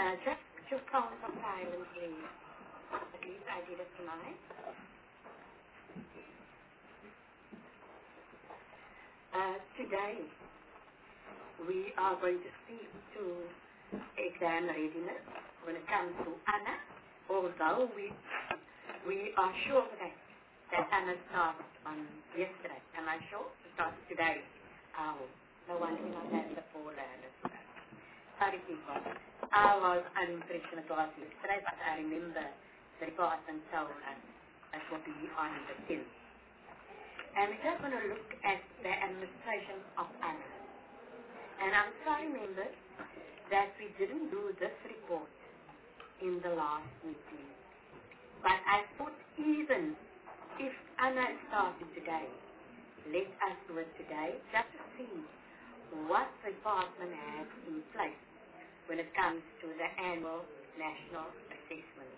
Just to count for silence, please. At least I did it tonight. Today, we are going to speak to exam readiness when it comes to Anna, although we are sure that Anna started on yesterday. Am I sure? It started today. Oh, no wonder we not have the four learners. Sorry, people. I was unimpressed when it was yesterday, but I remember the department told us that will be on the 10th. And we're just going to look at the administration of Anna. And I'm trying to remember that we didn't do this report in the last meeting. But I thought even if Anna started today, let us do it today just to see what the department has in place when it comes to the annual national assessment.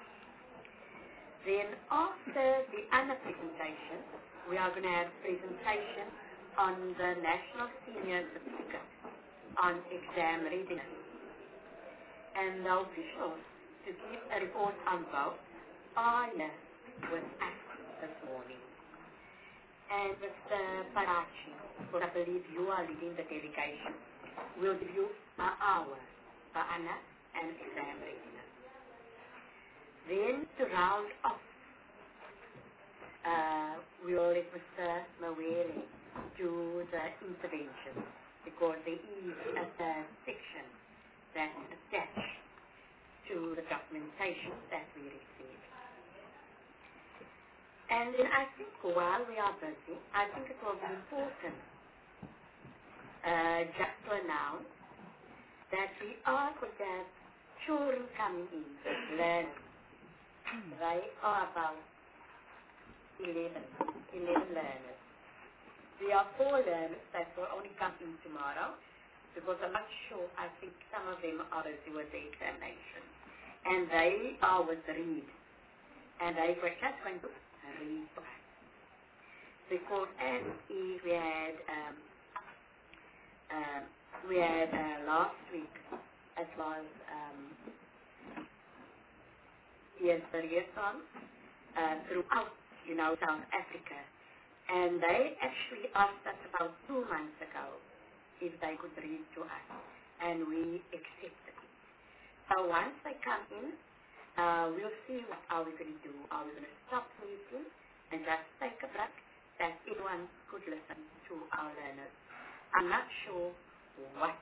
Then after the Anna presentation, we are going to have a presentation on the National Senior Certificate on exam readiness. And the officials to give a report on both are here with us this morning. And Mr. Parachi, because I believe you are leading the delegation, will give you an hour for Anna and exam readiness. Then to round off, we will let Mr. Mawele do the intervention because there is a section that's attached to the documentation that we received. And then I think while we are busy, I think it will be important just to announce that we are going to have children coming in, learning. They are about 11 learners. There are 4 learners that will only come in tomorrow because I'm not sure, I think some of them are busy with the examination. And they are with Reed. And they were just going to read to us. Because as if we had last week, as was the liaison throughout, South Africa. And they actually asked us about 2 months ago if they could read to us. And we accepted it. So once they come in, we'll see what are we going to do. Are we going to stop meeting and just take a break that everyone could listen to our learners? I'm not sure what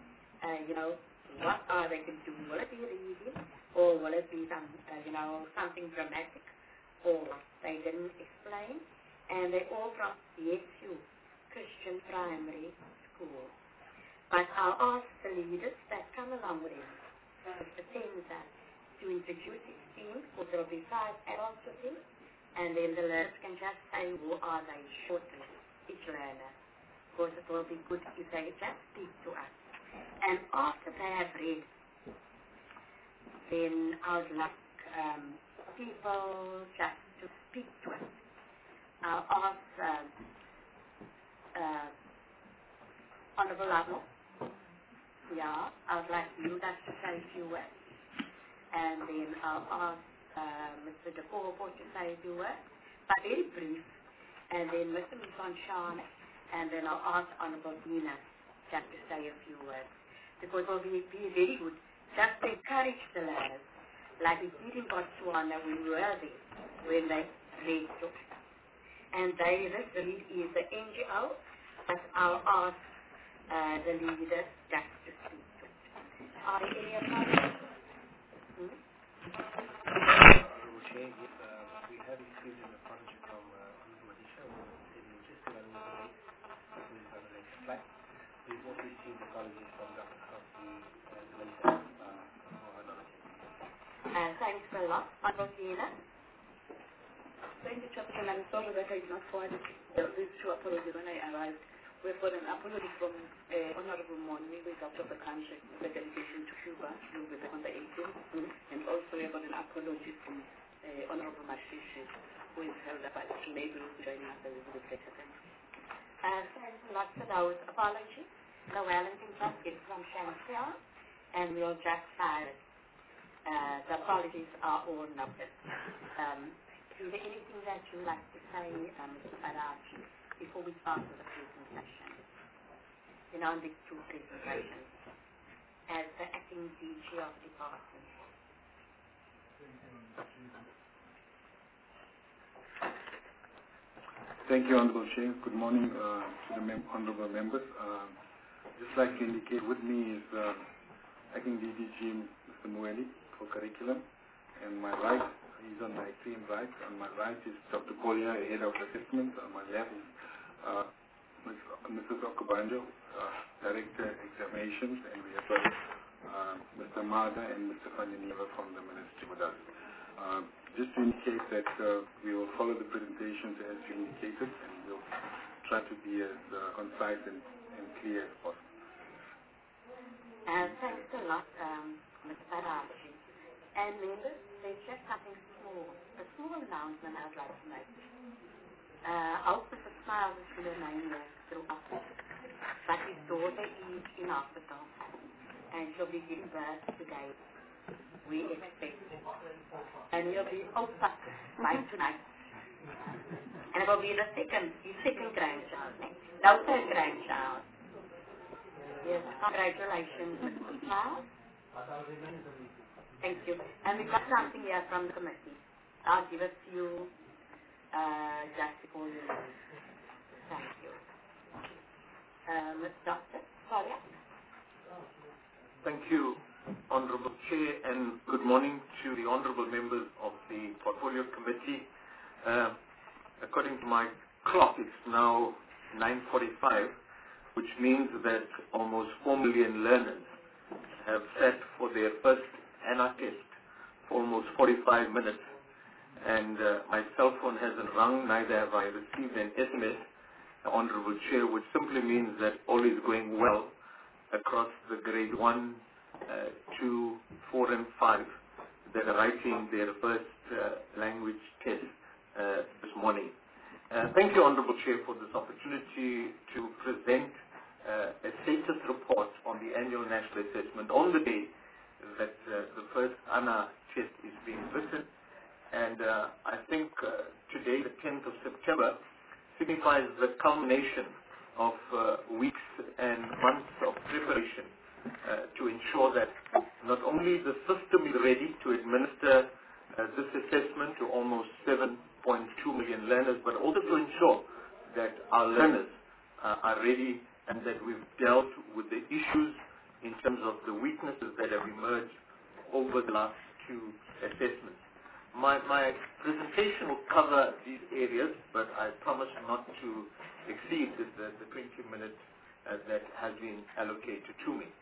are they going to do? Will it be reading or will it be some, something dramatic or what? They didn't explain. And they're all from the SU, Christian Primary School. But I'll ask the leaders that come along with him, Mr. Tenza, to introduce his team, because there will be 5 adults with him, and then the learners can just say who are they shortly, each learner. Because it will be good if they just speak to us. And after they have read, then I would like people just to speak to us. I'll ask Honorable Lamo. Yeah, I would like you guys to say a few words. And then I'll ask Mr. DeCorbo to say a few words, but very brief. And then Mr. Msonshane, and then I'll ask Honorable Dina just to say a few words. Because it will be very good just to encourage the learners. Like we did in Botswana, we were there when they read to us. And this read is the NGO, but I'll ask the leaders just to speak to it. Are there any comments? Chair, yes, we have received an apology from Honorable Adisha, who said he was just going to wait until he's on the next flight. We've also received apologies from Dr. Kowski and the Minister for her knowledge. Thanks a lot. Honorable Dina. Thank you, Chairperson. I'm sorry that I did not forward these 2 apologies when I arrived. We've got an apology from Honorable Moni, who is out of the country, the delegation to Cuba, who will be back on the 18th. And also we have got an apology from Honorable Mashishi, who is held up at maybe will be joining us a little bit later. Thank you. Thanks a lot for those apologies. The Wellington Trust is from Shamsia. and we'll just start. The apologies are all noted. Is there anything that you would like to say, Mr. Farachi, before we start with the presentation? On these two presentations, as the acting DG of department. Thank you, Honorable Chair. Good morning to the honorable members. Just like to indicate, with me is acting DDG Mr. Mueli for curriculum, and my right, he's on my extreme right. On my right is Dr. Kolia, head of assessment. On my left is Mrs. Okabanjo, director examinations, and we have Mr. Mada and Mr. Faniniva from the ministry with us. Just to indicate that we will follow the presentations as you indicated, and we'll try to be as concise and clear as possible. Thanks a lot, Mr. Farachi. And members, there's just something small, a small announcement I'd like to make. Our Mr. Smiles is going to remain here throughout, but his daughter is in hospital, and she'll be giving birth today. We expect, and he'll be open by tonight. And it will be his second grandchild, no third grandchild. Yes, congratulations, Mr. Smiles. Thank you. And we've got something here from the committee. I'll give it to you just before you leave. Thank you. Dr. Kolia. Thank you, Honorable Chair, and good morning to the honorable members of the Portfolio Committee. According to my clock, it's now 9:45, which means that almost 4 million learners have sat for their first ANA test for almost 45 minutes. And my cell phone hasn't rung, neither have I received an SMS, Honorable Chair, which simply means that all is going well across the grade 1, 2, 4 and 5 that are writing their first language test this morning. Thank you, Honorable Chair, for this opportunity to present a status report on the annual national assessment on the day that the first ANA test is being written. And I think today, the 10th of September, signifies the culmination of weeks and months of preparation to ensure that not only the system is ready to administer this assessment to almost 7.2 million learners, but also to ensure that our learners are ready and that we've dealt with the issues in terms of the weaknesses that have emerged over the last two assessments. My presentation will cover these areas, but I promise not to exceed the 20 minutes that has been allocated to me.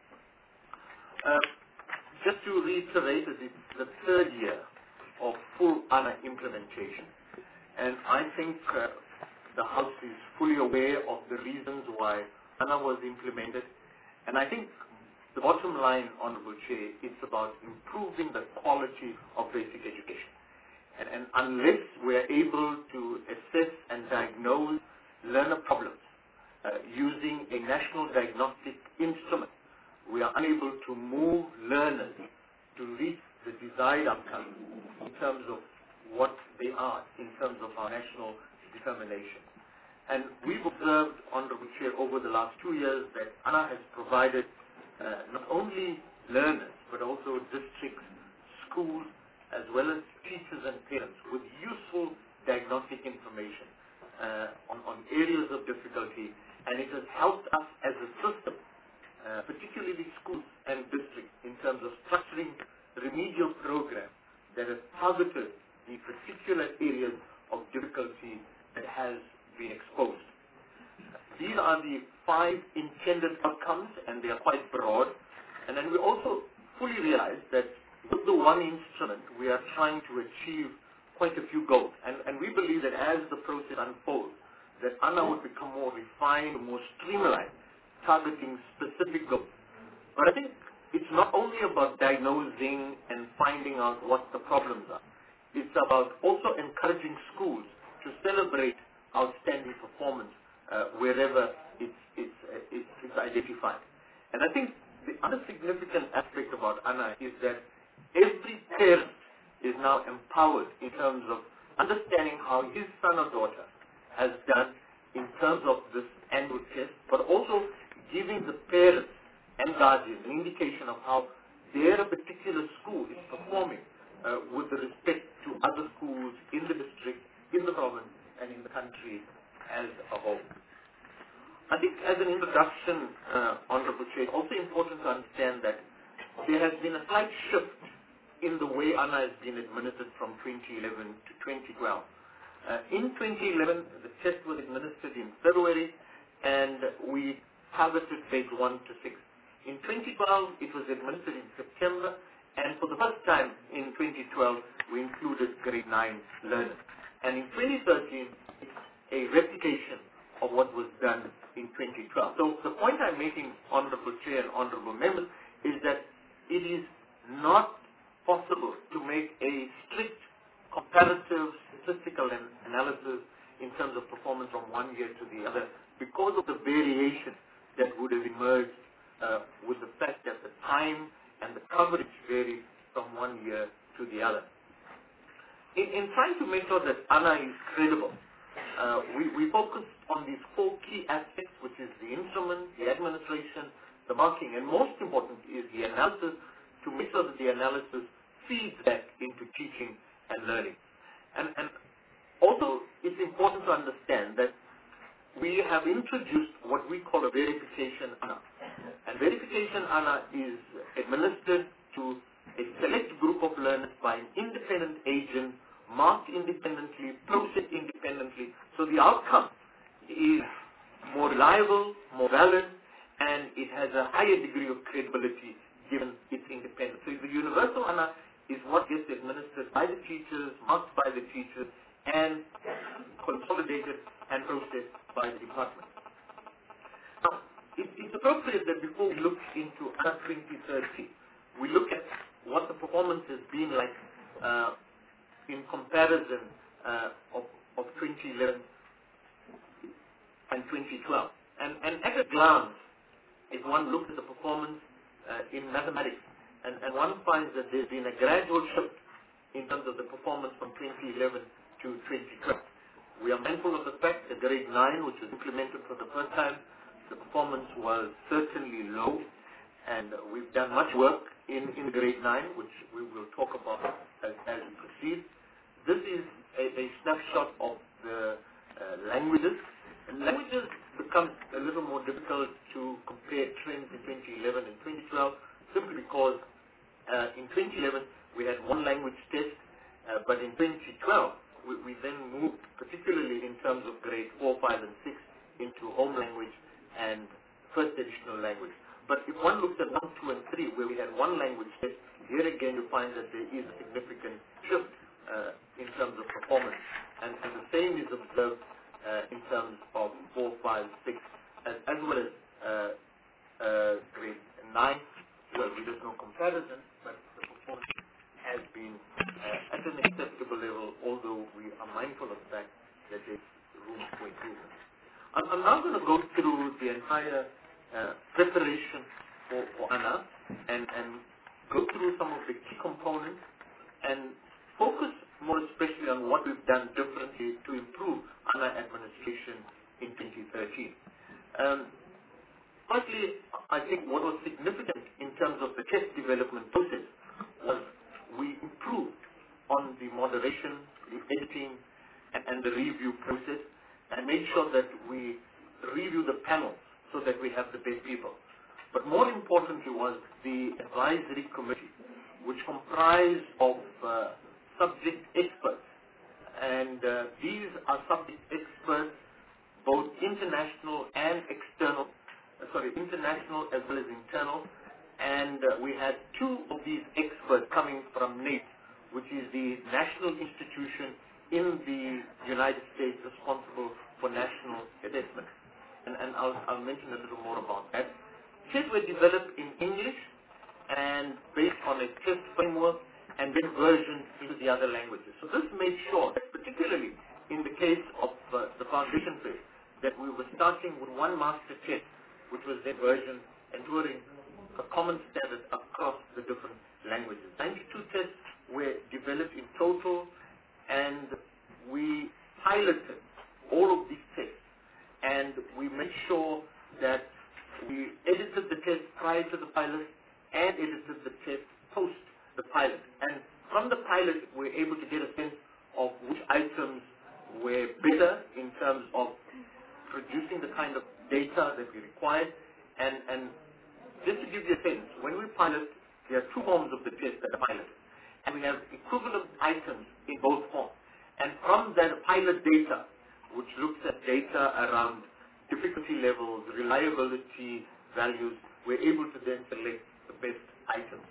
Just to reiterate, it's the third year of full ANA implementation, and I think the House is fully aware of the reasons why ANA was implemented, and I think the bottom line, Honorable Chair, it's about improving the quality of basic education. And unless we're able to assess and diagnose learner problems using a national diagnostic instrument, we are unable to move learners to reach the desired outcome in terms of what they are, in terms of our national determination. And we've observed, Honorable Chair, over the last 2 years that ANA has provided not only learners, but also districts, schools, as well as teachers and parents with useful diagnostic information on areas of difficulty, and it has helped us as a system, particularly schools and districts, in terms of structuring remedial programs that have targeted the particular areas of difficulty that has been exposed. These are the 5 intended outcomes, and they are quite broad. And then we also fully realize that with the one instrument, we are trying to achieve quite a few goals. And we believe that as the process unfolds, that ANA would become more refined, more streamlined, targeting specific goals. But I think it's not only about diagnosing and finding out what the problems are. It's about also encouraging schools to celebrate outstanding performance wherever it's identified. And I think the other significant aspect about ANA is that every parent is now empowered in terms of understanding how his son or daughter has done in terms of this annual test, but also giving the parents and guardians an indication of how their particular school is performing with respect to other schools in the district, in the province, and in the country as a whole. I think as an introduction, Honorable Chair, it's also important to understand that there has been a slight shift in the way ANA has been administered from 2011 to 2012. In 2011, the test was administered in February, and we targeted grades 1 to 6. In 2012, it was administered in September, and for the first time in 2012, we included grade 9 learners. And in 2013, it's a replication of what was done in 2012. So the point I'm making, Honorable Chair and Honorable Members, is that it is not possible to make a strict comparative statistical analysis in terms of performance from one year to the other because of the variation that would have emerged with the fact that the time and the coverage varied from one year to the other. In trying to make sure that ANA is credible, we focused on these 4 key aspects, which is the instrument, the administration, the marking, and most important is the analysis, to make sure that the analysis feeds back into teaching and learning. And also, it's important to understand that we have introduced what we call a verification ANA. And verification ANA is administered to a select group of learners by an independent agent, marked independently, processed independently. So the outcome is more reliable, more valid, and it has a higher degree of credibility given its independence. So the universal ANA is what gets administered by the teachers, marked by the teachers, and consolidated and processed by the department. Now, it's appropriate that before we look into ANA 2030, we look at what the performance has been like in comparison of 2011 and 2012. And at a glance, if one looks at the performance in mathematics, and one finds that there's been a gradual shift in terms of the performance from 2011 to 2012. We are mindful of the fact that grade 9, which was implemented for the first time, the performance was certainly low, and we've done much work in grade 9, which we will talk about as we proceed. This is a snapshot of the languages. And languages become a little more difficult to compare trends in 2011 and 2012, simply because in 2011 we had one language test, but in 2012 we then moved, particularly in terms of grade 4, 5, and 6, into home language and first additional language. But if one looks at 1, 2, and 3, where we had one language test, here again you find that there is a significant shift in terms of performance. And the same is observed in terms of 4, 5, 6, as well as grade 9. Well, there's no comparison, but the performance has been at an acceptable level, although we are mindful of the fact that there's room for improvement. I'm now going to go through the entire preparation for ANA and go through some of the key components and focus more especially on what we've done differently to improve ANA administration in 2013. Firstly, I think what was significant in terms of the test development process was we improved on the moderation, the editing, and the review process, and made sure that we review the panel so that we have the best people. But more importantly was the advisory committee, which comprised of subject experts. And these are subject experts, both international and external, international as well as internal, and we had 2 of these experts coming from NAIT, which is the national institution in the United States responsible for national assessment. And I'll mention a little more about that. Tests were developed in English and based on a test framework and then versioned into the other languages. So this made sure that particularly in the case of the foundation phase, that we were starting with one master test, which was then versioned and touring a common standard across the different languages. 92 tests were developed in total, and we piloted all of these tests, and we made sure that we edited the test prior to the pilot and edited the test post the pilot. And from the pilot, we were able to get a sense of which items were better in terms of producing the kind of data that we required. And just to give you a sense, when we pilot, there are two forms of the test that are piloted, and we have equivalent items in both forms. And from that pilot data, which looks at data around difficulty levels, reliability values, we're able to then select the best items.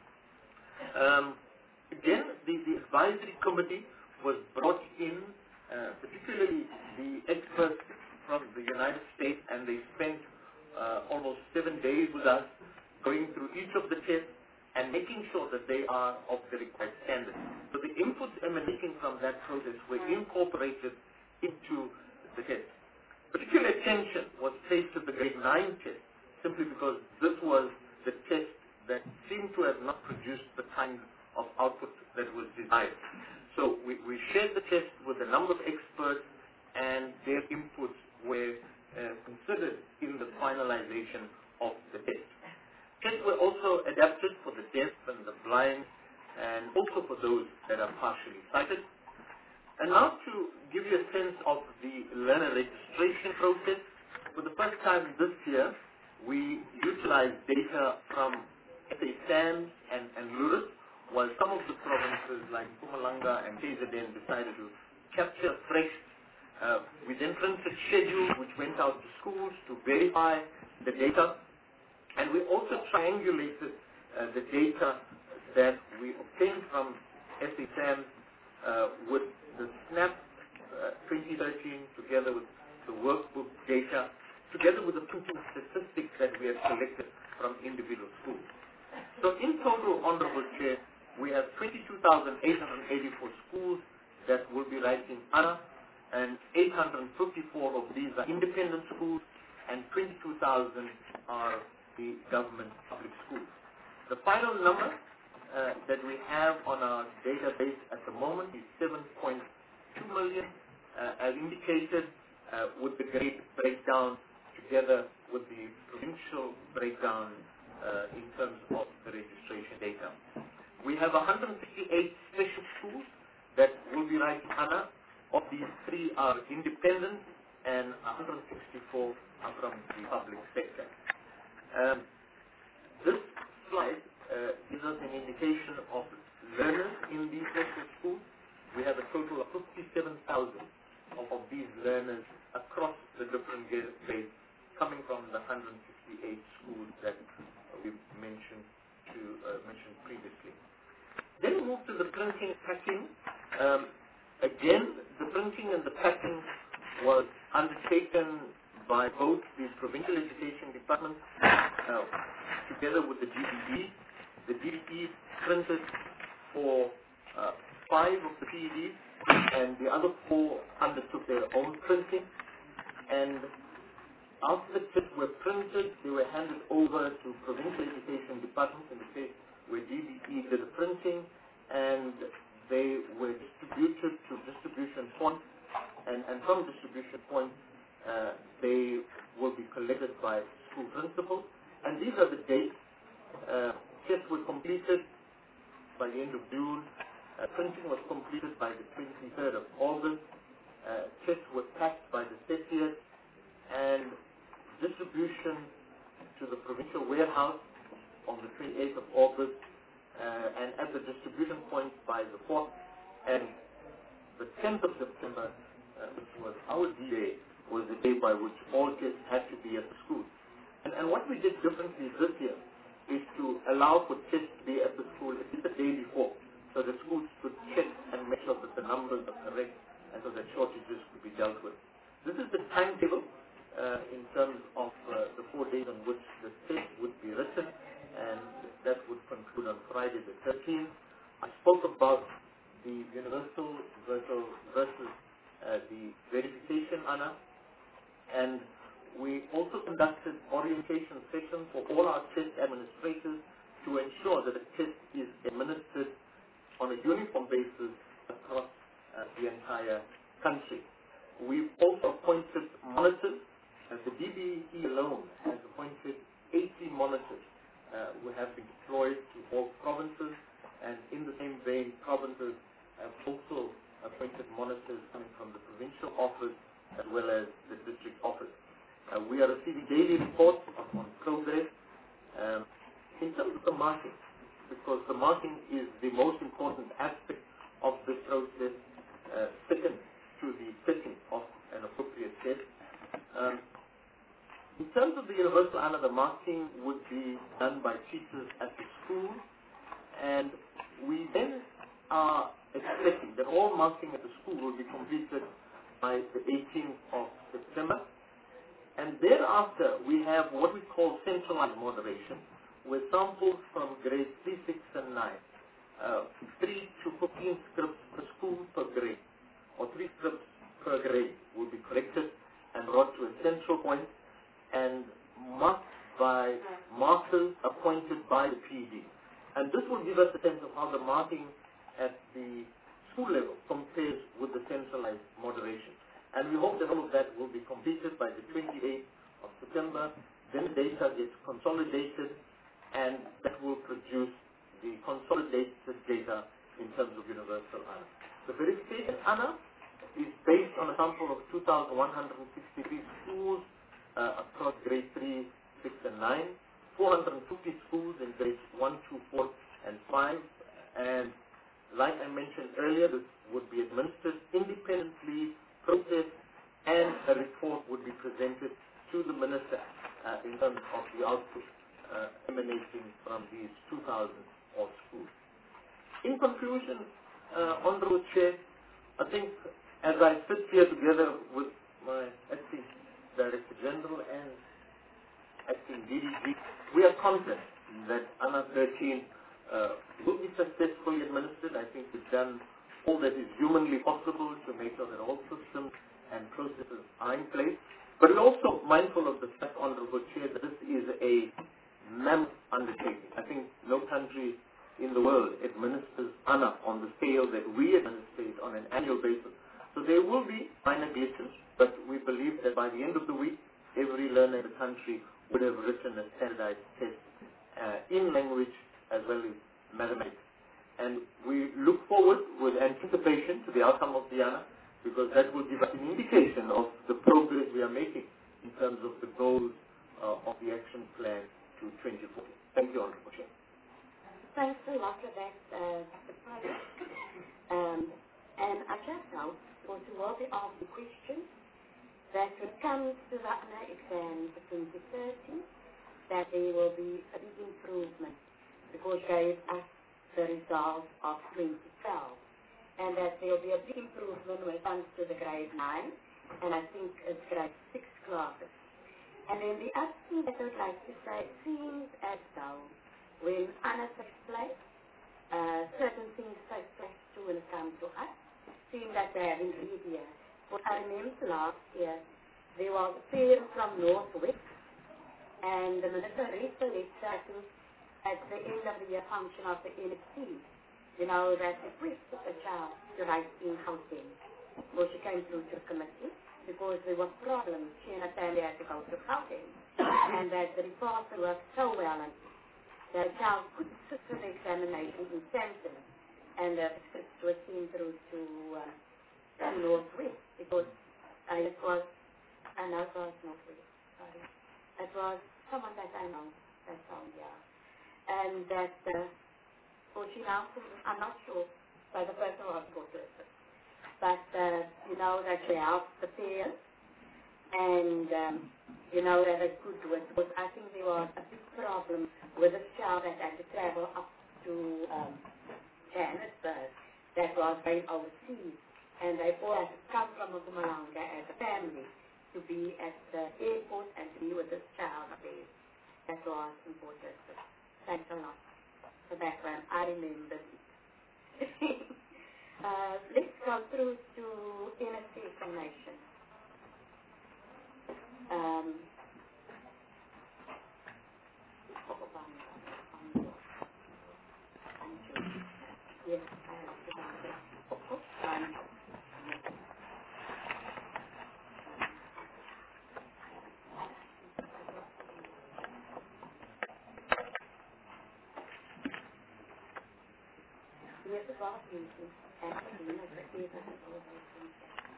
Again, the advisory committee was brought in, particularly the experts from the United States, and they spent almost 7 days with us going through each of the tests and making sure that they are of the required standard. So the inputs emanating from that process were incorporated into the test. Particular attention was placed to the grade 9 test, simply because this was the test that seemed to have not produced the kind of output that was desired. So we shared the test with a number of experts, and their inputs were considered in the finalization of the test. Tests were also adapted for the deaf and the blind, and also for those that are partially sighted. And now to give you a sense of the learner registration process, for the first time this year, we utilized data from SA SAMS and Lurus, while some of the provinces like Mpumalanga and KZN decided to capture fresh. We then printed schedules which went out to schools to verify the data, and we also triangulated the data that we obtained from SA SAMS with the SNAP 2013, together with the workbook data, together with the printing statistics that we have collected from individual schools. So in total, Honorable Chair, we have 22,884 schools that will be writing ANA, and 854 of these are independent schools, and 22,000 are the government public schools. The final number that we have on our database at the moment is 7.2 million, as indicated, with the grade breakdown together with the provincial breakdown in terms of the registration data. We have 158 special schools that will be writing ANA. Of these, 3 are independent and 164 are from the public sector. This slide gives us an indication of learners in these special schools. We have a total of 57,000 of these learners across the different grades, coming from the 158 schools that we mentioned previously. Then we move to the printing packing. Again, the printing and the packing was undertaken by both the Provincial Education Department together with the DBE. The DBE printed for 5 of the PEDs, and the other 4 undertook their own printing. And after the kits were printed, they were handed over to Provincial Education Department, in the case where DBE did the printing, and they were distributed to distribution points, and from distribution points, they will be collected by school principals. And these are the dates. Tests were completed by the end of June. Printing was completed by the 23rd of August. Tests were packed by the 30th, and distribution to the provincial warehouse on the 28th of August, and at the distribution point by the 4th, and the 10th of September, which was our D-Day, was the day by which all kids had to be at the school. And what we did differently this year is to allow for kids to be at the school at least the day before, so the schools could check and make sure that the numbers are correct, and so that shortages could be dealt with. This is the timetable in terms of the 4 days on which the test would be written, and that would conclude on Friday the 13th. I spoke about the universal versus the verification ANA, and We also conducted orientation sessions for all our test administrators to ensure that the test is administered on a uniform basis across the entire country. We've also appointed monitors, and the DBE alone has appointed 80 monitors who have been deployed to all provinces, and in the same vein, provinces have also appointed monitors coming from the provincial office as well as the district office. We are receiving daily reports on progress. In terms of the marking, because the marking is the most important aspect of this process, second to the setting of an appropriate test. In terms of the universal honor, the marking would be done by teachers at the school, and we then are expecting that all marking at the school will be completed by the 18th of September. And thereafter, we have what we call centralized moderation, with samples from grades 3, 6, and 9, 3 to 15 scripts per school per grade, or 3 scripts per grade will be collected and brought to a central point and marked by markers appointed by the PD. And this will give us a sense of how the marking at the school level compares with the centralized moderation. And we hope that all of that will be completed by the 28th of September. Then the data gets consolidated, and that will produce the consolidated data in terms of universal honor. The verification honor is based on a sample of 2,163 schools across grade 3, 6, and 9, 450 schools in grades 1, 2, 4, and 5, and like I mentioned earlier, this would be administered independently, processed, and a report would be presented to the Minister in terms of the output emanating from these 2,000 odd schools. In conclusion, Honorable Chair, I think as I sit here together with my Acting Director General and Acting DDG, we are confident that ANA 13 will be successfully administered. I think we've done all that is humanly possible to make sure that all systems and processes are in place. But we're also mindful of the fact, Honorable Chair, that this is a mammoth undertaking. I think no country in the world administers ANA on the scale that we administer it on an annual basis. So there will be minor glitches, but we believe that by the end of the week, every learner in the country would have written a standardized test in language as well as mathematics. And we look forward with anticipation to the outcome of the ANA, because that will give us an indication of the progress we are making in terms of the goals of the action plan to 2040. Thank you, Honorable Chair. Thanks a lot for that, Dr. Pryor. And I just now want to also ask the question that when it comes to the ANA exam for 2030, that there will be a big improvement, because there is the result of 2012, and that there will be a big improvement when it comes to the grade 9, and I think it's grade 6 classes. And then the other thing that I would like to say, it seems as though when ANA takes place, certain things take place too when it comes to us. It seems that they haven't read here. But I remember last year, there was a parent from Northwest, and the minister read the letter, I think, at the end of the year function of the NFC, you know, that requested a child to write in Gauteng. Well, she came through to the committee because there were problems. She and her family had to go to Gauteng, and that the reporter worked so well, and the child could sit for the examination in Sandton, and the script was seen through to Northwest, because it was, I know it was Northwest, sorry. It was someone that I know, that's all, yeah. And that, well, she now, I'm not sure, by the person who was supposed to listen, but, you know, that they helped the parents, and, you know, that they could do it, because I think there was a big problem with a child that had to travel up to Johannesburg, that was going overseas, and they all had to come from Mpumalanga as a family to be at the airport and to be with this child there. That was important. Thanks a lot for that one. I remember it. Let's go through to NFC examination. the boss meeting and the university has always been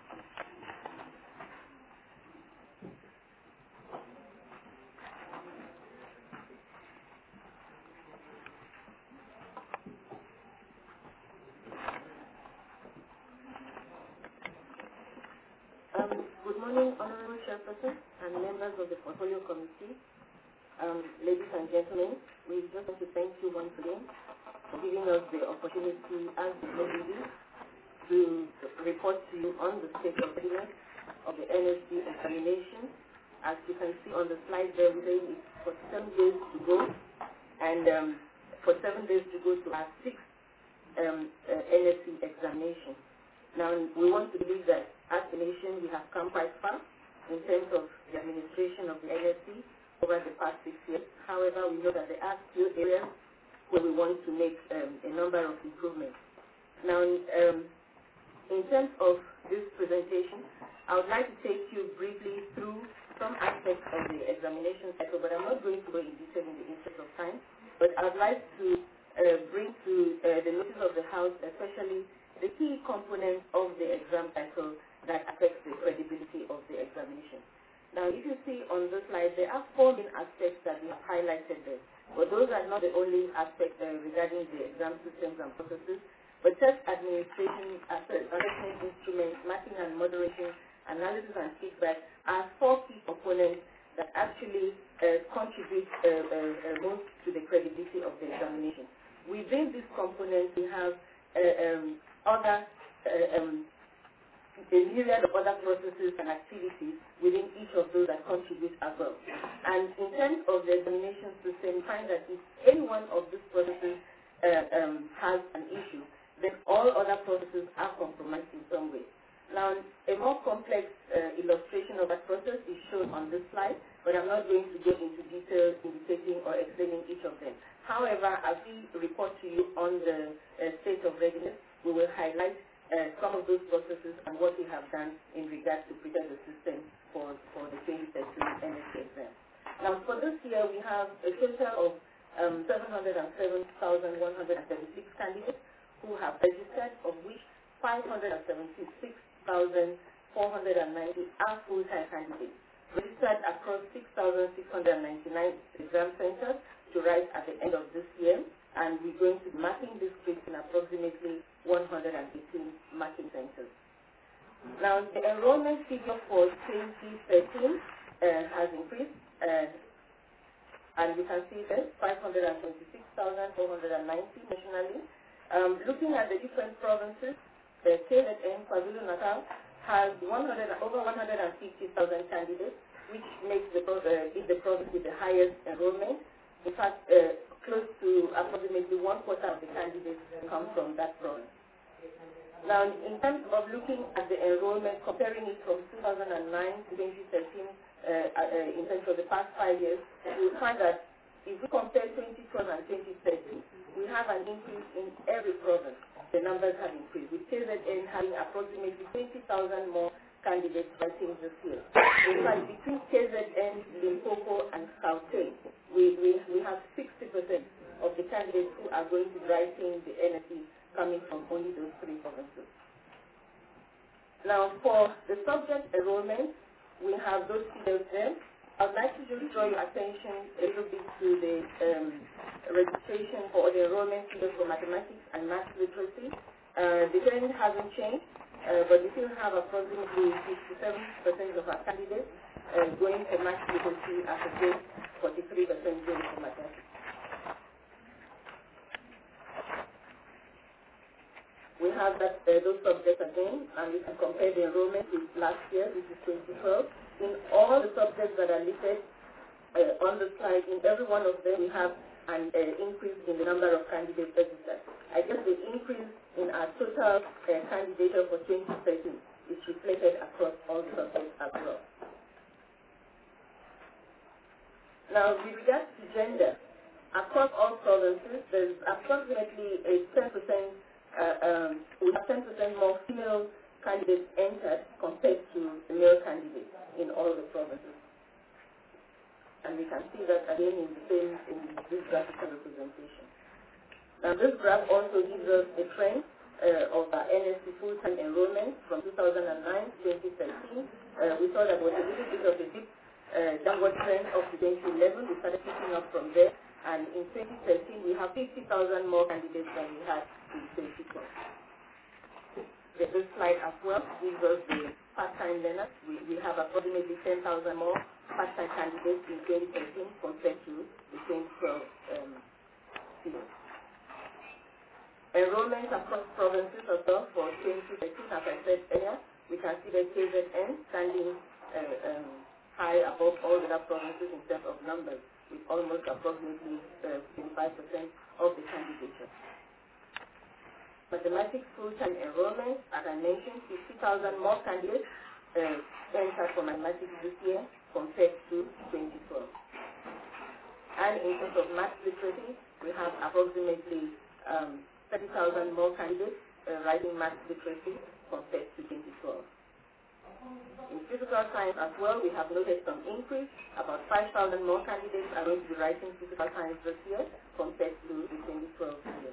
Good morning, Honorable Chairperson and members of the Portfolio Committee. Ladies and gentlemen, we just want to thank you once again for giving us the opportunity as the lady to report to you on the state of readiness of the NSC examination. As you can see on the slide there, we say it's for 7 days to go, and for 7 days to go to our 6th NSC examination. Now, we want to believe that as a nation, we have come quite far in terms of the administration of the NSC over the past 6 years. However, we know that there are still areas where we want to make a number of improvements. Now, in terms of this presentation, I would like to take you briefly through some aspects of the examination cycle, but I'm not going to go in detail in the interest of time. But I would like to bring to the notice of the House, especially the key components of the exam cycle that affects the credibility of the examination. Now, if you see on the slide, there are 4 main aspects that we have highlighted there. But those are not the only aspects regarding the exam systems and processes, but test administration, assessment instruments, mapping and moderation, analysis and feedback are 4 key components that actually contribute most to the credibility of the examination. Within these components, we have a myriad of other processes and activities within each of those that contribute as well. And in terms of the examination system, we find that if any one of these processes has an issue, then all other processes are compromised in some way. Now, a more complex illustration of that process is shown on this slide, but I'm not going to go into detail indicating or explaining each of them. However, as we report to you on the state of readiness, we will highlight some of those processes and what we have done in regards to prepare the system for the 2013 NSC exam. Now, for this year, we have a total of 707,136 candidates who have registered, of which 576,490 are full-time candidates, registered across 6,699 exam centers to write at the end of this year, and we're going to be marking this script in approximately 118 marking centers. Now, the enrollment figure for 2013 has increased, and you can see that 526,490 nationally. Looking at the different provinces, the KZN, KwaZulu-Natal, has over 150,000 candidates, which makes the province with the highest enrollment. In fact, close to approximately 1/4 of the candidates come from that province. Now, in terms of looking at the enrollment, comparing it from 2009 to 2013, in terms of the past 5 years, you will find that if we compare 2012 and 2013, we have an increase in every province. The numbers have increased, with KZN having approximately 20,000 more candidates writing this year. In fact, between KZN, Limpopo, and Gauteng, we have 60% of the candidates who are going to be writing the NSC coming from only those 3 provinces. Now, for the subject enrollment, we have those figures there. I would like to just draw your attention a little bit to the registration for the enrollment figures for mathematics and math literacy. The trend hasn't changed, but we still have approximately 57% of our candidates going for math literacy as against 43% going for mathematics. We have those subjects again, and we can compare the enrollment with last year, which is 2012. In all the subjects that are listed on the slide, in every one of them, we have an increase in the number of candidates registered. I guess the increase in our total candidature for 2013 is reflected across all the subjects as well. Now, with regards to gender, across all provinces, there's approximately a 10%, we have 10% more female candidates entered compared to the male candidates in all the provinces. And we can see that again in this graphical representation. Now this graph also gives us a trend of our NSC full-time enrollment from 2009 to 2013. We saw that was a little bit of a dip, downward trend of the 2011. We started picking up from there, and in 2013 we have 50,000 more candidates than we had in 2012. This slide as well gives us the part-time learners. We have approximately 10,000 more part-time candidates in 2013 compared to the 2012 season. Enrollment across provinces as well for 2013, as I said earlier, we can see the KZN standing high above all the other provinces in terms of numbers, with almost approximately 25% of the candidature. Mathematics full-time enrollment, as I mentioned, 50,000 more candidates entered for mathematics this year compared to 2012. And in terms of math literacy, we have approximately 30,000 more candidates writing math literacy compared to 2012. In physical science as well, we have noticed some increase. About 5,000 more candidates are going to be writing physical science this year compared to the 2012 year.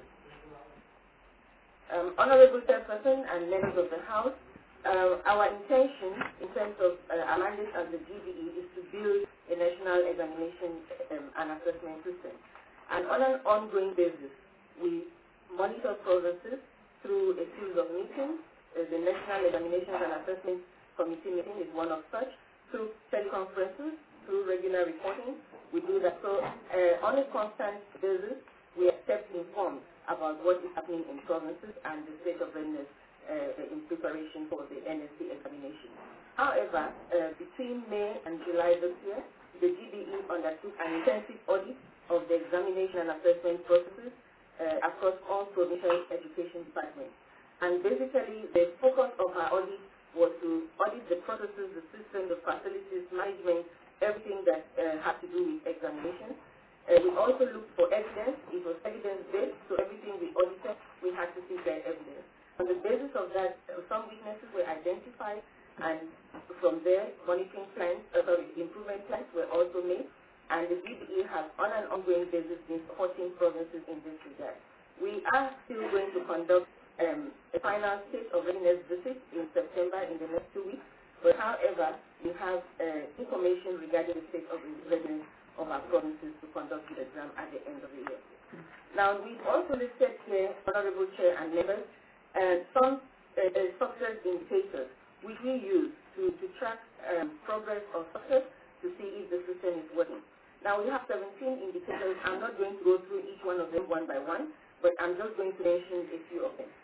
Honorable Chairperson and members of the House, our intention in terms of our mandate as the GBE is to build a national examination and assessment system. And on an ongoing basis, we monitor progresses through a series of meetings. The National Examinations and Assessment Committee meeting is one of such, through teleconferences, through regular reporting. We do that. So on a constant basis, we are kept informed about what is happening in provinces and the state of readiness in preparation for the NSC examination. However, between May and July this year, the GBE undertook an intensive audit of the examination and assessment processes across all provincial education departments. And basically, the focus of our audit was to audit the processes, the system, the facilities, management, everything that had to do with examination. We also looked for evidence. It was evidence-based, so everything we audited, we had to see their evidence. On the basis of that, some weaknesses were identified, and from there, monitoring plans, improvement plans were also made, and the GBE has, on an ongoing basis, been supporting provinces in this regard. We are still going to conduct a final state of readiness visit in September in the next 2 weeks, but however, we have information regarding the state of readiness of our provinces to conduct the exam at the end of the year. Now, we've also listed here, Honorable Chair and members, some success indicators which we use to track progress or success to see if the system is working. Now, we have 17 indicators. I'm not going to go through each one of them one by one, but I'm just going to mention a few of them.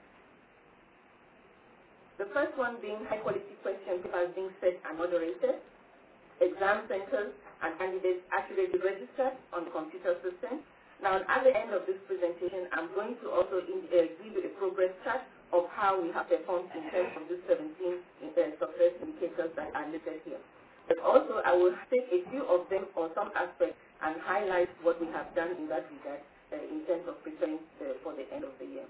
The first one being high-quality question papers being set and moderated, exam centers and candidates accurately registered on the computer system. Now, at the end of this presentation, I'm going to also give you a progress chart of how we have performed in terms of these 17 success indicators that are listed here. But also, I will take a few of them or some aspects and highlight what we have done in that regard in terms of preparing for the end of the year.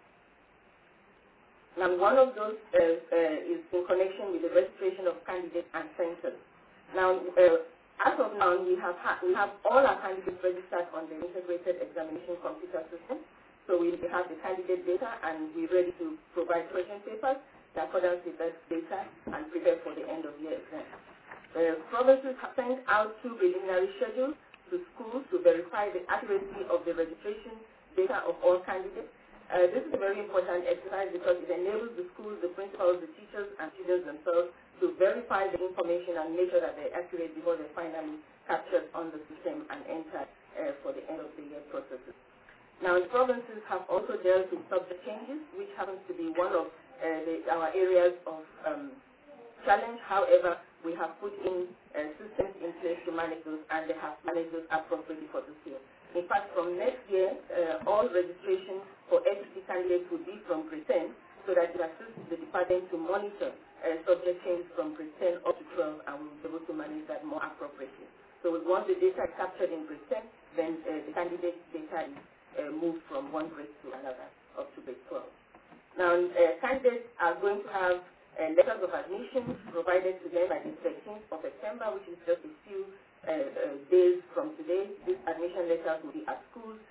Now, one of those is in connection with the registration of candidates and centers. Now, as of now, we have all our candidates registered on the integrated examination computer system. So we have the candidate data, and we're ready to provide question papers in accordance with that data and prepare for the end of year exam. Provinces have sent out 2 preliminary schedules to schools to verify the accuracy of the registration data of all candidates. This is a very important exercise because it enables the schools, the principals, the teachers, and students themselves to verify the information and make sure that they're accurate before they're finally captured on the system and entered for the end of the year processes. Now, the provinces have also dealt with subject changes, which happens to be one of our areas of challenge. However, we have put in systems in place to manage those, and they have managed those appropriately for this year. In fact, from next year, all registration for FCC candidates will be from grade 10, so that it assists the department to monitor subject changes from grade 10 up to 12, and we'll be able to manage that more appropriately. So once the data is captured in grade 10, then the candidate data is moved from one grade to another up to grade 12. Now, candidates are going to have letters of admission provided to them by the 13th of September, which is just a few days from today. These admission letters will be at schools and on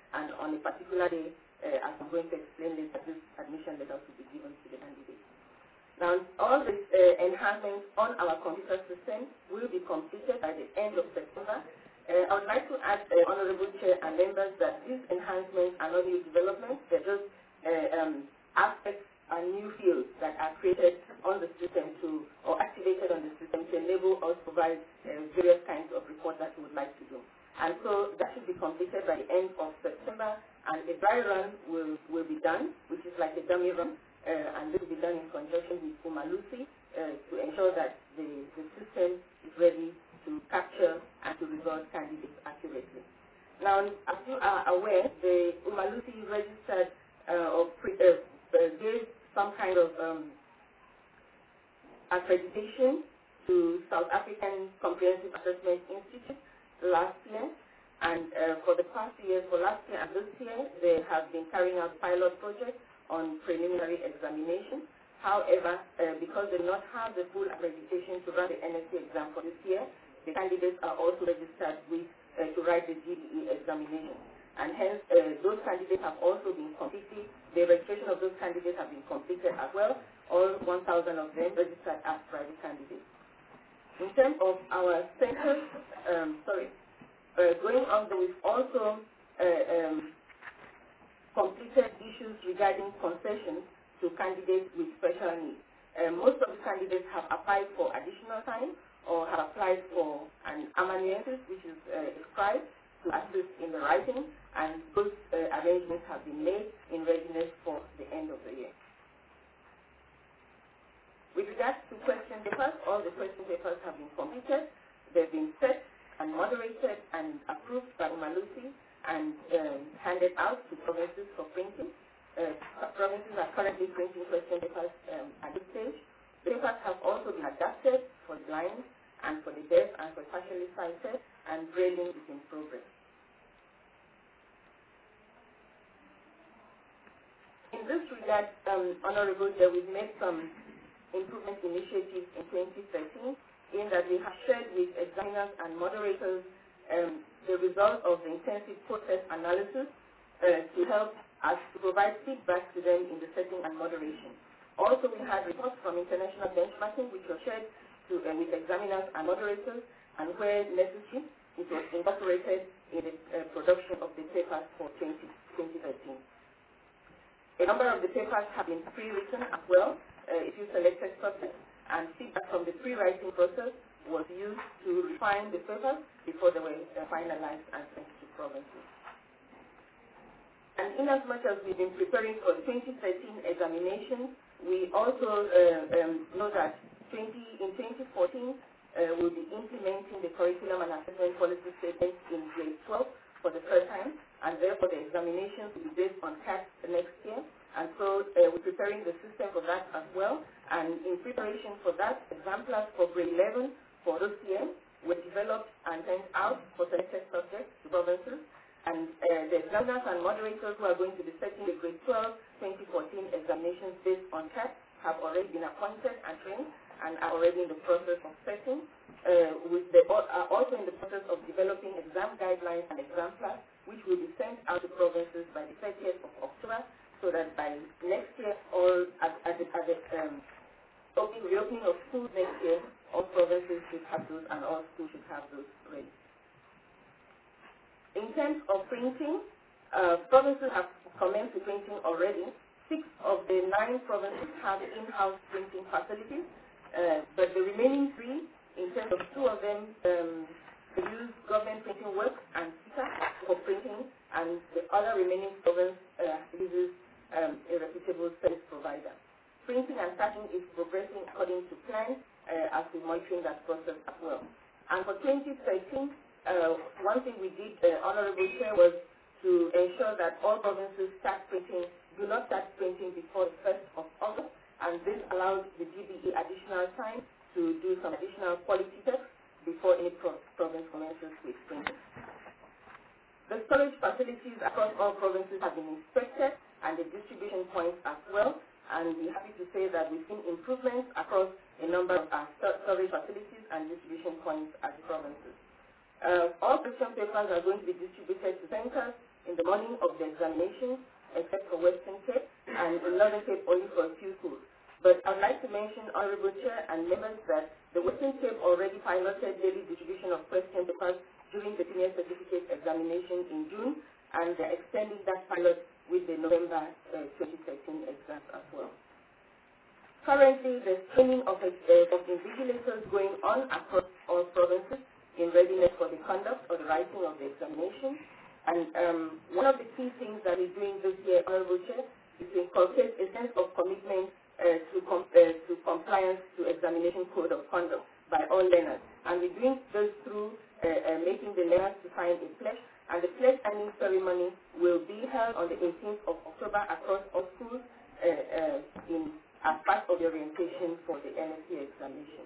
on a particular day, as I'm going to explain later, this admission letter will be given to the candidate. Now, all these enhancements on our computer system will be completed by the end of September. I would like to add, Honorable Chair and members, that these enhancements are not new developments. They're just aspects and new fields that are created on the system or activated on the system to enable us to provide various kinds of reports that we would like to do. And so that should be completed by the end of September, and a dry run will be done, which is like a dummy run, and this will be done in conjunction with Umalusi to ensure that the system is ready to capture and to result candidates accurately. Now, as you are aware, the Umalusi registered gave some kind of accreditation to South African Comprehensive Assessment Institute last year, and for the past years, for last year and this year, they have been carrying out pilot projects on preliminary examination. However, because they do not have the full accreditation to run the NSC exam for this year, the candidates are also registered with to write the GBE examination. And hence, those candidates have also been completed. The registration of those candidates have been completed as well. All 1,000 of them registered as private candidates. In terms of our centers, going on, we've also completed issues regarding concessions to candidates with special needs. Most of the candidates have applied for additional time or have applied for an amanuensis, which is a scribe, to assist in the writing, and those arrangements have been made in readiness for the end of the year. With regards to question papers, all the question papers have been completed. They've been set and moderated and approved by Umalusi and handed out to provinces for printing. Provinces are currently printing question papers at this stage. The papers have also been adapted for the blind and for the deaf and for partially sighted, and grading is in progress. In this regard, Honorable Chair, we've made some improvement initiatives in 2013 in that we have shared with examiners and moderators the result of the intensive process analysis to help us to provide feedback to them in the setting and moderation. Also, we had reports from international benchmarking which were shared with examiners and moderators, and where necessary, it was incorporated in the production of the papers for 2013. A number of the papers have been pre-written as well, if you selected subjects, and feedback from the pre-writing process was used to refine the papers before they were finalized and sent to provinces. And in as much as we've been preparing for the 2013 examinations, we also know that in 2014, we'll be implementing the curriculum and assessment policy statement in grade 12 for the first time, and therefore the examinations will be based on CAT next year. And so we're preparing the system for that as well. And in preparation for that, exemplars for grade 11 for this year were developed and sent out for selected subjects to provinces. And the examiners and moderators who are going to be setting the grade 12 2014 examinations based on CAT have already been appointed and trained, and are already in the process of setting. Are also in the process of developing exam guidelines and exam plans, which will be sent out to provinces by the 30th of October, so that by next year, or at the reopening of schools next year, all provinces should have those, and all schools should have those ready. In terms of printing, provinces have commenced with printing already. 6 of the 9 provinces have in-house printing facilities. But the remaining 3, in terms of 2 of them, use government printing works and CITA for printing, and the other remaining province uses a reputable service provider. Printing and typing is progressing according to plan as we're monitoring that process as well. And for 2013, one thing we did, Honorable Chair, was to ensure that all provinces do not start printing before the 1st of August. And this allows the GBE additional time to do some additional quality tests before any province commences with printing. The storage facilities across all provinces have been inspected, and the distribution points as well. And we're happy to say that we've seen improvements across a number of our storage facilities and distribution points at the provinces. All question papers are going to be distributed to centers in the morning of the examination, except for Western Cape, and in Northern Cape only for a few schools. But I'd like to mention, Honorable Chair and members, that the Western Cape already piloted daily distribution of question papers during the senior certificate examination in June, and they're extending that pilot with the November 2013 exams as well. Currently, there's training of invigilators going on across all provinces in readiness for the conduct or the writing of the examination. And one of the key things that we're doing this year, Honorable Chair, is to inculcate a sense of commitment to compliance to examination code of conduct by all learners. And we're doing this through making the learners to sign a pledge. And the pledge signing ceremony will be held on the 18th of October across all schools as part of the orientation for the NSC examination.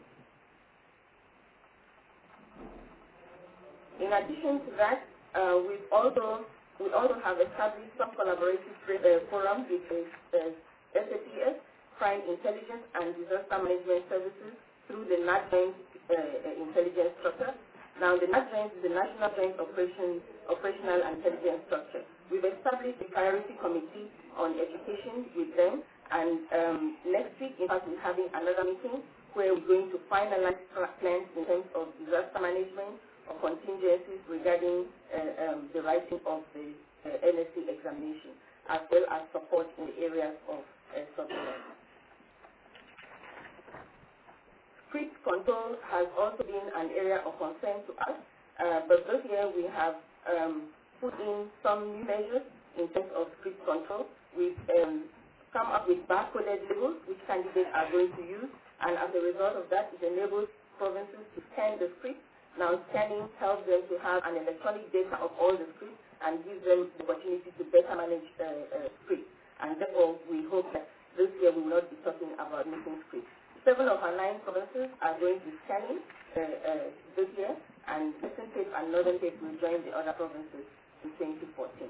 In addition to that, we also have established some collaborative forums with the SAPS, Crime Intelligence and Disaster Management Services through the NAT Joint Intelligence Structure. Now, the NAT Joint is the National Joint Operational Intelligence Structure. We've established a priority committee on education with them, and next week, in fact, we're having another meeting where we're going to finalize plans in terms of disaster management or contingencies regarding the writing of the NSC examination, as well as support in the areas of surveillance. Script control has also been an area of concern to us, but this year we have put in some new measures in terms of script control. We've come up with barcoded labels which candidates are going to use, and as a result of that, it enables provinces to scan the script. Now, scanning helps them to have an electronic data of all the scripts and gives them the opportunity to better manage scripts. And therefore, we hope that this year we will not be talking about missing scripts. 7 of our 9 provinces are going to be scanning this year, and Western Cape and Northern Cape will join the other provinces in 2014.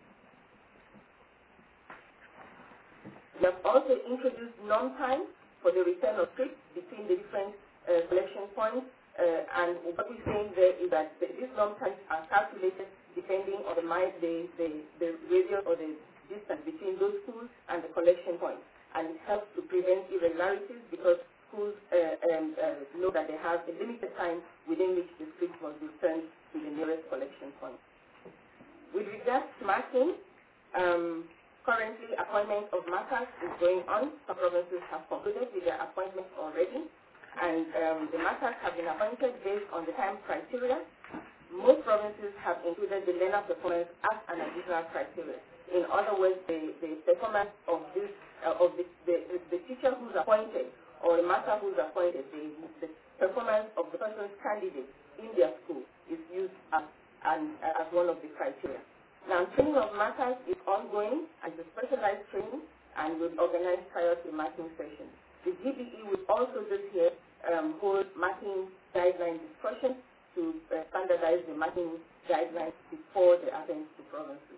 We have also introduced non-time for the return of scripts between the different collection points, and what we're saying there is that these non-times are calculated depending on the radius or the distance between those schools and the collection points. And it helps to prevent irregularities because schools know that they have a limited time within which the script was returned to the nearest collection point. With regards to marking, currently appointment of markers is going on. Some provinces have concluded with their appointments already, and the markers have been appointed based on the time criteria. Most provinces have included the learner performance as an additional criteria. In other words, the performance of this the teacher who's appointed or the master who's appointed, the performance of the person's candidate in their school is used as one of the criteria. Now, training of markers is ongoing as a specialized training and will organize prior to marking sessions. The GBE will also this year hold marking guideline discussions to standardize the marking guidelines before they are sent to provinces.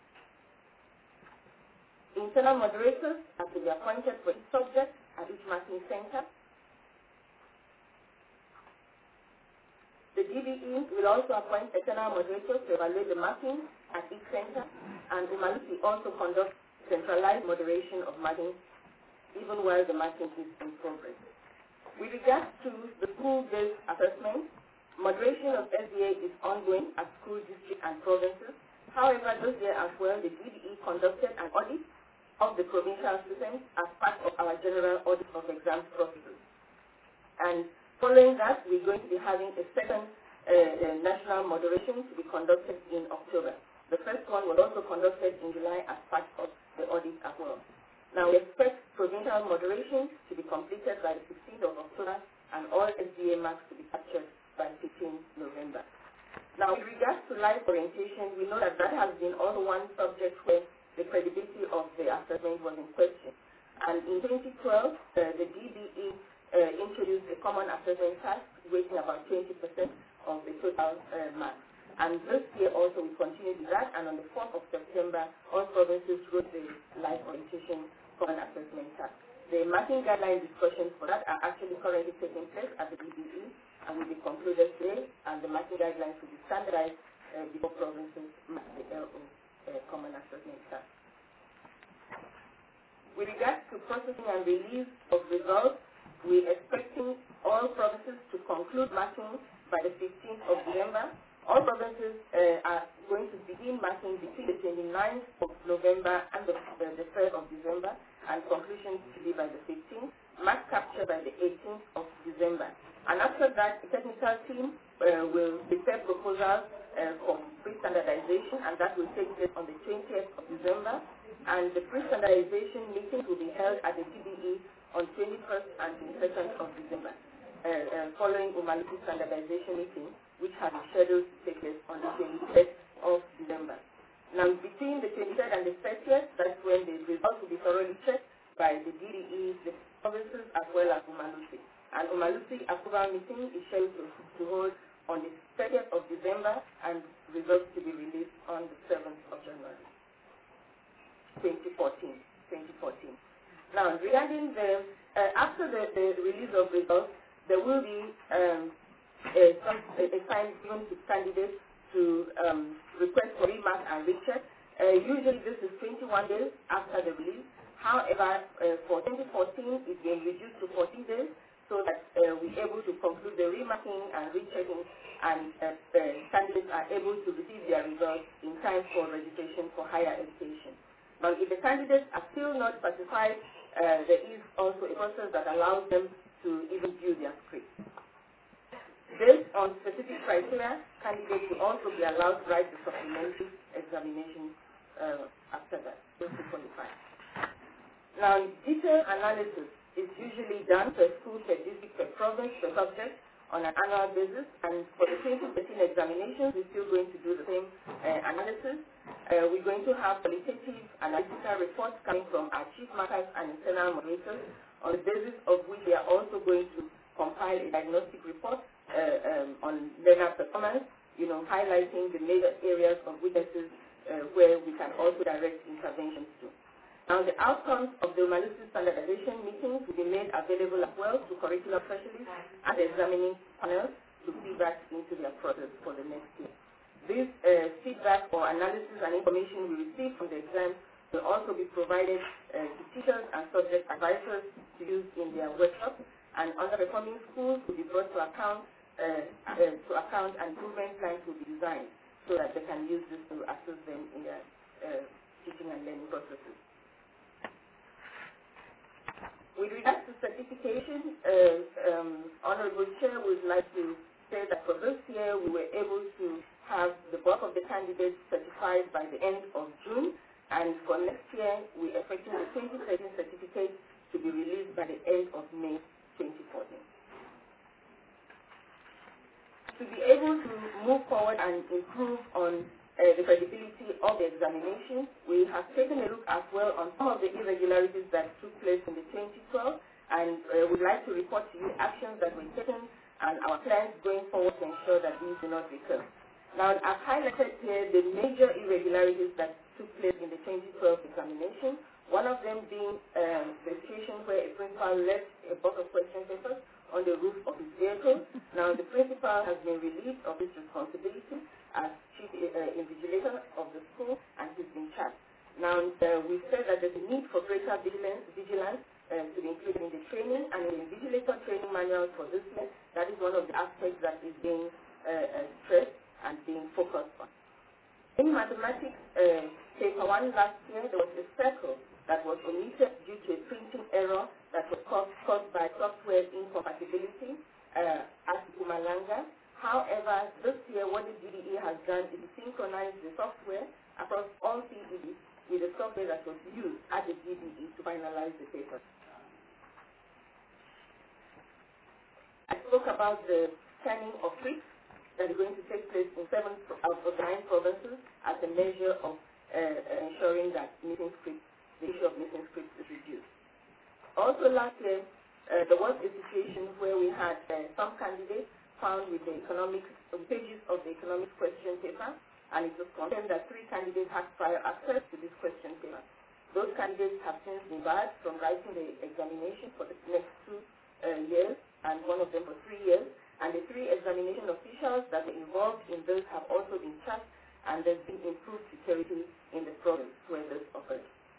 Internal moderators are to be appointed for each subject at each marking center. The GBE will also appoint external moderators to evaluate the marking at each center, and Umalusi also conducts centralized moderation of marking even while the marking is in progress. With regards to the school-based assessment, moderation of SDA is ongoing at school districts and provinces. However, this year as well, the GBE conducted an audit of the provincial systems as part of our general audit of exams processes. And following that, we're going to be having a second national moderation to be conducted in October. The first one was also conducted in July as part of the audit as well. Now, we expect provincial moderation to be completed by the 16th of October and all SDA marks to be captured by 15th November. Now, with regards to life orientation, we know that has been also one subject where the credibility of the assessment was in question. And in 2012, the DBE introduced a common assessment task weighing about 20% of the total marks. And this year also we continue with that, and on the 4th of September, all provinces wrote the life orientation common assessment task. The marking guideline discussions for that are actually currently taking place at the DBE and will be concluded today, and the marking guidelines will be standardized before provinces mark the LO. common assessment task. With regards to processing and release of results, we're expecting all provinces to conclude marking by the 15th of December. All provinces are going to begin marking between the 29th of November and the 3rd of December, and conclusion to be by the 15th. Mark capture by the 18th of December. And after that, the technical team will prepare proposals for pre-standardization, and that will take place on the 20th of December. And the pre-standardization meeting will be held at the GBE on 21st and 22nd of December, following Umalusi standardization meeting, which has been scheduled to take place on the 23rd of December. Now, between the 23rd and the 30th, that's when the results will be thoroughly checked by the DDEs, the provinces, as well as Umalusi. And Umalusi approval meeting is scheduled to hold on the 30th of December, and results to be released on the 7th of January, 2014. Now, regarding after the release of results, there will be a time given to candidates to request for remark and recheck. Usually this is 21 days after the release. However, for 2014, it's been reduced to 14 days so that we're able to conclude the remarking and rechecking, and candidates are able to receive their results in time for registration for higher education. Now, if the candidates are still not satisfied, there is also a process that allows them to even view their script. Based on specific criteria, candidates will also be allowed to write the supplementary examination after that, just to qualify. Now, detailed analysis is usually done per school, per district, per province, per subject on an annual basis, and for the 2013 examinations, we're still going to do the same analysis. We're going to have qualitative analytical reports coming from our chief markers and internal moderators, on the basis of which we are also going to compile a diagnostic report on learner performance, highlighting the major areas of weaknesses where we can also direct interventions to. Now, the outcomes of the Umalusi standardization meetings will be made available as well to curriculum specialists and examining panels to feedback into their process for the next year. This feedback or analysis and information we receive from the exams will also be provided to teachers and subject advisors to use in their workshops, and underperforming schools will be brought to account, and improvement plans will be designed so that they can use this to assist them in their teaching and learning processes. With regards to certification, Honorable Chair would like to say that for this year we were able to have the bulk of the candidates certified by the end of June, and for next year we're expecting the 2013 certificate to be released by the end of May 2014. To be able to move forward and improve on the credibility of the examination, we have taken a look as well on some of the irregularities that took place in the 2012, and would like to report to you actions that were taken and our plans going forward to ensure that these do not recur. Now, I've highlighted here the major irregularities that took place in the 2012 examination, one of them being the situation where a principal left a box of question papers on the roof of his vehicle. Now, the principal has been relieved of his responsibility as chief invigilator of the school, and he's been charged. Now, we said that there's a need for greater vigilance to be included in the training, and in the invigilator training manual for this year, that is one of the aspects that is being stressed and being focused on. In mathematics, paper 1 last year, there was a circle that was omitted due to a printing error that was caused by software incompatibility at Mpumalanga. However, this year what the DDE has done is to synchronize the software across all CEDs with the software that was used at the DDE to finalize the paper. I spoke about the scanning of scripts that is going to take place in 7 out of 9 provinces as a measure of ensuring that the issue of missing scripts is reduced. Also last year, there was a situation where we had some candidates found with the pages of the economics question paper, and it was confirmed that 3 candidates had prior access to this question paper. Those candidates have since been barred from writing the examination for the next 2 years, and one of them for 3 years, and the 3 examination officials that were involved in this have also been charged and there's been improved security in the province where this occurred.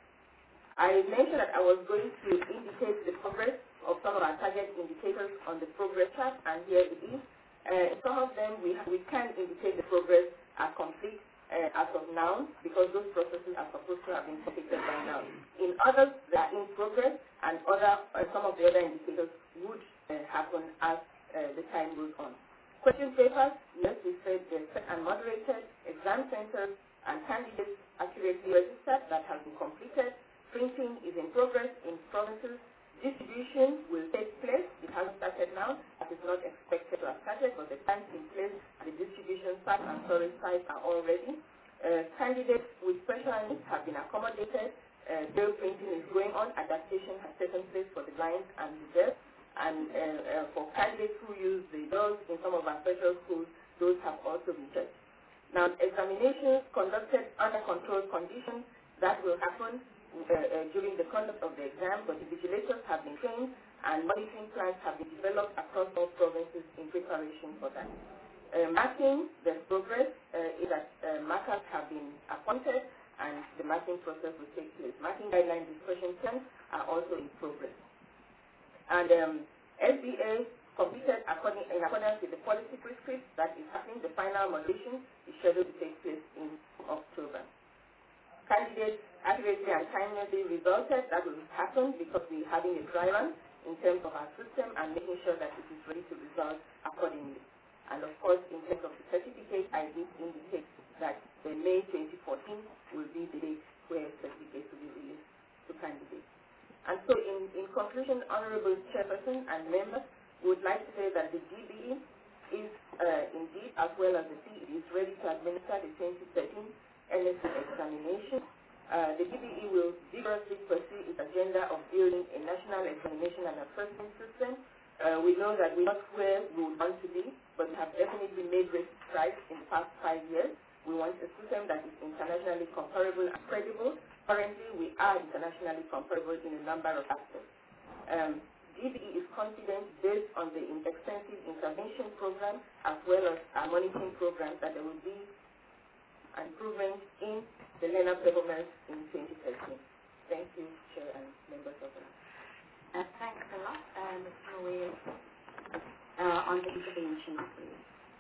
I mentioned that I was going to indicate the progress of some of our target indicators on the progress chart, and here it is. Some of them we can indicate the progress are complete as of now, because those processes are supposed to have been completed by now. In others, they are in progress, and some of the other indicators would happen as the time goes on. Question papers, yes, we said they're set and moderated. Exam centers and candidates accurately registered, that has been completed. Printing is in progress in provinces. Distribution will take place. It hasn't started now, as it's not expected to have started, but the plans in place at the distribution site and storage site are all ready. Candidates with special needs have been accommodated. Bill printing is going on. Adaptation has taken place for the blind and the deaf. And for candidates who use the doors in some of our special schools, those have also been checked. Now, examinations conducted under controlled conditions, that will happen during the conduct of the exam, but the vigilators have been trained and monitoring plans have been developed across all provinces in preparation for that. Marking, the progress is that markers have been appointed and the marking process will take place. Marking guideline discussion plans are also in progress. And SBA completed in accordance with the policy prescripts that is happening. The final moderation is scheduled to take place in October. Candidates accurately and timely resulted, that will happen because we're having a dry run in terms of our system and making sure that it is ready to result accordingly. And of course, in terms of the certificate, I did indicate that the May 2014 will be the date where certificates will be released to candidates. And so in conclusion, Honorable Chairperson and members, we would like to say that the GBE is indeed, as well as the CE, is ready to administer the 2013 NSC examination. The GBE will vigorously pursue its agenda of building a national examination and assessment system. We know that we're not where we would want to be, but we have definitely made great strides in the past 5 years. We want a system that is internationally comparable and credible. Currently, we are internationally comparable in a number of aspects. GBE is confident, based on the extensive intervention program as well as our monitoring program, that there will be improvement in the learner performance in 2013. Thank you, Chair and members of the Thanks a lot, Mr. Moe, on the intervention, please.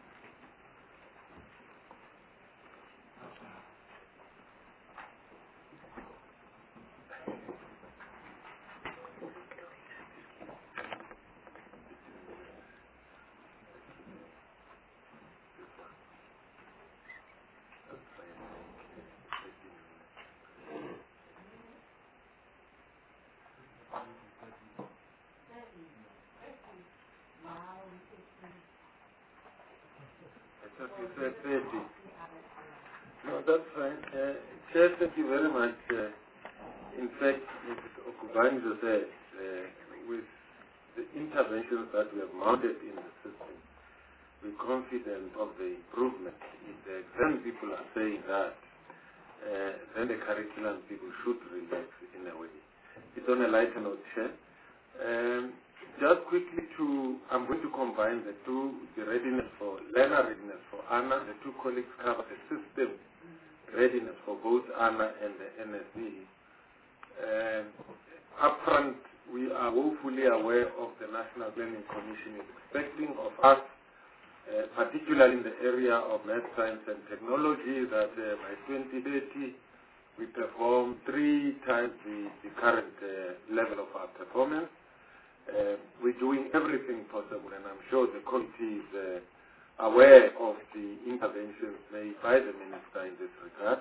You said 30. No, that's fine. Chair, thank you very much. In fact, Mrs. Okubanjo said, with the interventions that we have mounted in the system, we're confident of the improvement. If the exam people are saying that, then the curriculum people should relax in a way. It's on a lighter note, Chair. Just quickly I'm going to combine the two, the readiness for learner readiness for ANA. The two colleagues cover the system readiness for both ANA and the NSE. Upfront, we are woefully aware of the National Planning Commission is expecting of us, particularly in the area of math, science and technology, that by 2030 we perform 3 times the current level of our performance. We're doing everything possible, and I'm sure the committee is aware of the interventions made by the Minister in this regard.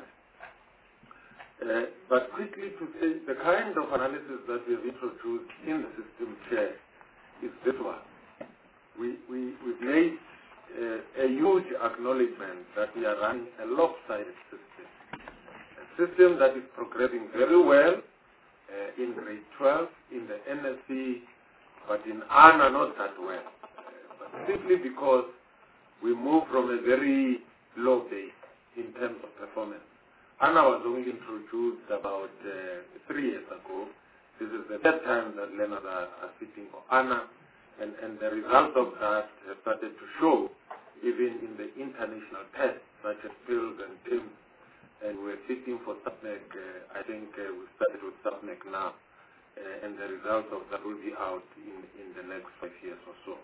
But quickly to say, the kind of analysis that we have introduced in the system, Chair, is this one. We've made a huge acknowledgement that we are running a lopsided system. A system that is progressing very well in grade 12, in the NSC, but in ANA not that well. But simply because we moved from a very low base in terms of performance. ANA was only introduced about 3 years ago. This is the third time that learners are sitting for ANA, and the result of that has started to show even in the international tests such as PILS and TIMS, and we're seeking for SAPNEC. I think we started with SAPNEC now, and the results of that will be out in the next 5 years or so.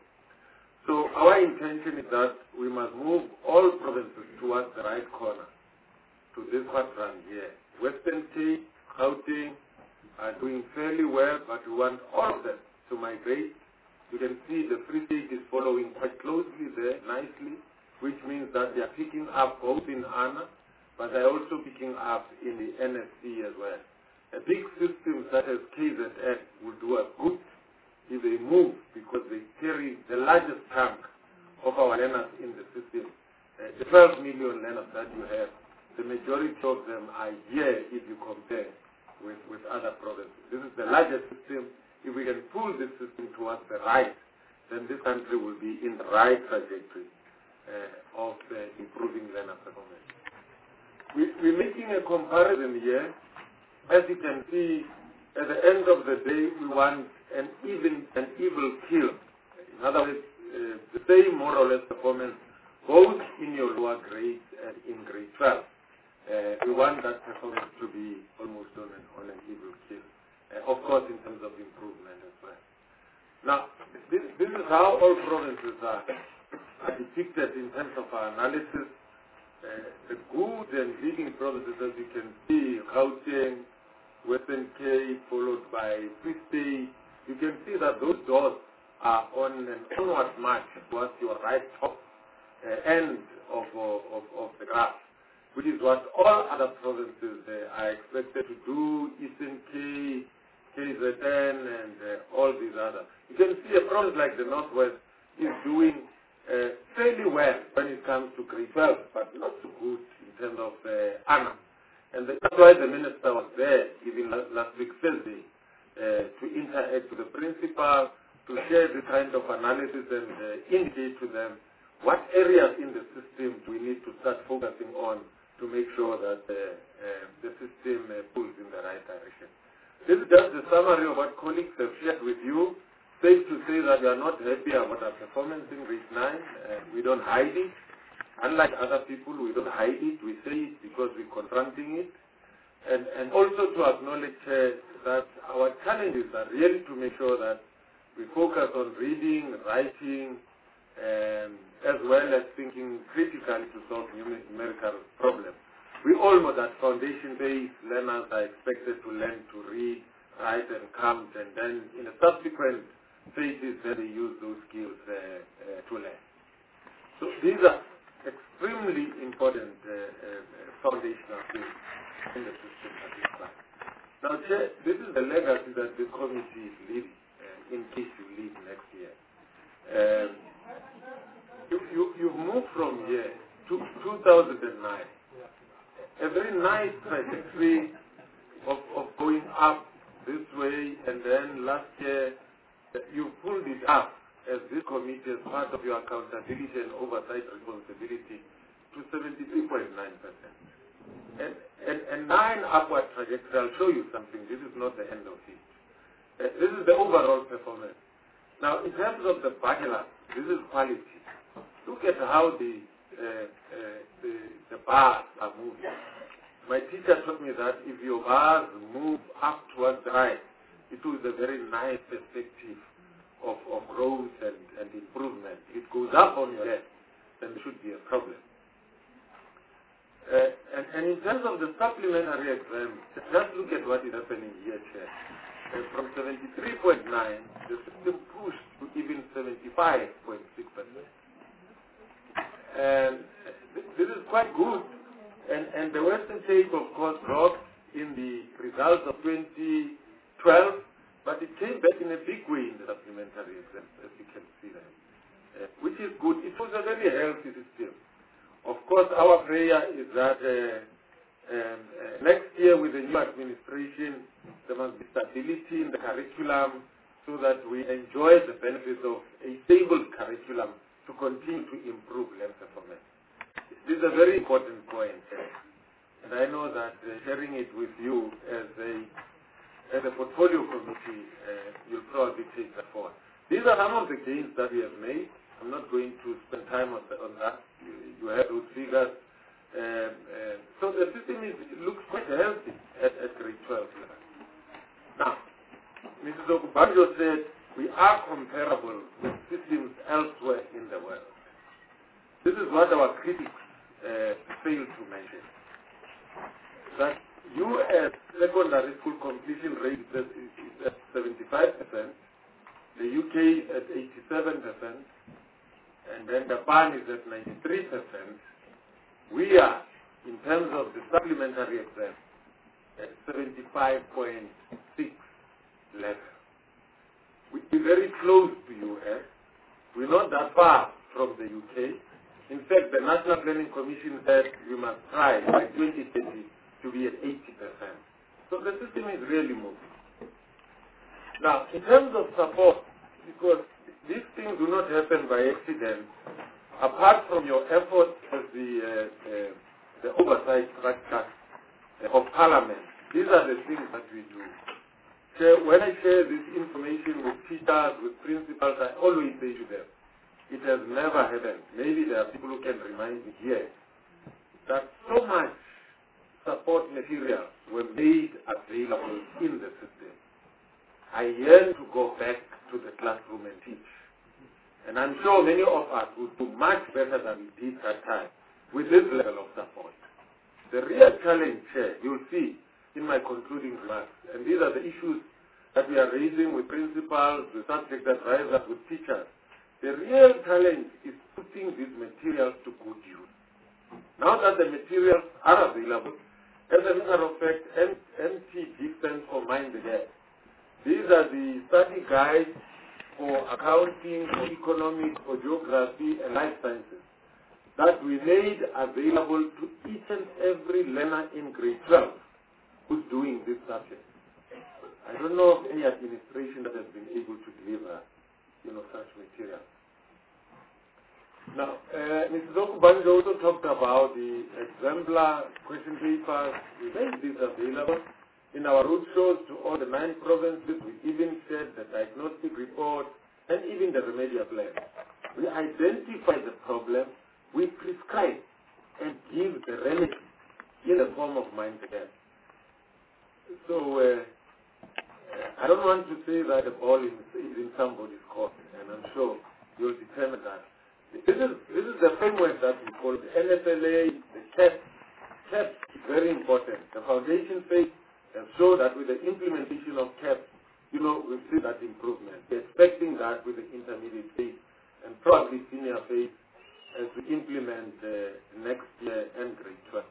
So our intention is that we must move all provinces towards the right corner, to this quadrant here. Western Cape, Gauteng are doing fairly well, but we want all of them to migrate. You can see the Free State is following quite closely there, nicely, which means that they are picking up both in ANA, but they're also picking up in the NFC as well. A big system such as KZN will do us good if they move, because they carry the largest chunk of our learners in the system. The 12 million learners that you have, the majority of them are here if you compare with other provinces. This is the largest system. If we can pull this system towards the right, then this country will be in the right trajectory of improving learner performance. We're making a comparison here. As you can see, at the end of the day, we want an evil kill. In other words, the same more or less performance both in your lower grades and in grade 12. We want that performance to be almost on an evil kill. Of course, in terms of improvement as well. Now, this is how all provinces are depicted in terms of our analysis. The good and leading provinces, as you can see, Gauteng, Western Cape, followed by Free State. You can see that those dots are on an onward march towards your right top end of the graph, which is what all other provinces are expected to do, Eastern Cape, KZN, and all these others. You can see a province like the Northwest is doing fairly well when it comes to grade 12, but not so good in terms of ANA. And that's why the minister was there, even last week Thursday, to interact with the principal, to share the kind of analysis and indicate to them what areas in the system do we need to start focusing on to make sure that the system pulls in the right direction. This is just a summary of what colleagues have shared with you. Safe to say that we are not happy about our performance in grade 9. We don't hide it. Unlike other people, we don't hide it. We say it because we're confronting it. And also to acknowledge that our challenges are really to make sure that we focus on reading, writing, as well as thinking critically to solve numerical problems. We all know that foundation-based learners are expected to learn to read, write, and count, and then in a subsequent phases that they use those skills to learn. So these are extremely important foundational things in the system at this time. Now, Chair, this is the legacy that the committee is leaving in case you leave next year. You've moved from here to 2009. A very nice trajectory of going up this way, and then last year you pulled it up as this committee as part of your accountability and oversight responsibility to 73.9%. And 9 upward trajectory. I'll show you something. This is not the end of it. This is the overall performance. Now, in terms of the bachelor, this is quality. Look at how the bars are moving. My teacher taught me that if your bars move up towards the right, it was a very nice perspective of growth and improvement. If it goes up on your left, then there should be a problem. And in terms of the supplementary exam, just look at what is happening here, Chair. From 73.9, the system pushed to even 75.6%. And this is quite good. And the Western Cape, of course, dropped in the results of 2012, but it came back in a big way in the supplementary exam, as you can see there, which is good. It was a very healthy system. Of course, our prayer is that next year with the new administration, there must be stability in the curriculum so that we enjoy the benefits of a stable curriculum to continue to improve learner performance. This is a very important point, and I know that sharing it with you as a portfolio committee, you'll probably take that forward. These are some of the gains that we have made. I'm not going to spend time on that. You have those figures. So the system looks quite healthy at grade 12 level. Now, Mrs. Okubanjo said we are comparable with systems elsewhere in the world. This is what our critics fail to mention. That U.S. secondary school completion rate is at 75%, the UK is at 87%, and then Japan is at 93%. We are, in terms of the supplementary exam, at 75.6 level. We're very close to US. We're not that far from the UK. In fact, the National Planning Commission said we must try by 2030 to be at 80%. So the system is really moving. Now, in terms of support, because these things do not happen by accident, apart from your efforts as the oversight structure of Parliament, these are the things that we do. So when I share this information with teachers, with principals, I always say to them, it has never happened. Maybe there are people who can remind me here that so much support materials were made available in the system. I yearn to go back to the classroom and teach. And I'm sure many of us would do much better than we did that time with this level of support. The real challenge here, you'll see in my concluding remarks, and these are the issues that we are raising with principals, with subject advisors, with teachers. The real challenge is putting these materials to good use. Now that the materials are available, as a matter of fact, MTG stands for Mind the Gap. These are the study guides for accounting, for economics, for geography, and life sciences that we made available to each and every learner in grade 12 who's doing this subject. I don't know of any administration that has been able to deliver, such material. Now, Mrs. Okubanjo also talked about the exemplar question papers. We made this available in our roadshows to all the 9 provinces. We even shared the diagnostic report and even the remedial plan. We identify the problem, we prescribe and give the remedy in the form of Mind the Gap. So, I don't want to say that the ball is in somebody's court, and I'm sure you'll determine that. This is the framework that we call the NSLA, the CAP. CAP is very important. The foundation phase has shown that with the implementation of CAP, we'll see that improvement. We're expecting that with the intermediate phase and probably senior phase as we implement next year and grade 12.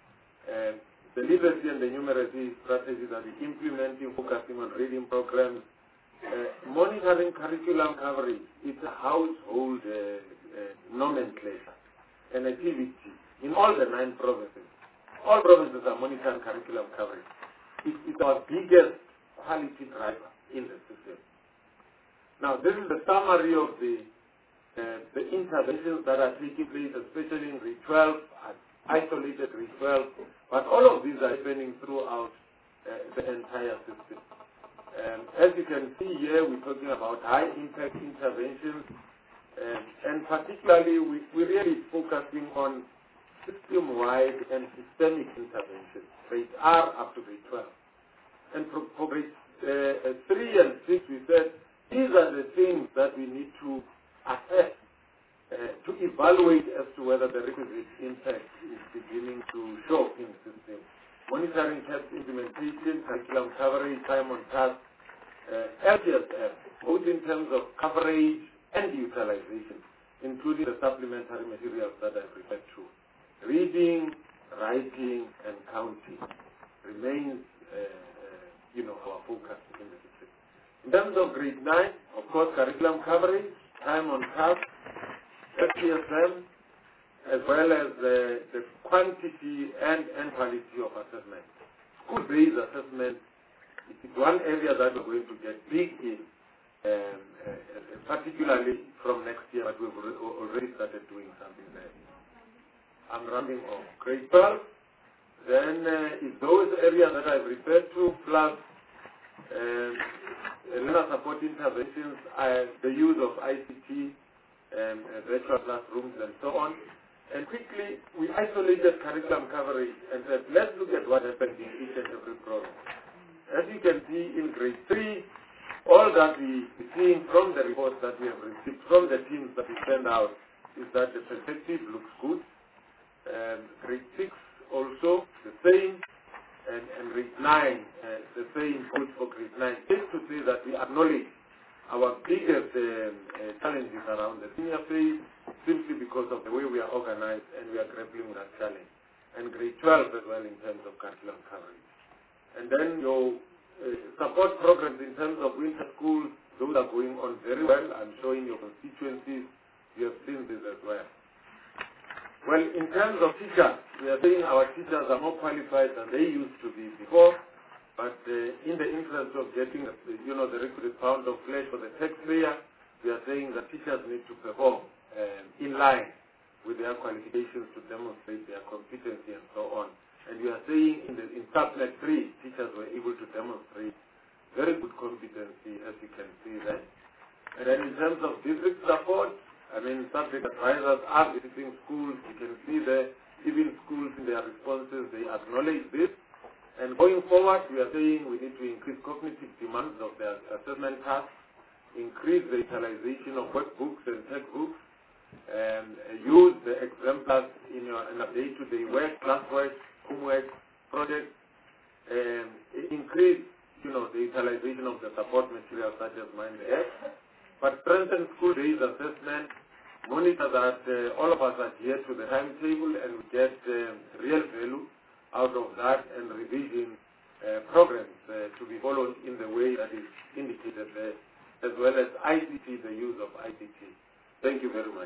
The literacy and the numeracy strategies that we're implementing, focusing on reading programs, monitoring curriculum coverage. It's a household nomenclature and activity in all the 9 provinces. All provinces are monitoring curriculum coverage. It's our biggest quality driver in the system. Now, this is the summary of the interventions that are taking place, especially in grade 12, isolated grade 12, but all of these are happening throughout the entire system. As you can see here, we're talking about high-impact interventions, and particularly we're really focusing on system-wide and systemic interventions, grade R up to grade 12. And for grade 3 and 6, we said these are the things that we need to assess to evaluate as to whether the requisite impact is beginning to show in the system. Monitoring test implementation, curriculum coverage, time on task, LTSF, both in terms of coverage and utilization, including the supplementary materials that I referred to. Reading, writing, and counting remains, our focus in the system. In terms of grade 9, of course, curriculum coverage, time on task, LTSM, as well as the quantity and quality of assessment. School-based assessment is one area that we're going to get big in, particularly from next year, but we've already started doing something there. I'm rounding off. Grade 12, then is those areas that I've referred to, plus learner support interventions, the use of ICT, virtual classrooms and so on. And quickly, we isolated curriculum coverage and said, let's look at what happened in each and every province. As you can see in grade 3, all that we seeing from the reports that we have received from the teams that we send out is that the perspective looks good. Grade 6 also the same, and grade 9 the same good for grade 9. Just to say that we acknowledge our biggest challenges around the senior phase simply because of the way we are organized and we are grappling with that challenge. And grade 12 as well in terms of curriculum coverage. And then your support programs in terms of winter schools, those are going on very well. I'm sure in your constituencies you have seen this as well. Well, in terms of teachers, we are saying our teachers are more qualified than they used to be before, but in the interest of getting the requisite pound of flesh for the taxpayer, we are saying that teachers need to perform in line with their qualifications to demonstrate their competency and so on. And we are saying in subnet 3, teachers were able to demonstrate very good competency, as you can see there. And then in terms of district support, subject advisors are visiting schools. You can see there, even schools in their responses, they acknowledge this. And going forward, we are saying we need to increase cognitive demands of their assessment tasks, increase the utilization of workbooks and textbooks, and use the exemplars in a day-to-day work, classwork, homework, projects, and increase, the utilization of the support materials such as Mind the App, but strengthen school-based assessment, monitor that all of us adhere to the timetable and we get real value out of that, and revision programs to be followed in the way that is indicated there, as well as ICT, the use of ICT. Thank you very much.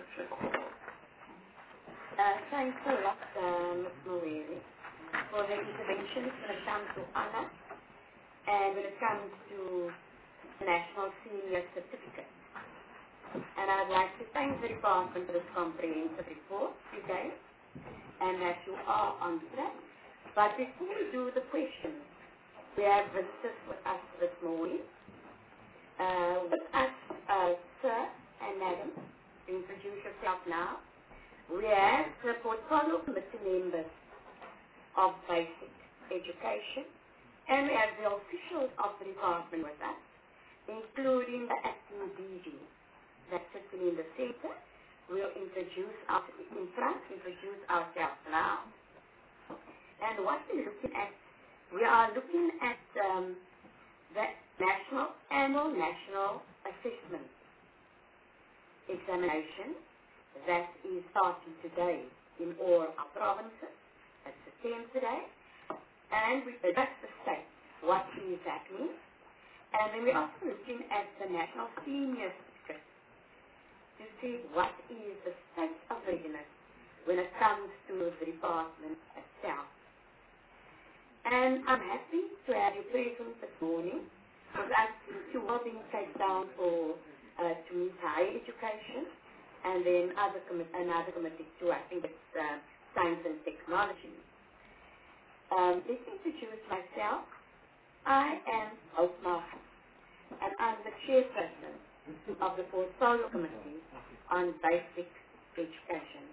Thanks a lot, Ms. Mweli, for the interventions when it comes to honor and when it comes to the National Senior Certificate. And I'd like to thank the department for this comprehensive report today, and that you are on track. But before we do the questions, we have visitors with us this morning. With us, sir and madam, introduce yourself now. We have the portfolio committee members of basic education, and we have the officials of the department with us, including the acting DG that's sitting in the center. We'll introduce ourselves now. And what we're looking at, we are looking at the annual national assessment examination that is starting today in all our provinces. That's the 10th today. And that's the state, what is happening. And then we're also looking at the National Senior Certificate to see what is the state of readiness when it comes to the department itself. And I'm happy to have you present this morning, because I think you are being taken down to meet higher education, and then another committee too. I think it's science and technology. Let me introduce myself. I am Hope Marcus, and I'm the chairperson of the Portfolio Committee on Basic Education.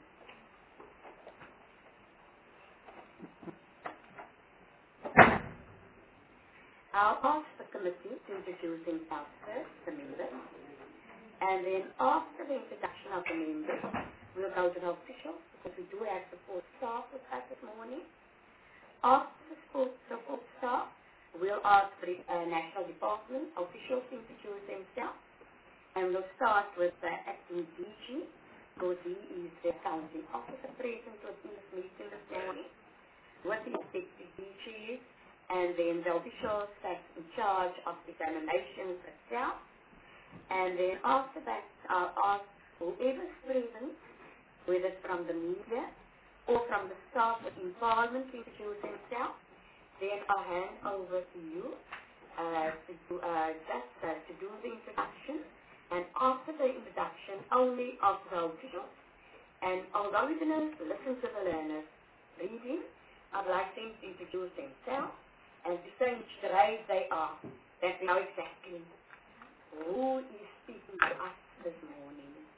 I'll ask the committee to introduce themselves first, the members, and then after the introduction of the members, we'll go to the officials, because we do have support staff with us this morning. After the support staff, we'll ask the National Department officials to introduce themselves, and we'll start with the acting DG, because he is the accounting officer present within this meeting this morning, with the executive DG, and then the officials that's in charge of the examinations itself. And then after that, I'll ask whoever's present, whether it's from the media or from the staff in Parliament, to introduce themselves. Then I'll hand over to you to do the introduction. And after the introduction, only after the officials. And although we're going to listen to the learners reading, I'd like them to introduce themselves and to say which grade they are, that we know exactly who is speaking to us this morning.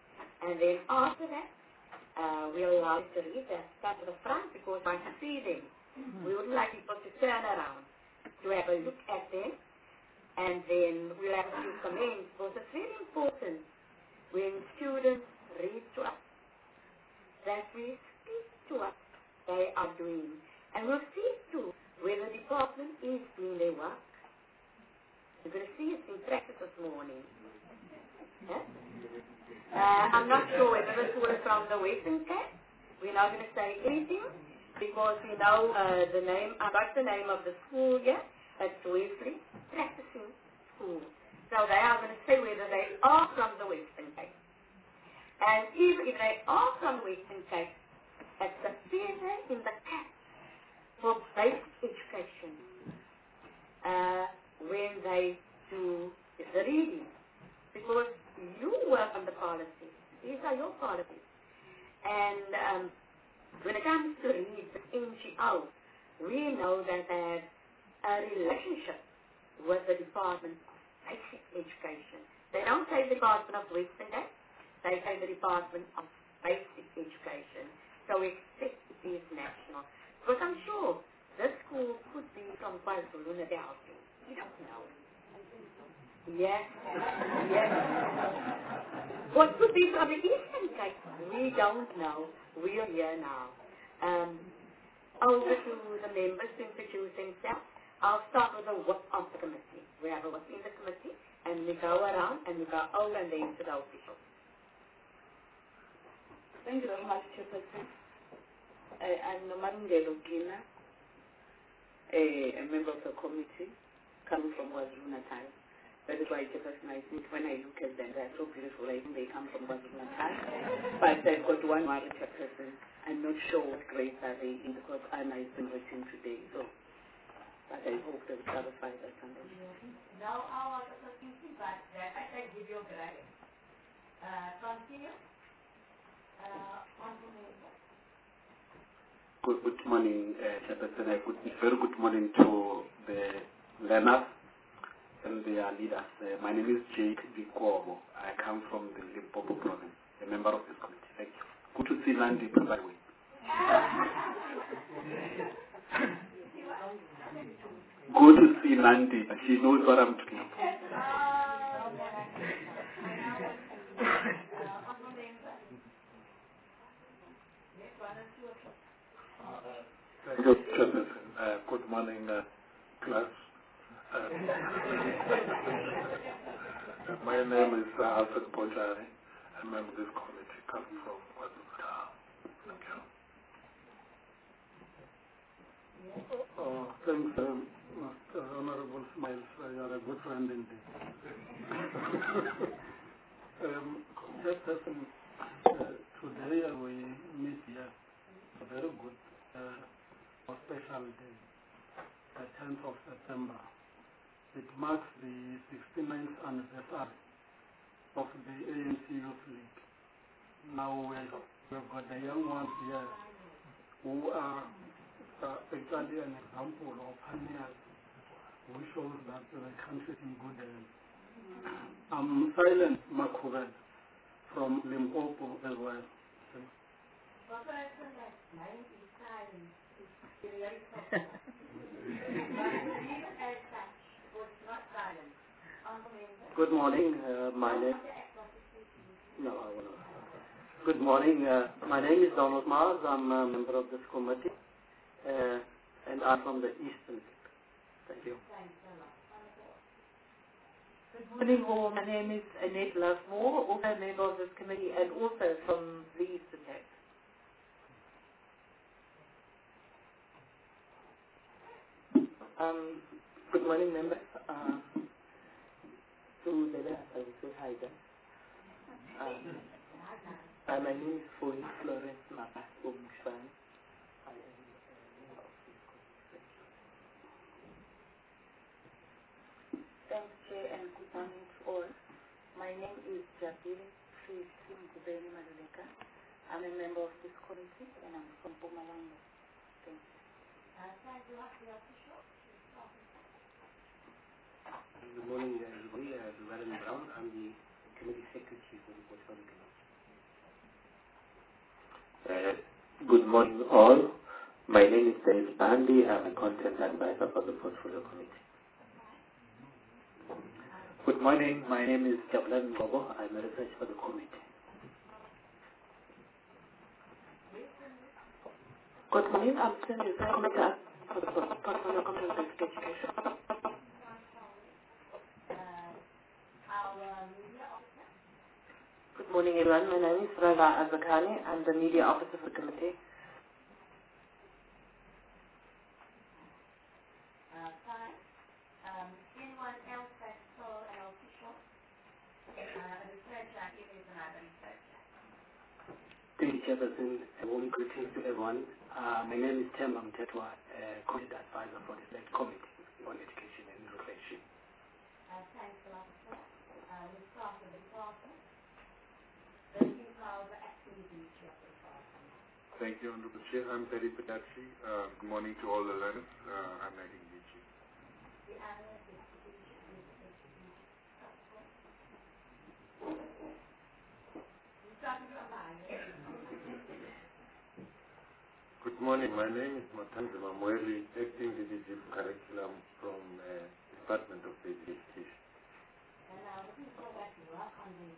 And then after that, we'll allow you to read that start to the front because I can see them. We would like people to turn around to have a look at them, and then we'll have a few comments because it's very important when students read to us that we speak to what they are doing, and we'll see too whether the department is doing their work. You're going to see it in practice this morning. Yeah? I'm not sure whether this was from the Western Cape. We're not going to say anything because we know the name. I got the name of the school here. It's Wesley Practicing School. So they are going to say whether they are from the Western Cape. And even if they are from the Western Cape, it's a feather in the cap for basic education when they do the reading. Because you work on the policies. These are your policies. And when it comes to read the NGO, we know that they have a relationship with the Department of Basic Education. They don't say the Department of Western Cape, they say the Department of Basic Education. So we expect it is national. Because I'm sure this school could be from KwaZulu-Natal. We don't know. Yes. Yes. What could be from the Eastern Cape? We don't know. We are here now. Over to the members to introduce themselves. I'll start with the work of the committee. We have a work in the committee, and we go around and we go over and then to the officials. Thank you very much, Chairperson. I'm Nomandelo Gina, a member of the committee coming from KwaZulu-Natal. That is why, Chairperson, I think when I look at them, they're so beautiful. I think they come from KwaZulu-Natal. But I've got one more Chairperson. I'm not sure what grades are they in because Anna has been waiting today. So, but I hope they'll clarify that. Now, I was thinking that I can give you a grade. Continue. Good morning, Chairperson. Very good morning to the learners and their leaders. My name is Jake Bikobo. I come from the Limpopo province, a member of this committee. Thank you. Good to see Nandi, by the way. Good to see Nandi. She knows what I'm talking about. Thank you, Chairperson. Good morning, class. My name is Alfred Bojari. I'm a member of this committee coming from KwaZulu-Natal. Thank you. Thanks, Honorable Smiles. You are a good friend indeed. Chairperson, today we meet here a very good special day, the 10th of September. It marks the 69th anniversary of the ANC Youth League. Now we've got the young ones here who are actually an example of pioneers who shows that the country is in good hands. I'm Silent Makuvel from Limpopo as well. Good morning, Good morning, my name is Donald Mars. I'm a member of this committee, and I'm from the Eastern Cape. Thank you. Good morning all, my name is Annette Lovemore, also a member of this committee and also from the Eastern Cape. Good morning, members. To the left, I will say hi there. My name is Foy Florence Mapasko Mushani. I am a member of this committee. Thanks, Chair, and good morning to all. My name is Jabili Sri Ngubeni Maluleka. I'm a member of this committee, and I'm from Mpumalanga. Thank you. Good morning, everybody. Warren Brown. I'm the committee secretary for the Portfolio Committee. Good morning, all. My name is Dennis Bandi. I'm a content advisor for the Portfolio Committee. Good morning. My name is Jablan Bobo. I'm a researcher for the committee. Good morning. I'm Cindy Zayamata for the Portfolio Committee on Basic Education. Good morning, everyone. My name is Raza Azakani. I'm the media officer for the committee. Anyone else that saw an official researcher, it is another researcher. Thank you, Chairperson. A warm greetings to everyone. My name is Temba Mtetwa, content advisor for the Select Committee on Education and Reflection. Thanks a lot, sir. We'll start with the department. The people the activities of the department. Thank you, Honorable Chair. I'm Perry Patatri. Good morning to all the learners. I'm Nagin DG. The annual distribution is Good morning. My name is Matanzi Mamweli, acting DG Curriculum from Department of Education. And now the people that work on these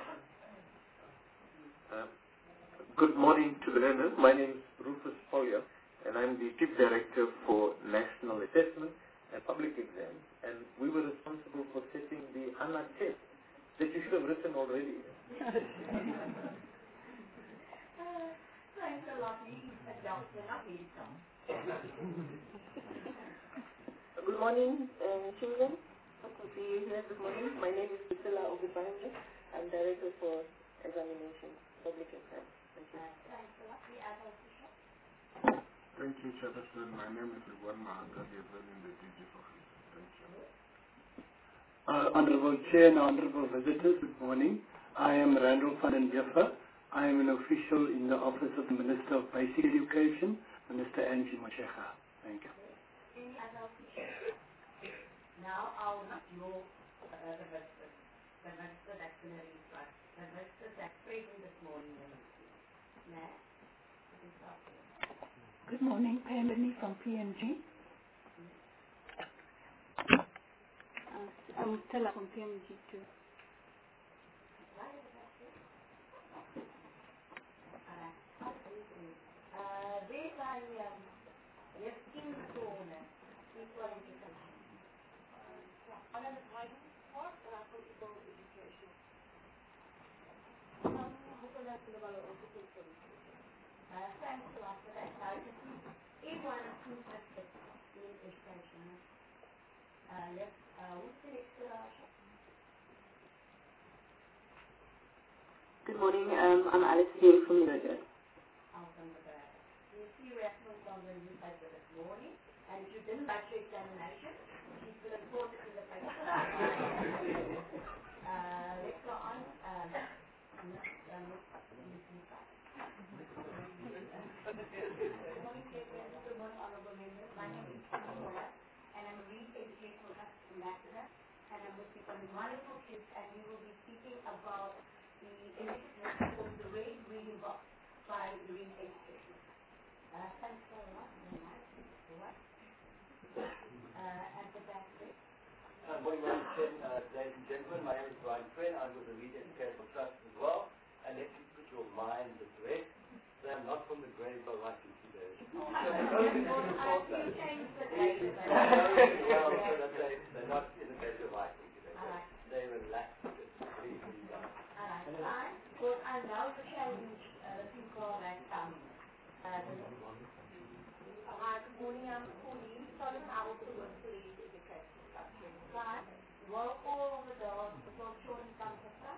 Good morning to the learners. My name is Rufus Poya, and I'm the Chief Director for National Assessment and Public Exams, and we were responsible for setting the ANA test that you should have written already. Thanks a lot. Good morning, children. Good to see you here this morning. My name is Priscilla Ogubanje. I'm Director for Examinations, Public Exams. Thank you. Thanks a lot. The other official. Thank you, Chairperson. My name is Ridwan Mahagadi, in the DG's office. Thank you. Honorable Chair and Honorable Visitors, good morning. I am Randall Van Jeffer. I am an official in the Office of the Minister of Basic Education, Minister Angie Mashekha. Thank you. Any other officials? Now I'll not know the register that's going to read us, the register that's present this morning. Next, we can start here. Good morning, Pamela from PMG. I'm Stella from PMG too. Thanks a lot for that. Everyone who's interested in education. Let's who's the next Good morning. I'm Alice Hill from Nigeria. You see reference on the newspaper this morning, and if you didn't like your examination, you could have brought it to the paper. Let's go on. Good morning, honorable members. My name is Paula, and I'm a lead educational ambassador, and I'm with some wonderful kids, and we will be speaking about the initiative called the Red Reading Box by Green Education. Thanks very much. And the back there. Good morning, ladies and gentlemen. My name is Brian Friend. I'm with the Reed Educational Trust as well. And let me put your minds at rest. They are not from the grave of writing today. They're not in the grave of writing today. They relaxed it. Well, I now challenge the people that come. Good morning, I'm Pauline Solomon. I also work for the Education Structure. Well, all of the dogs, the dog showing some stuff,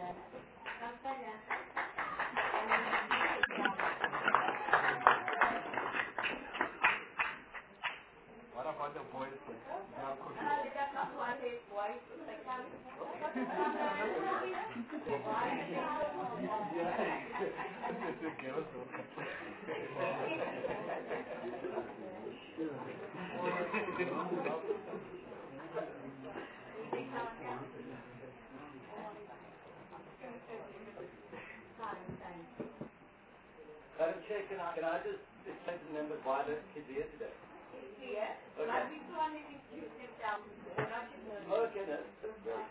What about the voice? That's not why they voice. can I just explain to the members why the kids are here today? Yes. Okay. But we want to introduce themselves. Okay, that's great.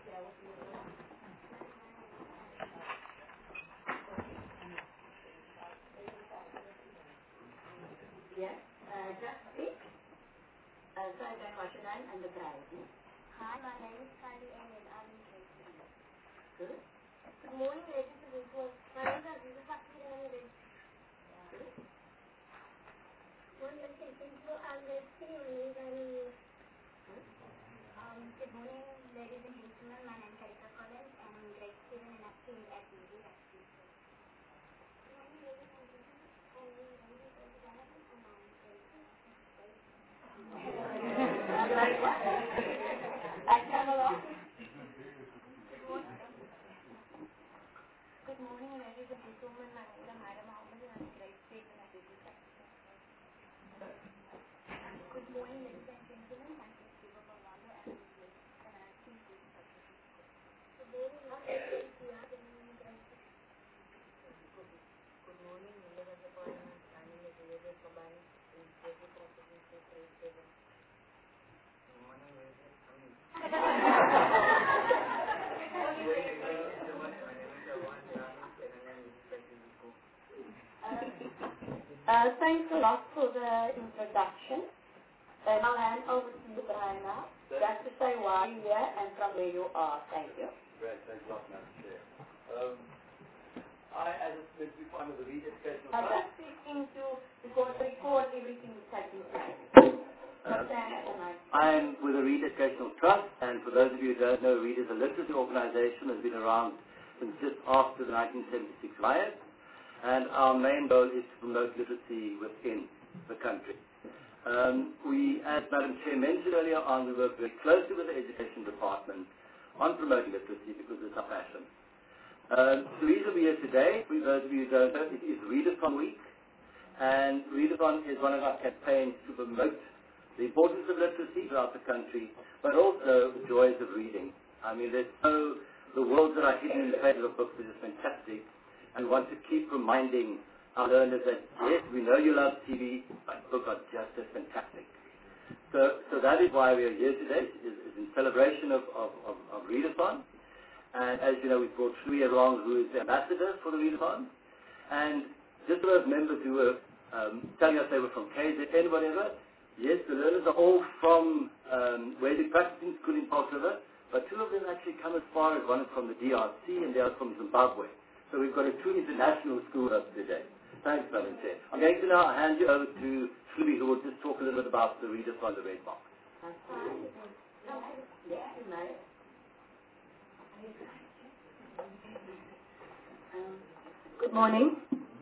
Yes. Just speak. Saida Khoshanan and the bride. Hi, my name is Kylie and I'm in Tracy. Good. Good morning, ladies and gentlemen. My name is Aziza Fakir and I'm in Good. One second, I'm the senior lead and good morning, ladies and gentlemen. My name is Karika Collins and I'm in grade 7 and I've trained at UV Vaccine. Good morning, ladies and gentlemen. My name is Aziza Fakir and I'm in grade 2. Good morning, ladies and gentlemen. My name is Madam Mohammed and I'm in grade 6 and I do Good morning, ladies and gentlemen. My name is Shiva Bhavanda and I'm in grade 6 and I have 2 schools. Good morning, ladies and gentlemen. Good morning, members of the parliament. My name is Elizabeth Kabani in grade 7. Good morning, ladies and Thanks a lot for the introduction. And I'll hand over to you, Brian, now. Just to say why you're here and from where you are. Thank you. Great, thanks a lot, Madam Chair. I, as a Smith, I'm with the Re-Educational I'm Trust. just speaking to, because we record everything that's taking place. I'm with the Reed Educational Trust, and for those of you who don't know, Reed is a literacy organization that's been around since just after the 1976 riot, and our main goal is to promote literacy within the country. We, as Madam Chair mentioned earlier on, we work very closely with the Education Department on promoting literacy because it's our passion. The reason we're here today, for those of you who don't know, it is Readathon Week, and Readathon is one of our campaigns to promote the importance of literacy throughout the country, but also the joys of reading. I mean, the worlds that are hidden in the pages of books are just fantastic, and we want to keep reminding our learners that, yes, we know you love TV, but books are just as fantastic. So that is why we are here today, is in celebration of Readathon. And as you know, we brought Shree along, who is the ambassador for the Readathon. And just those members who were telling us they were from KZN, whatever, yes, the learners are all from where they practice in school in Park River, but 2 of them actually come as far as one is from the DRC and the other from Zimbabwe. So we've got a true international school up today. Thanks, Madam Chair. I'm going to now hand you over to Shree, who will just talk a little bit about the Readathon, the Red Box. Good morning.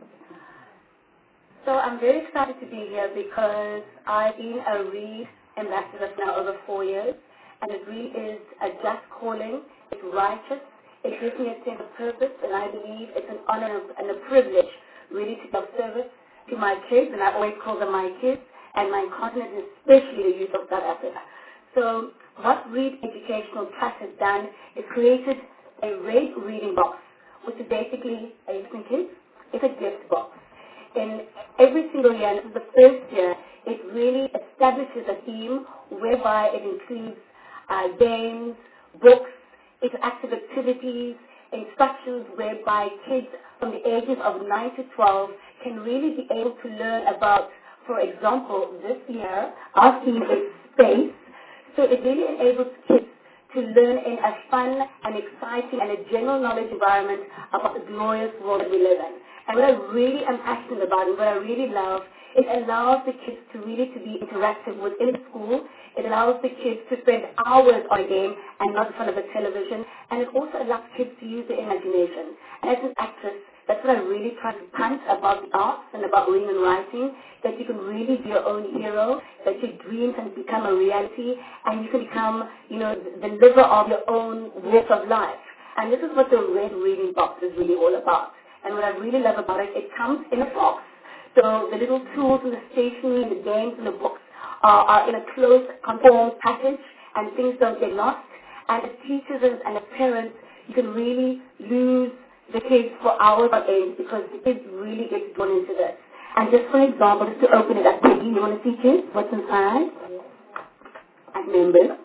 So I'm very excited to be here because I've been a Reed ambassador for now over 4 years, and it really is a just calling. It's righteous. It gives me a sense of purpose, and I believe it's an honor and a privilege really to be of service to my kids, and I always call them my kids, and my continent, especially the youth of South Africa. So what Reed Educational Trust has done is created a red reading box, which is basically, listen kids, it's a gift box. In every single year, and this is the first year, it really establishes a theme whereby it includes games, books, interactive activities, instructions whereby kids from the ages of 9 to 12 can really be able to learn about, for example, this year, our theme is space, so it really enables kids to learn in a fun and exciting and a general knowledge environment about the glorious world that we live in. And what I really am passionate about and what I really love, it allows the kids to really to be interactive within school. It allows the kids to spend hours on a game and not in front of a television. And it also allows kids to use their imagination. And as an actress, that's what I really try to punt about the arts and about reading and writing, that you can really be your own hero, that your dreams can become a reality, and you can become, the liver of your own walk of life. And this is what the Red Reading Box is really all about. And what I really love about it, it comes in a box. So the little tools and the stationery and the games and the books are in a closed, conformed package, and things don't get lost. And as teachers and as parents, you can really lose the kids for hours on end because the kids really get drawn into this. And just for example, just to open it up, Peggy, you want to see kids? What's inside? And members.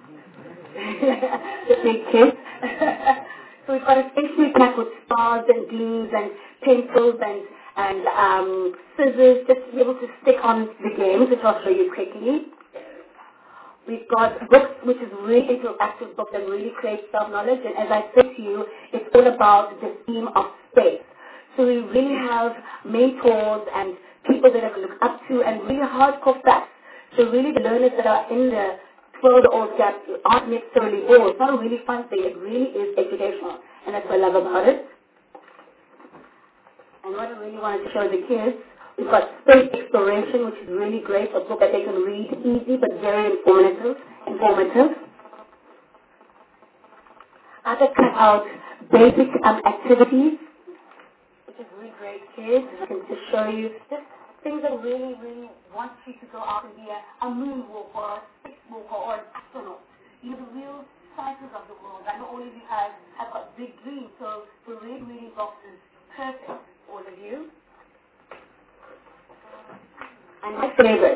The big kids. So we've got a stationery pack with stars and glues and pencils and scissors just to be able to stick on the games, which I'll show you quickly. We've got books, which is really interactive books that really create self-knowledge. And as I said to you, it's all about the theme of space. So we really have mentors and people that I can look up to and really hardcore facts. So really the learners that are in the 12-year-old gap aren't necessarily bored. It's not a really fun thing. It really is educational. And that's what I love about it. And what I really wanted to show the kids, we've got Space Exploration, which is really great, a book that they can read easy but very informative. I could cut out basic activities, which is really great, kids. I can just show you just things that really, really want you to go out and be a moonwalker or a spacewalker or an astronaut. You know, the real sizes of the world. I know all of you have got big dreams, so the Red Reading Box is perfect for all of you. And my favorite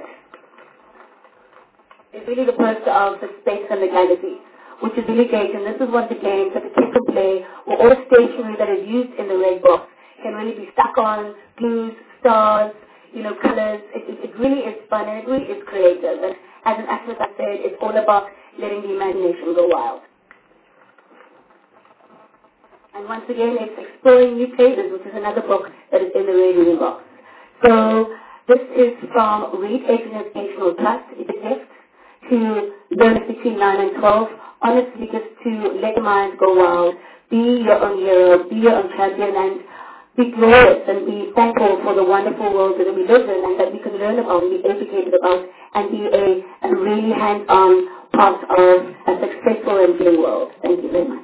is really the poster of the Space and the Galaxy, which is really great. And this is one of the games that the kids can play, where all the stationery that is used in the red box can really be stuck on, glues, stars, you know, colors. It really is fun and it really is creative. And as an actress, I said, it's all about letting the imagination go wild. And once again, it's Exploring New Places, which is another book that is in the Red Reading Box. So this is from Read Educational Trust. It's a gift to learners between 9 and 12. Honestly, just to let the mind go wild, be your own hero, be your own champion, and be glorious and be thankful for the wonderful world that we live in and that we can learn about and be educated about and be a really hands-on part of a successful and free world. Thank you very much.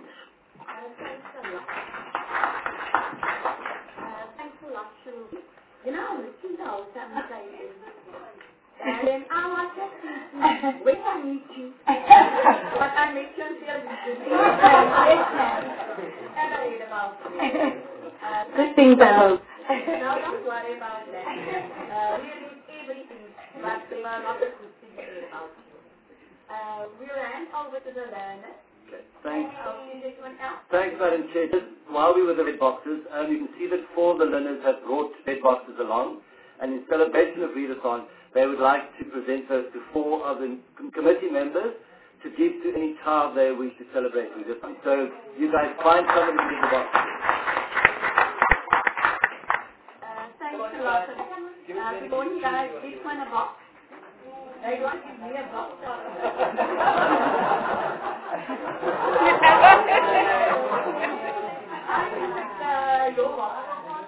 Thanks a lot, Shu. You know, listen to our conversation. And then I want to see when I meet you. But I make you feel good. And I read about you. Good things, I hope. No, don't worry about that. Really, everything. But there are not a good thing to read about you. We ran over to the learner. Okay, thanks. Else? Thanks, Madam Chair. Just while we were the red boxes, you can see that 4 of the learners have brought red boxes along, and in celebration of Readathon, they would like to present those to 4 of the committee members to give to any child they wish to celebrate Readathon. So you guys find somebody to give the box. Thanks a lot. Good morning, guys. This one a box. They want to give me a box. I think your box.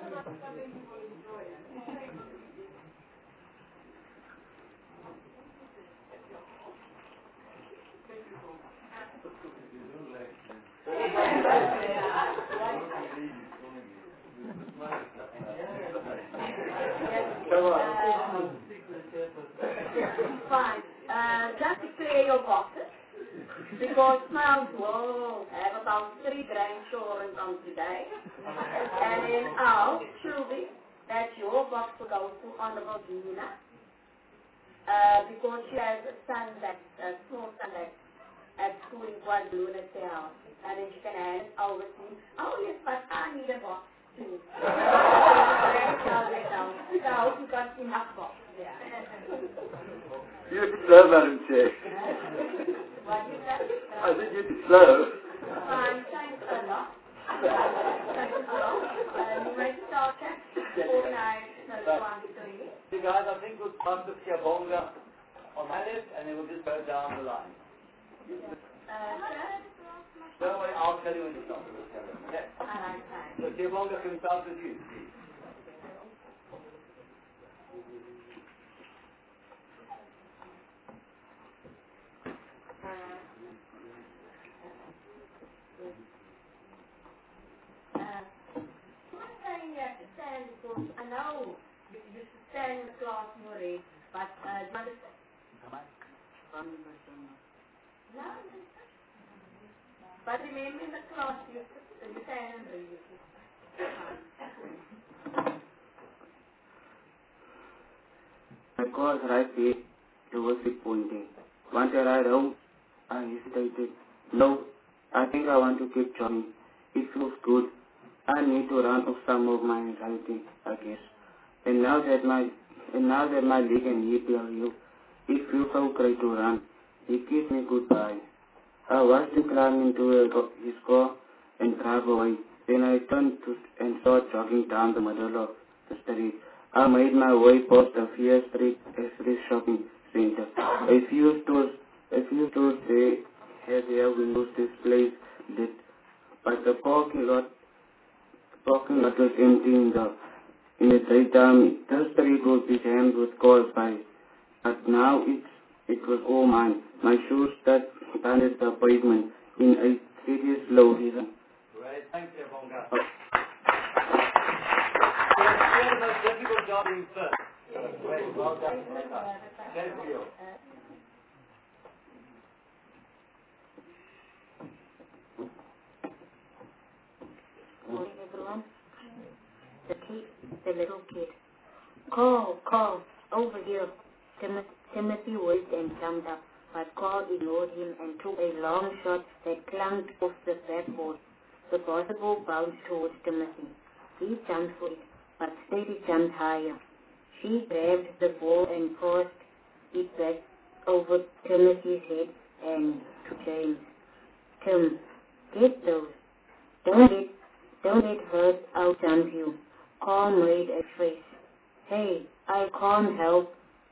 Fine. Just declare your boxes because Smiles will have about 3 grandchildren on today. And then Shubi, that your box will go to Honorable Gina because she has a son that, a small son that at school in KwaZulu-Natal. And then she can hand it over to me. Oh yes, but I need a box too. So I hope you got enough box. Yeah. You're too slow, Madam Chair. What is that? I said you're too slow. Thanks a lot. Thanks a lot. You ready to start check? 4, 9, 1, 3. You guys, I think we'll start with Kiabonga on my left, and then we'll just go down the line. Don't worry, I'll tell you when to start. Okay? So Kiabonga, can we start with you, please? I know you used to stand in the class, Maureen, but no. But remember in the class, you stand and read. course right there towards it pointing. Once I arrived home, I hesitated. No, I think I want to keep jogging. It feels good. I need to run off some of my anxiety, I guess. And now that my leg and hip are healed, it feels so great to run. He kissed me goodbye. I watched him climb into his car and drive away. Then I turned and started jogging down the middle of the street. I made my way past the Fear Street shopping center. A few stores there had their windows displayed lit, but the parking lot was empty in the daytime. The street was jammed with cars by, but now it was all mine. My shoes that banded the pavement in a serious slow rhythm. Great, thanks everyone. What the most difficult job in first? Great, well done. Thank you. Morning, everyone. The little kid. Call, over here. Timothy whizzed and jumped up, but Carl ignored him and took a long shot that clunked off the backboard. The possible bounced towards Timothy. He jumped for it, but Steady jumped higher. She grabbed the ball and passed it back over Timothy's head and to James. Tim, get those. Don't let her out-jump you. Carl made a face. Hey, I can't help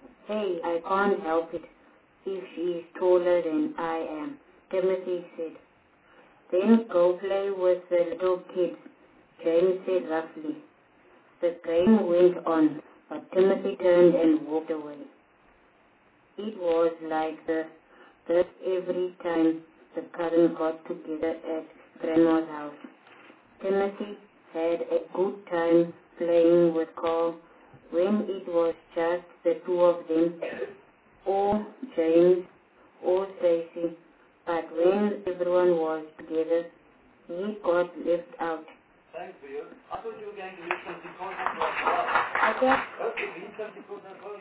it if she is taller than I am, Timothy said. Then go play with the little kids, James said roughly. The game went on, but Timothy turned and walked away. It was like that every time the cousins got together at Grandma's house. Timothy had a good time playing with Carl when it was just the two of them, or James, or Stacy, but when everyone was together, he got left out. Thanks for you. I thought you were going to read something important for us. Okay, read something important for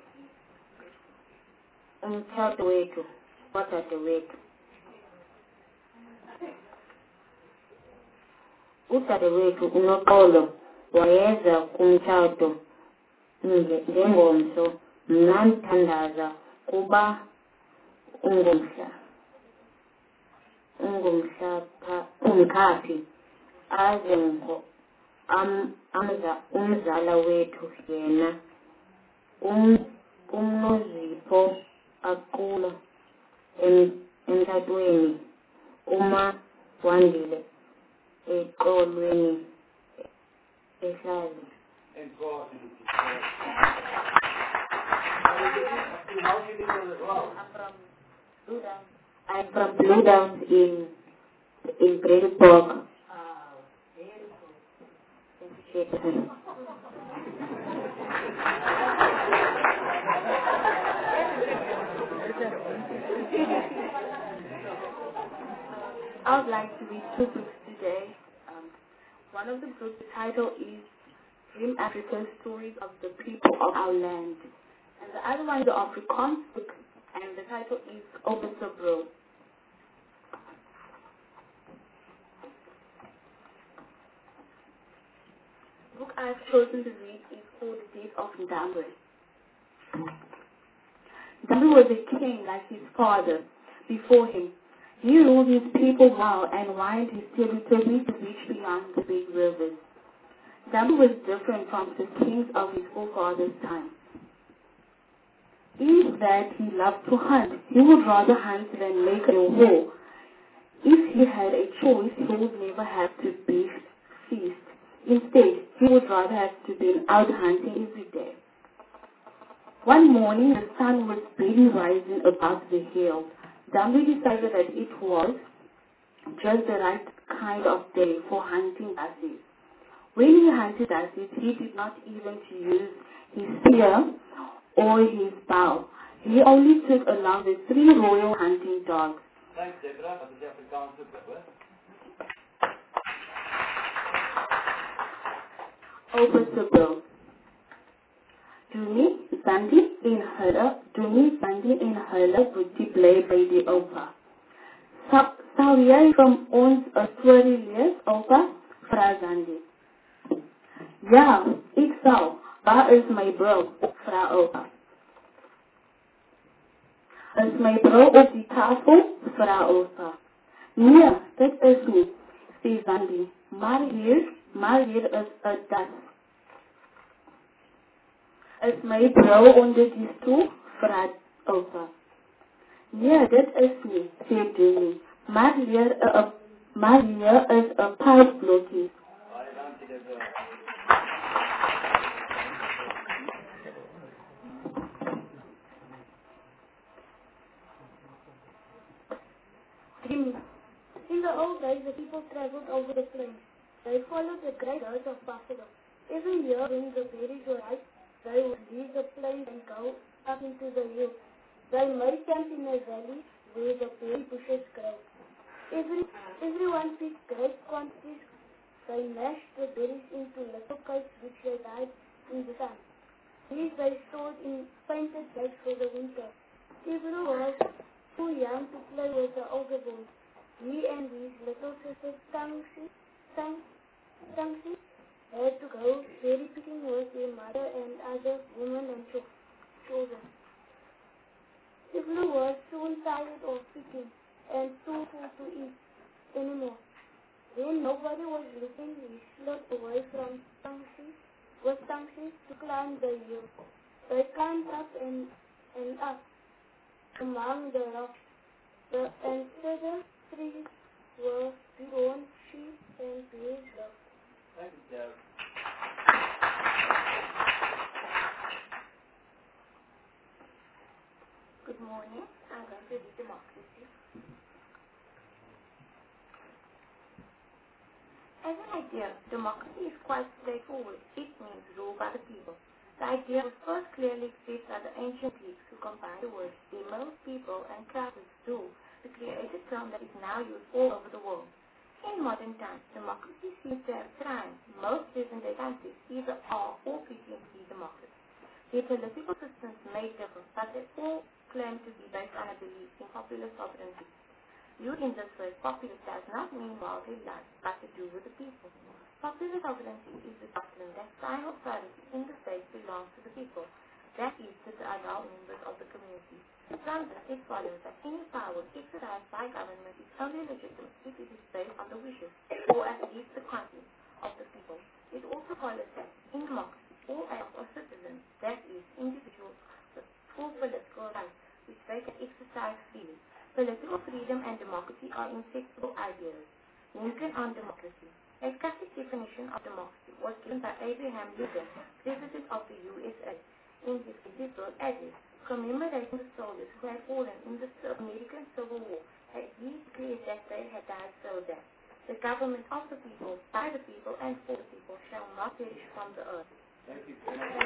us. Umthathu wathathu wethu. Udadewethu uNoxolo wayeza kumtshato ngengomso mnamthandaza kuba umkhaphi aze umzala wethu yena umnozipho aqula emtatweni uma wandile eqolweni ehlali. I'm from Blue Downs in Brady Park. I would like to read two books today. One of the books, the title is Dream Africa, Stories of the People of Our Land. And the other one is the Afrikaans book, and the title is Obesobro. The book I've chosen to read is called The Death of Ndambwe. Ndambwe was a king like his father before him. He ruled his people well and widened his territory to reach beyond the big rivers. Ndambwe was different from the kings of his forefathers' time. In that he loved to hunt. He would rather hunt than make a war. If he had a choice, he would never have to feast. Instead, he would rather have to be out hunting every day. One morning, the sun was barely rising above the hill. Ndambwe decided that it was just the right kind of day for hunting dassies. When he hunted dassies, he did not even use his spear or his bow. He only took along the 3 royal hunting dogs. Thanks, Deborah. Wat is die Afrikaanse boek? Obesobro. Zandi in hulle boetie bly by die oupa. Sou jy van ons 'n storie lees, oupa? Vra Zandi. Ja, ek sal. Waar is my bril? Vra oupa. Is my bril op die tafel? Vra oupa. Nee, dit is nie, sê Zandi. Maar hier is 'n das. Is my bril onder die stoel? Vra oupa. Nee, dit is nie, sê Jenny. Maar hier is 'n pylblokkie. In the old days, the people traveled over the plains. They followed the great herd of buffalo. Every year, when the berries were ripe, they would leave the plains and go up into the hills. They made camp in a valley where the berry bushes grow. Everyone picked great quantities. They mashed the berries into little cakes which they dried in the sun. These they stored in painted bags for the winter. Gabriel was too young to play with the older boys. He and his little sister Tangsi had to go berry picking with their mother and other women and children. Gabriel was soon tired of picking and too full to eat anymore. When nobody was looking, he slipped away from Tangsi to climb the hill. They climbed up and up among the rocks. The cedar trees were grown sheep and bears loved. Thank you. Good morning. I'm going to read democracy. As an idea, democracy is quite straightforward. It means rule by the people. The idea was first clearly expressed by the ancient Greeks who combined the words demos, people, and kratos, rule, to create a term that is now used all over the world. In modern times, democracy seems to have thrived. Most present-day countries either are or pretend to be democracies. Their political systems may differ, but they all claim to be based on a belief in popular sovereignty. Viewed in this way, popular does not mean worldly life, but to do with the people. Popular sovereignty is the doctrine that final authority in the state belongs to the people, that is, to the adult members of the community. From this, it follows that any power exercised by government is only legitimate if it is based on the wishes, or at least the consent, of the people. It also follows that, in democracy, all adults are citizens, that is, individuals with full political rights, which they can exercise freely. Political freedom and democracy are inseparable ideas. Lincoln on democracy. A classic definition of democracy was given by Abraham Lincoln, President of the USA, in his Gettysburg Address, commemorating the soldiers who had fallen in the American Civil War. He declared that they had died so that the government of the people, by the people, and for the people shall not perish from the earth. Thank you. Thank you.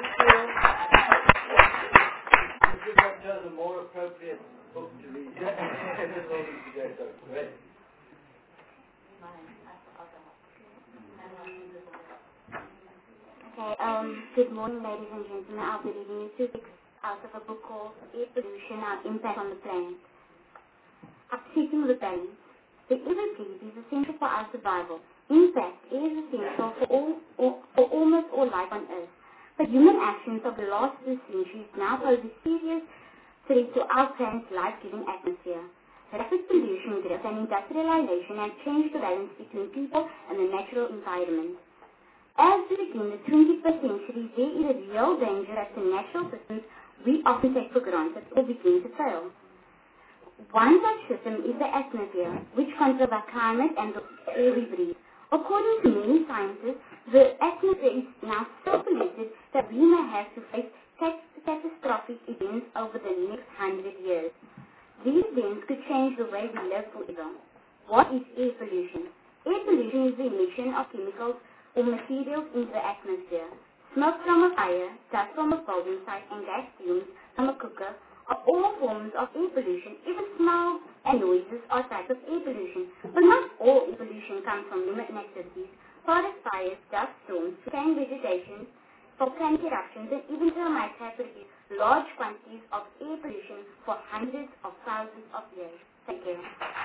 You could have chosen a more appropriate book to read. Great. Okay, good morning, ladies and gentlemen. I'll be reading you two texts out of a book called Air Pollution, Our Impact on the Planet. Upsetting the balance. The Everglades is essential for our survival. In fact, it is essential for almost all life on Earth. But human actions of the last few centuries now pose a serious threat to our planet's life-giving atmosphere. Rapid pollution, growth, and industrialization have changed the balance between people and the natural environment. As we begin the 21st century, there is a real danger that the natural systems we often take for granted will begin to fail. One such system is the atmosphere, which controls our climate and the air we breathe. According to many scientists, the atmosphere is now so polluted that we may have to face catastrophic events over the next 100 years. These events could change the way we live forever. What is air pollution? Air pollution is the emission of chemicals or materials into the atmosphere. Smoke from a fire, dust from a building site, and gas fumes from a cooker are all forms of air pollution. Even smells and noises are types of air pollution. But not all air pollution comes from human activities. Forest fires, dust storms, decaying vegetation, for plant eruptions and even termites have produced large quantities of air pollution for hundreds of thousands of years. Thank you.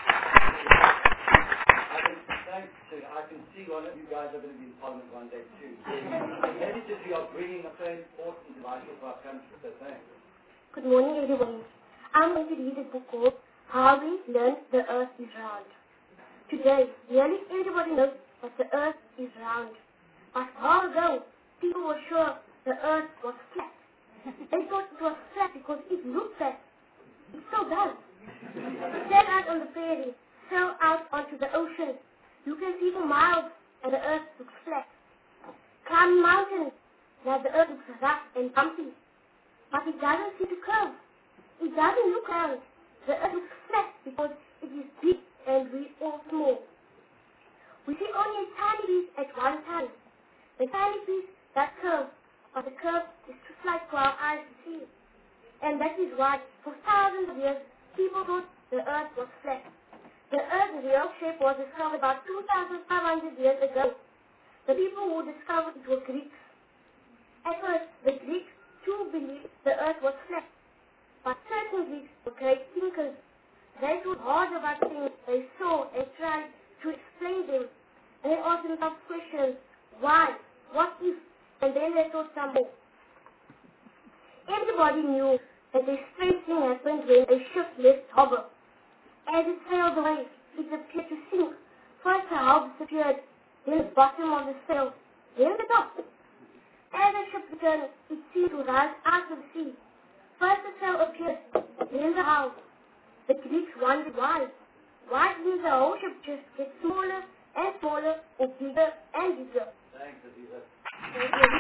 I can see one of you guys are going to be in Parliament one day too. The messages you are bringing are so important and vital for our country. So thanks. Good morning, everyone. I'm going to read a book called How We Learned the Earth is Round. Today, nearly everybody knows that the Earth is round. But long ago, people were sure the Earth was flat. They thought it was flat because it looked flat. It still does. Stand out on the prairie, sail out onto the ocean. You can see for miles and the Earth looks flat. Climb mountains, now the Earth looks rough and bumpy. But it doesn't seem to curve. It doesn't look round. The Earth looks flat because it is big and we all small. We see only a tiny piece at one time. The tiny piece that curves, but the curve is too slight for our eyes to see. And that is why, for thousands of years, people thought the Earth was flat. The Earth's real shape was discovered about 2,500 years ago. The people who discovered it were Greeks. At first, the Greeks too believed the Earth was flat. But certain Greeks were great thinkers. They thought hard about things they saw and tried to explain them. And they asked themselves questions. Why? What if? And then they thought some more. Everybody knew that a strange thing happened when a ship left harbor. As it sailed away, it appeared to sink. First the hull disappeared, then the bottom of the sail, then the top. As the ship returned, it seemed to rise out of the sea. First the sail appeared, then the hull. The Greeks wondered why. Why didn't the whole ship just get smaller and smaller and bigger and bigger? Thanks, Aziza. Thank you.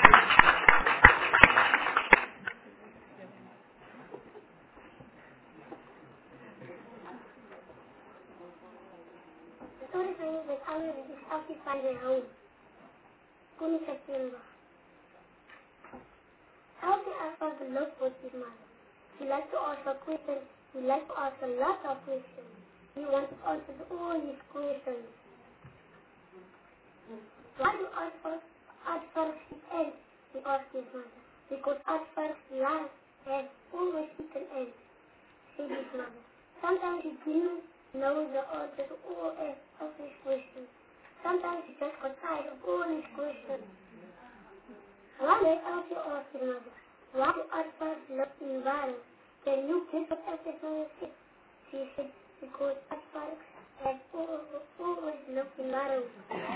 The story says that Amir is occupied their home. Kuni September. Elsie asked for the love for his mother. He liked to ask her questions. He liked to ask a lot of questions. He wants to answer all his questions. Why do art first end? He asked his mother. Because art first life has always an end, said his mother. Sometimes he didn't know the answer to all of his questions. Sometimes he just got tired of all his questions. One day Elsie asked his mother, why do art first look in violence? Can you guess what Elsie's mother said? She said, because art first has always looked in violence.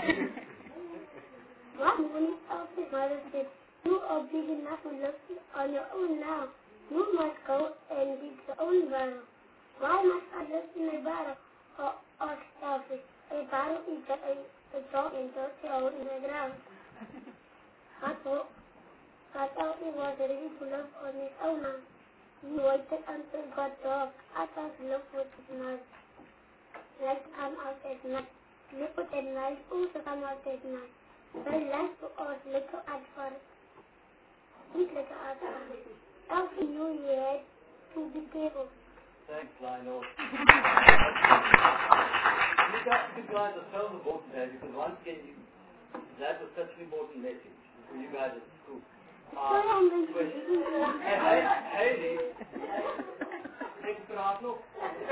One morning Elsie's mother said, you are big enough to look on your own now. You must go and dig your own barrel. Why must I look in a barrel? Asked Elsie. A barrel is just a dog and dirty hole in the ground. But Elsie was ready to look on his own now. He waited until it got dark. I thought to look for his mother. Lights come out at night. Liquid and light also come out at night. They like to ask little at first. Eat little at first. Elsie knew he had to be careful. Thanks, Lionel. You guys are so important today because once again, that was such an important message for you guys at school. Haley, thanks for our look.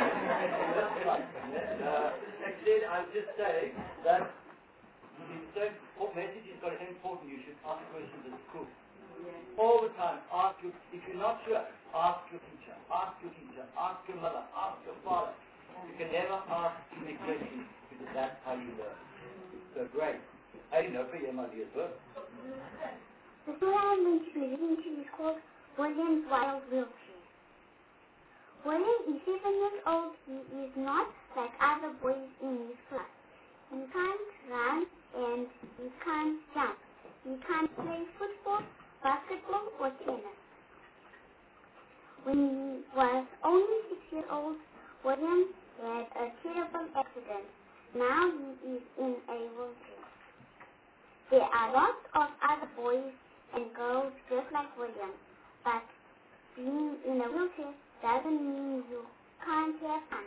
Actually, I'll just say that the message is very important. You should ask questions at school. All the time, if you're not sure, ask your teacher, ask your mother, ask your father. You can never ask too many questions because that's how you learn. So great. I know for your mother as well. The story I'm going to be reading to you is called William's Wild Wheelchair. William is 7 years old. He is not like other boys in his class. He can't run and he can't jump. He can't play football, basketball, or tennis. When he was only 6 years old, William had a terrible accident. Now he is in a wheelchair. There are lots of other boys and girls just like William, but being in a wheelchair doesn't mean you can't have fun.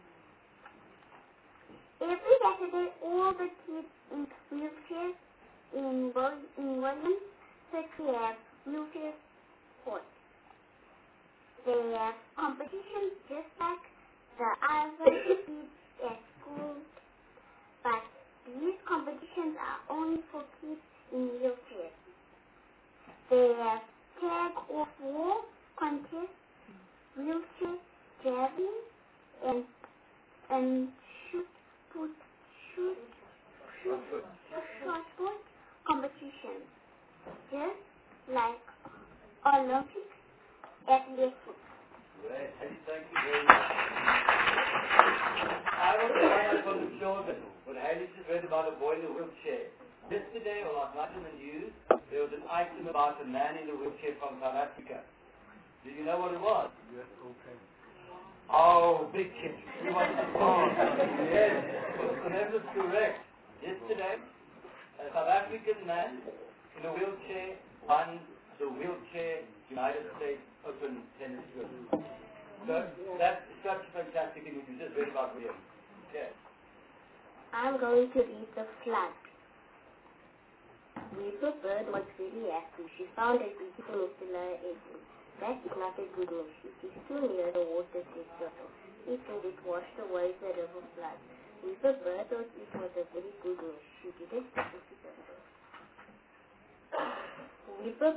Every Saturday, all the kids in wheelchairs In Williams, we have wheelchair sports. They have competitions just like the other kids at school, but these competitions are only for kids in wheelchairs. They have tag of war contests, wheelchair javelin, and shot put competitions, just like Olympics athletics. Great, thank you very much. I want to find out from the children what Haley just read about a boy in a wheelchair. Yesterday, or last night in the news, there was an item about a man in a wheelchair from South Africa. Do you know what it was? Yes, okay. Oh, big kid. He was yes, so that was correct. Yesterday, a South African man in a wheelchair won the Wheelchair United States Open Tennis Tour. So that's such fantastic thing you just read about William. Okay. I'm going to read the flood. Weaver Bird was really happy. She found a beautiful Mr. Edwin. That is not a good news. It is too near the water, said Turtle. It and it washed away the river flood. Weaver Bird thought it was a very good news. She didn't listen to Turtle. Weaver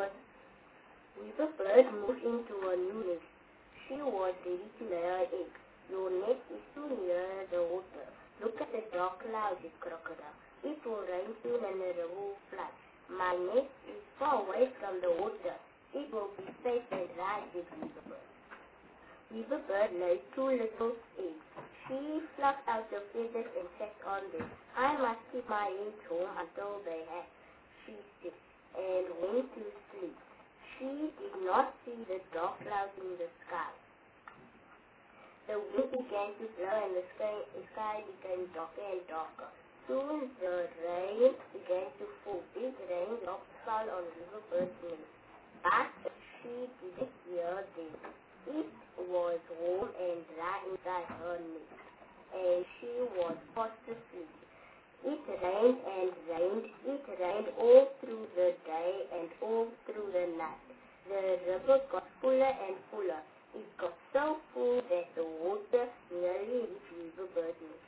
Bird moved into a new nest. She was ready to lay her eggs. Your nest is too near the water. Look at the dark clouds, said Crocodile. It will rain soon and the river will flood. My nest is far away from the water. It will be safe and dry, said Weaver Bird. Weaver Bird laid 2 little eggs. She plucked out the feathers and sat on them. I must keep my eggs home until they hatch, she said, and went to sleep. She did not see the dark clouds in the sky. The wind began to blow and the sky became darker and darker. Soon the rain began to fall. Big raindrops fell on Weaver Bird's nest. But she didn't hear them. It was warm and dry inside her nest, and she was fast asleep. It rained and rained. It rained all through the day and all through the night. The river got fuller and fuller. It got so full that the water nearly reached Weaver Bird's nest.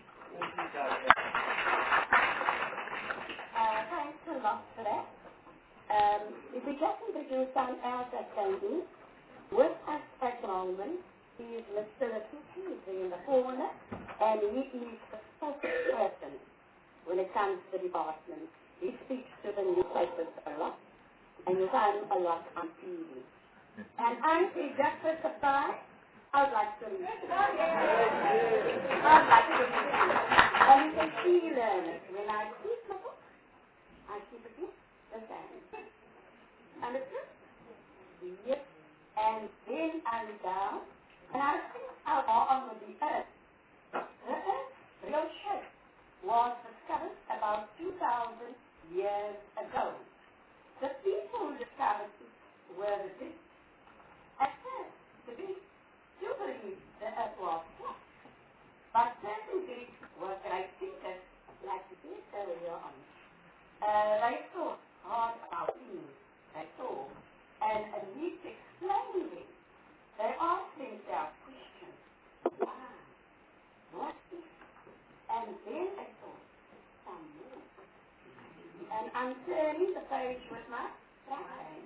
Thanks a lot for that. If we just introduce someone else that can be with us at the moment, he is Mr. Latuki, he's in the corner, and he is the spokesperson when it comes to the department. He speaks to the newspapers a lot, and you find him a lot on TV. And I'm just for surprise, I'd like to meet him. I'd like to meet him. And you can feel it. When I keep my book, I keep it in the sand. Understood? Yes. And then I look down, and I think out on the earth. The earth, real shape, was discovered about 2,000 years ago. The people who discovered it were the Greeks. At first, the Greeks still believed the earth was flat. But certain Greeks were great thinkers, like we did earlier on. They thought hard about things. They thought, and need to explain them. They asked themselves questions. Why? What if? And then they thought, some more. And I'm turning the page with my right.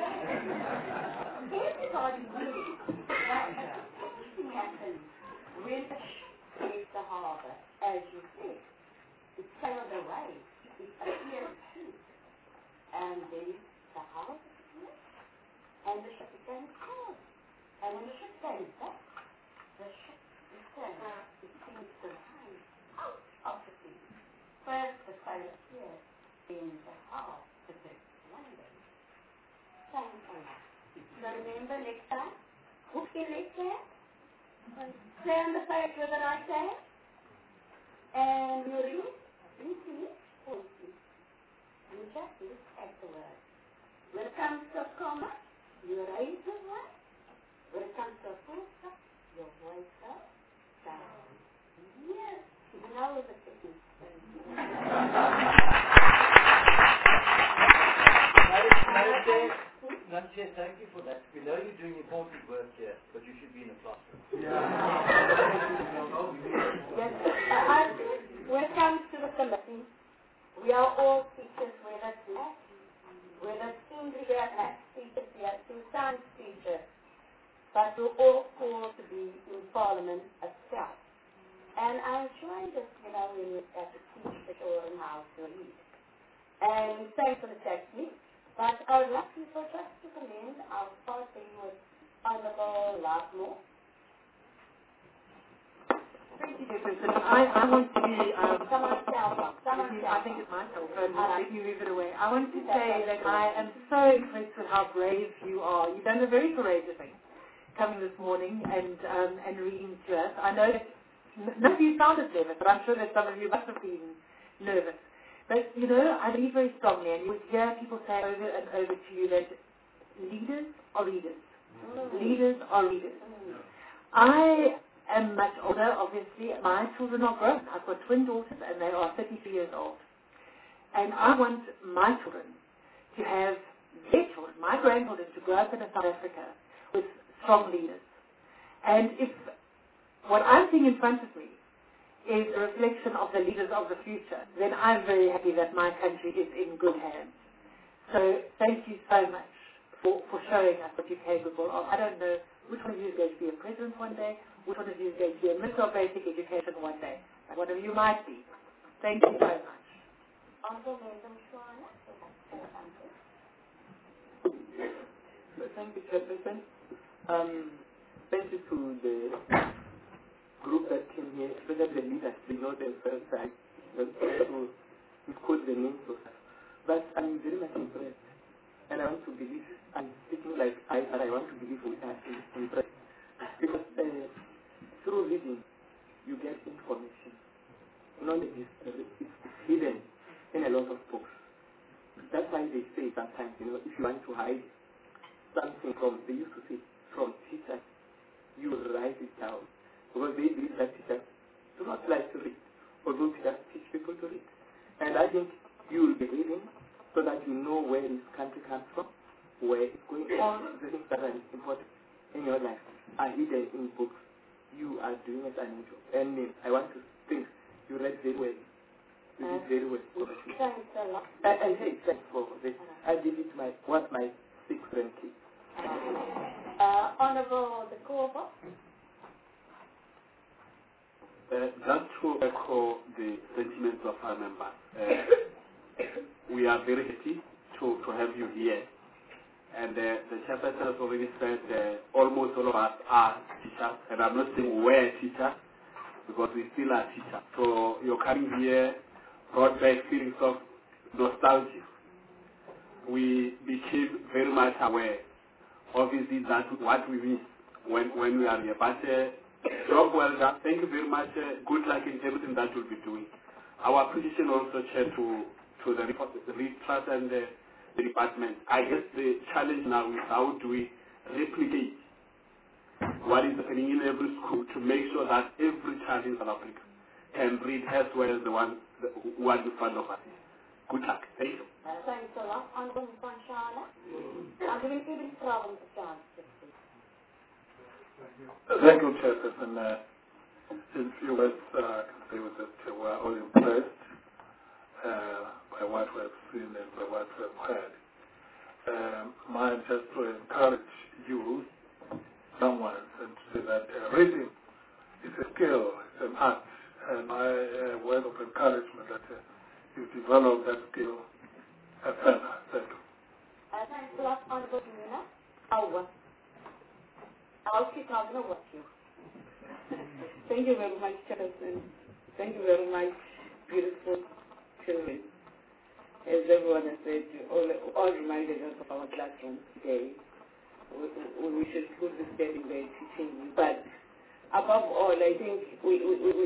Everybody knew that something happens when a ship leaves the harbor, as you said. It sailed away. It appeared too. And then the harbor appeared, and the ship became cold. And when the ship came back, the ship returned. It seemed to rise out of the sea. First the sail appeared, then the harbor appeared. Thanks a lot. So remember next time, hook your leg there, turn the page with the right hand, and you read, repeat, repeat. You just look at the word. When it comes to a comma, you raise the word. When it comes to a full stop, your voice goes down. Yes, you know the technique. Chair, thank you for that. We know you're doing important work here, but you should be in a classroom. Yes. When it comes to the committee, we are all teachers, whether it's math, whether it's English, math teachers, to science teachers, but we're all called to be in Parliament itself. And I'm trying to, when we have to teach the children how to read. And thanks for the technique. But I would like people just to come in. I'll start with Honorable Larkmore. Thank you, Jefferson. I want to be, I think it's my cell phone. Let me move it away. I want to say that I am so impressed with how brave you are. You've done a very courageous thing, coming this morning and reading to us. I know that none of you sounded nervous, but I'm sure that some of you must have been nervous. But, I believe very strongly, and you would hear people say over and over to you that leaders are readers. Leaders are readers. I am much older, obviously. My children are grown. I've got twin daughters, and they are 33 years old. And I want my children to have their children, my grandchildren, to grow up in South Africa with strong leaders. And if what I'm seeing in front of me is a reflection of the leaders of the future, then I'm very happy that my country is in good hands. So thank you so much for showing us what you're capable of. I don't know which one of you is going to be a president one day, which one of you is going to be a Minister of Basic Education one day, but one of you might be. Thank you so much. Thank you, Chairperson. Thank you to the group that came here, especially the leaders. They know them first time. We quote the names of us. But I'm very much impressed. And I want to believe, I'm speaking like I want to believe we are impressed. Because through reading, you get information. Knowledge is hidden in a lot of books. That's why they say sometimes, if you want to hide something they used to say, from teachers, you write it down. Because they believe that teachers do not like to read, although teachers teach people to read. And I think you will be reading so that you know where this country comes from, where it's going. All the things that are important in your life are hidden in books. You are doing it unusual. And I want to think you read very well. You did very well. Thanks a lot. And hey, thanks for this. I give it my 6 grandkids. Honorable the Corvo. Just to echo the sentiments of our members, we are very happy to have you here. And the chairperson has already said almost all of us are teachers, and I'm not saying we're teachers, because we still are teachers. So your coming here brought back feelings of nostalgia. We became very much aware, obviously, that what we miss when we are here. But job well done. Thank you very much. Good luck in everything that you'll be doing. Our appreciation also, Chair, to the trust and the department. I guess the challenge now is how do we replicate what is happening in every school to make sure that every child in South Africa can read as well as the one who are in front of us. Good luck. Thank you. Thanks a lot. Honorable Panchana. I'm giving even problems to John. Thank you, Chairperson. In few words, I can say with that we're all impressed by what we have seen and by what we have heard. Mine just to encourage you, young ones, and to say that reading is a skill, it's an art, and my word of encouragement that you develop that skill further. Thank you. Thanks a lot, Honorable Nina. I'll keep talking about you. Thank you very much, Chairperson. Thank you very much, beautiful children. As everyone has said, you all reminded us of our classroom today. We should put this getting there teaching. But above all, I think we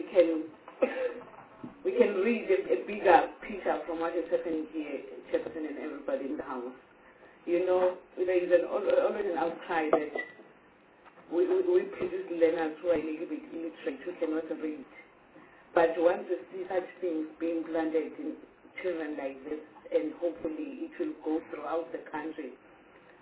can read a bigger picture from what is happening here, Chairperson, and everybody in the house. There is always an outcry that we produce learners who are a little bit illiterate, who cannot read. But once you see such things being planted in children like this, and hopefully it will go throughout the country,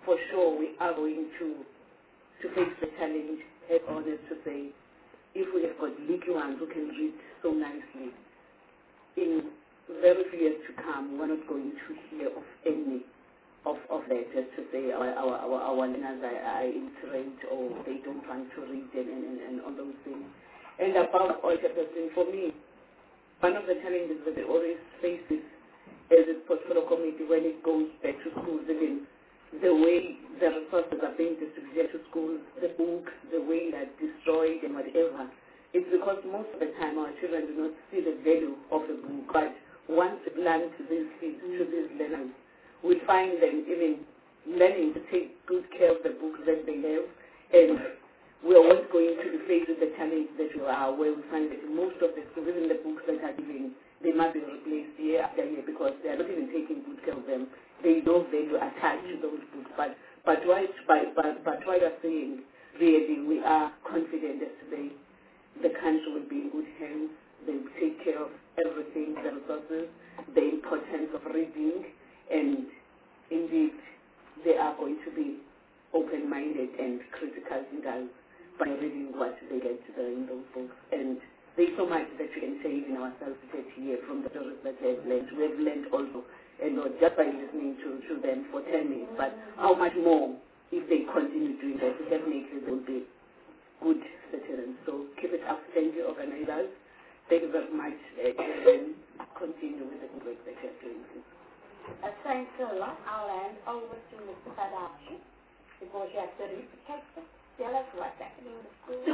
for sure we are going to face the challenge head on, is to say, if we have got leaky ones who can read so nicely, in very few years to come, we're not going to hear of any of that, just to say our learners are illiterate or they don't want to read and all those things. And above all, for me, one of the challenges that they always face is, as a portfolio committee, when it goes back to schools, even the way the resources are being distributed to schools, the books, the way they're destroyed and whatever, it's because most of the time our children do not see the value of a book. But once we plant these seeds to these learners, we find them even learning to take good care of the books that they have, and we are always going to be faced with the challenge that we are, where we find that most of the schools, even the books that are given, they must be replaced year after year because they are not even taking good care of them. There is no value attached to those books. But what you're saying, really, we are confident that today the country will be in good hands. They will take care of everything, the resources, the importance of reading, and indeed they are going to be open-minded and critical thinkers by reading what they get in those books. And there's so much that we can say in ourselves here from the stories that we have learned. We have learned also, and not just by listening to them for 10 minutes, but how much more if they continue doing that, definitely they will be good veterans. So keep it up. Thank you, organizers. Thank you very much, and continue with the good work that you're doing. Thanks a lot. I'll hand over to Mr. Tadashi because you have to replicate it. Tell us what's happening in the school.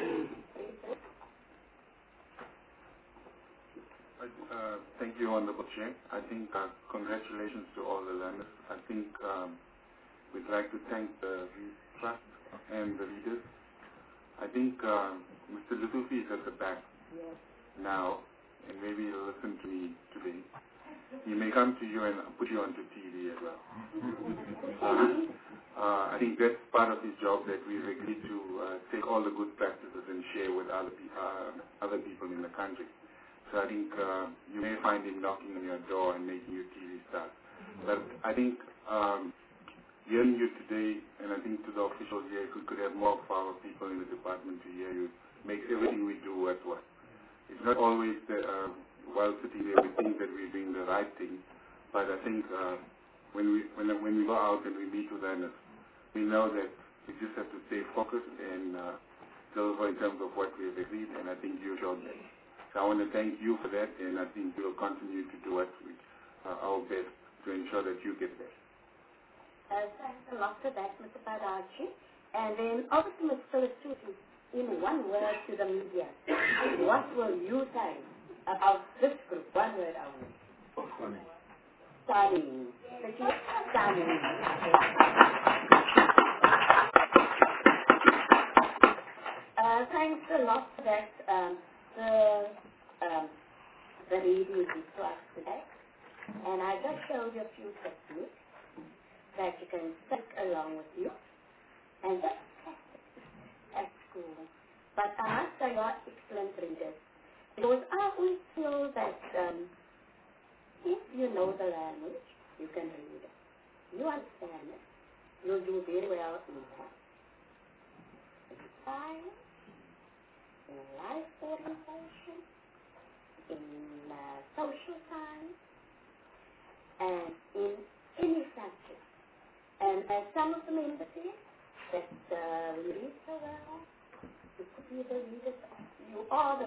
Thank you, Honorable Chair. I think congratulations to all the learners. I think we'd like to thank the trust and the leaders. I think Mr. Lutufi is at the back now, and maybe he'll listen to me today. He may come to you and put you onto TV as well. I think that's part of his job, that we've agreed to take all the good practices and share with other people in the country. So I think you may find him knocking on your door and making you TV stars. But I think hearing you today, and I think to the officials here, if we could have more of our people in the department to hear you, makes everything we do worthwhile. It's not always that while sitting there we think that we're doing the right thing, but I think when we go out and we meet with learners, we know that we just have to stay focused and deliver in terms of what we have agreed, and I think you showed that. So I want to thank you for that, and I think we'll continue to do our best to ensure that you get that. Thanks a lot for that, Mr. Badachi. And then over to Mr. Stuti, in one word to the media, what will you say about this group? One word only. Stunning. Stunning. Thanks a lot for that. The reading to us today. And I just showed you a few techniques that you can take along with you and just practice at school. But I must say you are excellent readers. Because I always feel that if you know the language, you can read it. You understand it. You'll do very well in math, in science, in life orientation, in social science, and in any subject. And as some of the members say, that we read so well, you could be the leaders of, you are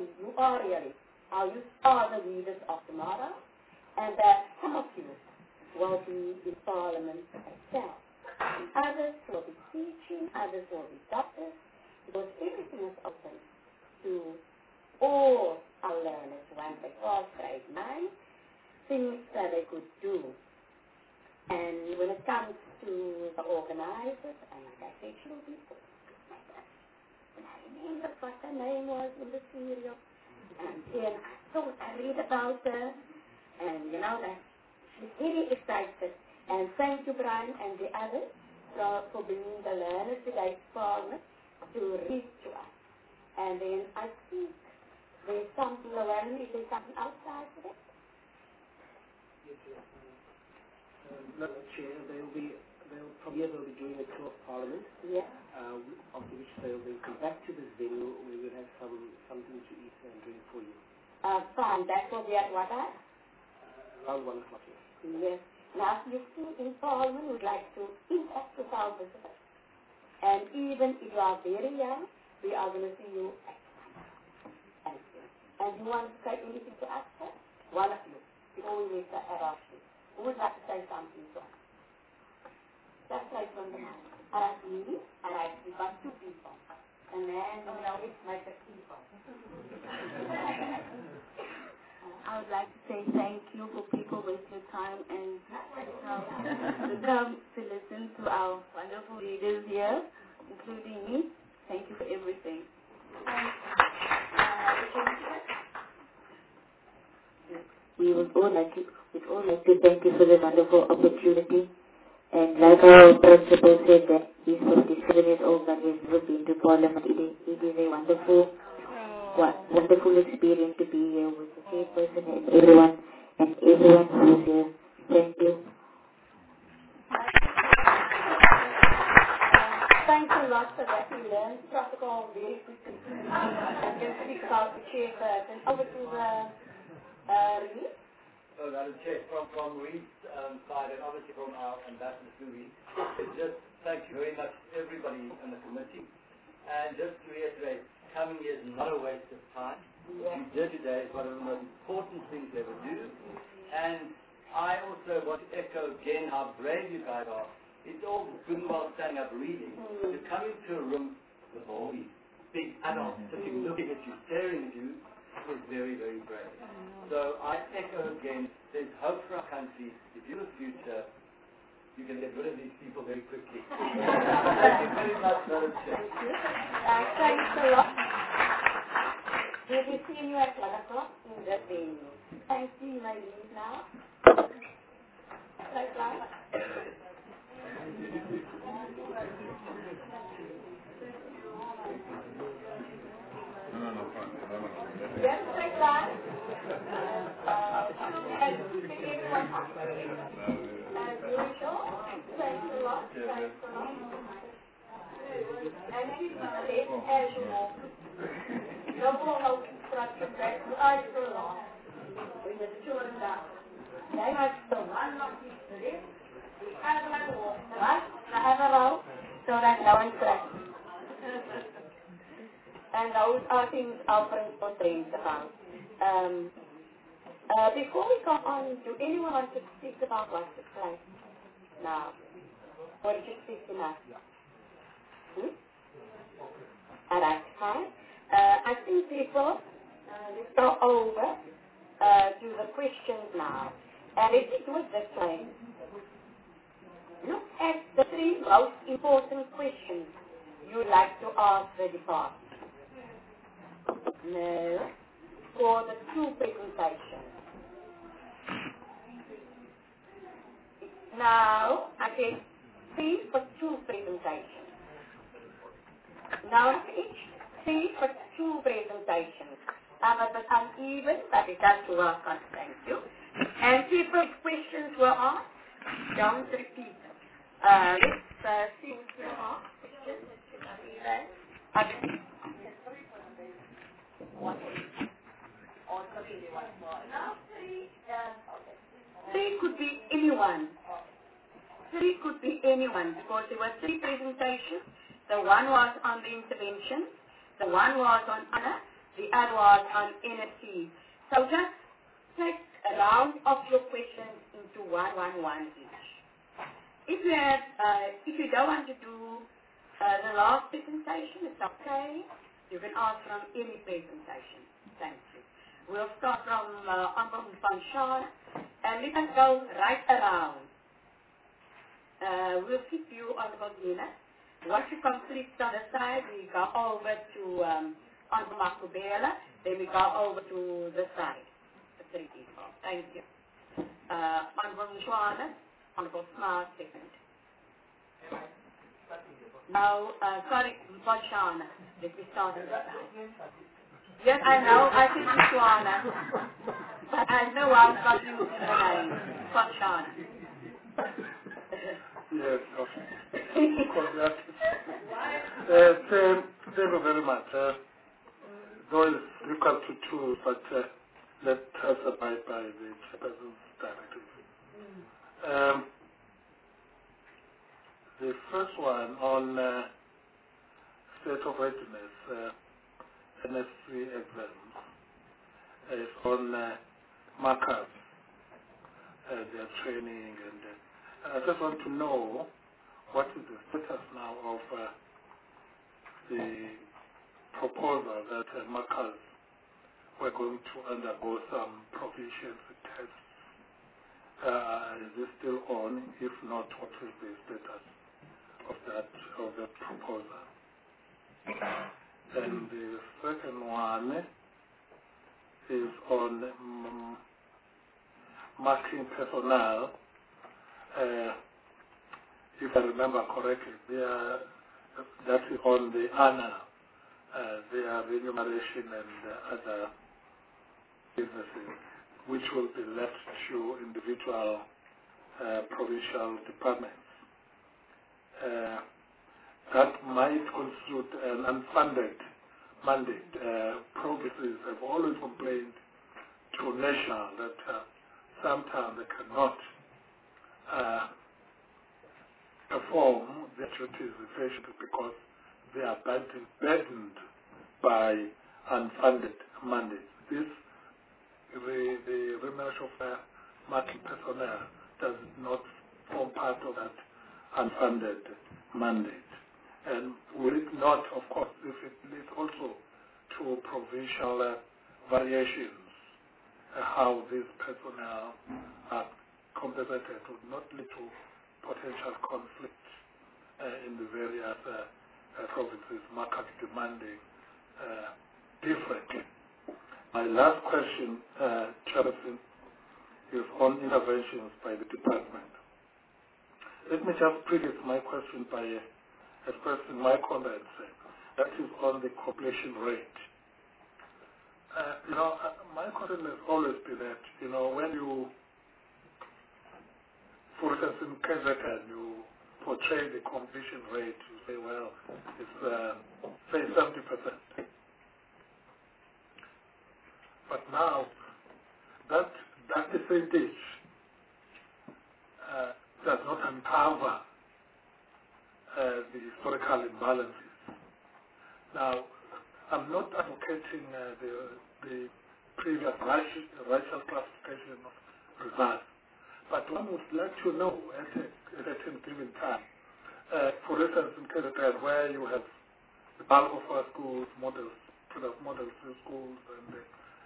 the leaders of tomorrow, and that some of you will be in Parliament itself. Others will be teaching, others will be doctors, because everything is open to all our learners once they cross grade 9, things that they could do. And when it comes to the organizers, and like I said, she'll be and I remember what her name was in the serial, and then I thought I read about her, and you know that she's really excited. And thank you, Brian and the others, for bringing the learners today to Parliament to read to us. And then I think there's something around me, there's something outside of it. Madam Chair, there will be from here they'll be doing a tour of Parliament. Yeah. After which they'll then come back to this venue. We will have something to eat and drink for you. Fine. That will be at what time? Around 1 o'clock. Yes. Now, you see, in Parliament, we'd like to interact with our visitors. And even if you are very young, we are going to see you at thank you. And you want to say anything to us, sir? One of you. Before we make that ask you. Who would like to say something to us? That's right from the mind. I like me, we got 2 people. And then, it's my people. I would like to say thank you for people waste your time and to come to listen to our wonderful leaders here, including me. Thank you for everything. We would all like to thank you for this wonderful opportunity. And like our principal said that he's 57 years old and he's never been to Parliament. It is a wonderful experience to be here with the chairperson and everyone who's here. Thank you. Thanks a lot for that. We learned protocol very quickly. I'm going to speak about the chairperson. Over to the release. So, Madam Chair, from Reed's side and obviously from our ambassador Louis, just thank you very much everybody in the committee. And just to reiterate, coming here is not a waste of time. What you did today is one of the most important things you ever do. And I also want to echo again how brave you guys are. It's all good and well standing up reading. To come into a room with all these big adults sitting looking at you, staring at you, is very, very brave. So I echo again, there's hope for our country. If you're the future, you can get rid of these people very quickly. Thank you very much, Madam Chair. Thanks a lot. We'll be seeing you at 1 o'clock in the venue. Thank you, my leave now. Bye-bye. Yes, take that. As usual, thanks a lot. And keep it as usual. No more instruction back to us for long. We were children down. They must the one not keep to this. The other one walk right, the other row, so that no one cracks. And those are things our principal dreams about. Before we go on, do anyone want to speak about what took place now? Or did you speak enough? All right, fine. I think people, let's go over to the questions now. And let's do it this way. Look at the 3 most important questions you'd like to ask the department. No, for the 2 presentations. Now, I said 3 for 2 presentations. Now, each 3 for 2 presentations. I'm a bit uneven, but it has to work on. Thank you. And people, questions were asked. Don't repeat. Let's see what were asked. Questions. Three could be anyone. 3 could be anyone because there were 3 presentations. The one was on the intervention, the one was on honor, the other was on NFT. So just take a round of your questions into 1 each. If you don't want to do the last presentation, it's okay. You can ask from any presentation. Thank you. We'll start from Honorable Van Schaane, and we can go right around. We'll keep you on about minutes. Once you complete on the side, we go over to Honorable Makubela, then we go over to the side. The 3 people. Thank you. Honorable Joanna, Honorable Smart, second. Now, sorry, Van Schaane. Let me start on the side. Yes, I know. I think it's Joanna. But I know I've got you in the name. Van Schaane. Yes, okay. Thank you very much. Though it's difficult to choose, but let us abide by the chairperson's directive. The first one on state of readiness, NSC exams, is on markers, their training, and I just want to know what is the status now of the proposal that markers were going to undergo some proficiency tests. Is this still on? If not, what is the status of that proposal? And the second one is on marking personnel. If I remember correctly, that is on the ANA, their remuneration and other businesses, which will be left to individual provincial departments. That might constitute an unfunded mandate. Provinces have always complained to national that sometimes they cannot perform their duties efficiently because they are burdened by unfunded mandates. The remuneration of marking personnel does not form part of that unfunded mandate. And will it not, of course, if it leads also to provincial variations, how these personnel are compensated would not lead to potential conflict in the various provinces, market demanding differently. My last question, Chairperson, is on interventions by the department. Let me just preface my question by expressing my comments. That is on the completion rate. My concern has always been that, when you, for instance, in KZN, you portray the completion rate, you say, well, it's, say, 70%. But now, that percentage does not uncover the historical imbalances. Now, I'm not advocating the previous racial classification of results, but one would like to know at a given time, for instance, in KZN, where you have the bulk of our schools, model schools, and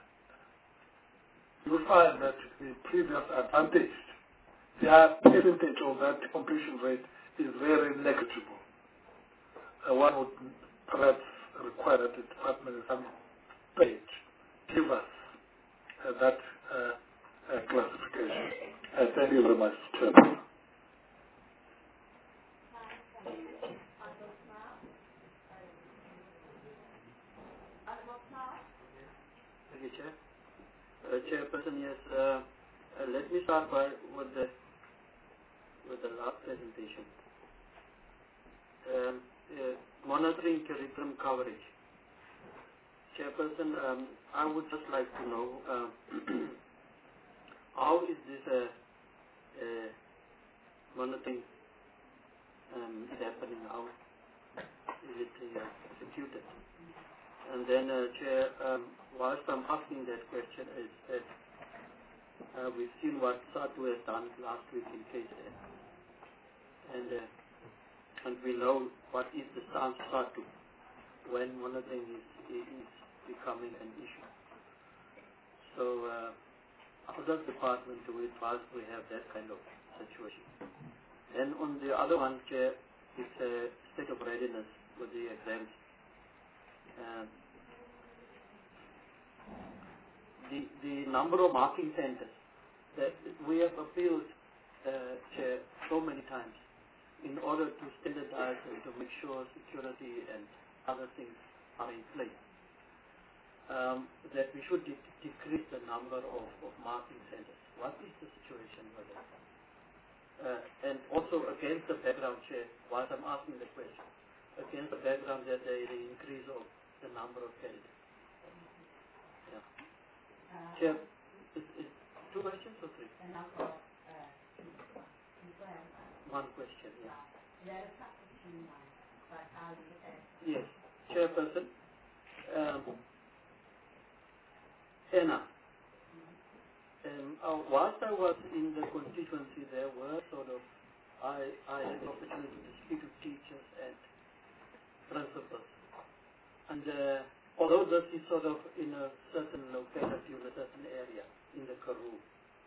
you find that the previous advantaged, their percentage of that completion rate is very negligible. One would perhaps require that the department at some stage give us that classification. Thank you very much, Chairman. Thank you, Chair. Chairperson, yes. Let me start with the last presentation. Monitoring curriculum coverage. Chairperson, I would just like to know how is this monitoring is happening? How is it executed? And then, Chair, whilst I'm asking that question, is that we've seen what SATU has done last week in KZN, and we know what is the stance of SATU when monitoring is becoming an issue. So, how does the department do it whilst we have that kind of situation? And on the other one, Chair, it's a state of readiness with the exams. The number of marking centers that we have appealed, Chair, so many times in order to standardize and to make sure security and other things are in place, that we should decrease the number of marking centers. What is the situation with that? and also against the background, Chair, whilst I'm asking the question, against the background that there is an increase of the number of candidates. Yeah. Chair, is two questions or three? One question, yeah. Yes, Chairperson. Anna, whilst I was in the constituency, there were I had the opportunity to speak to teachers and principals. And although this is in a certain locality, in a certain area in the Karoo,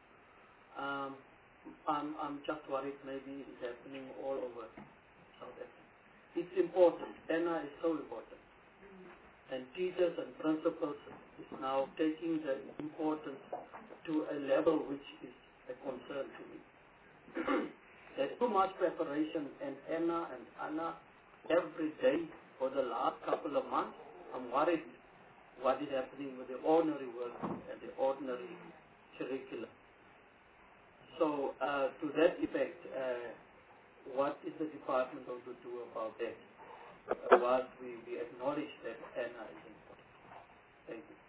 I'm just worried maybe it's happening all over South Africa. It's important. Anna is so important. And teachers and principals is now taking the importance to a level which is a concern to me. There's too much preparation, and Anna, every day for the last couple of months, I'm worried what is happening with the ordinary work and the ordinary curriculum. So to that effect, what is the department going to do about that? Whilst we acknowledge that Anna is important. Thank you.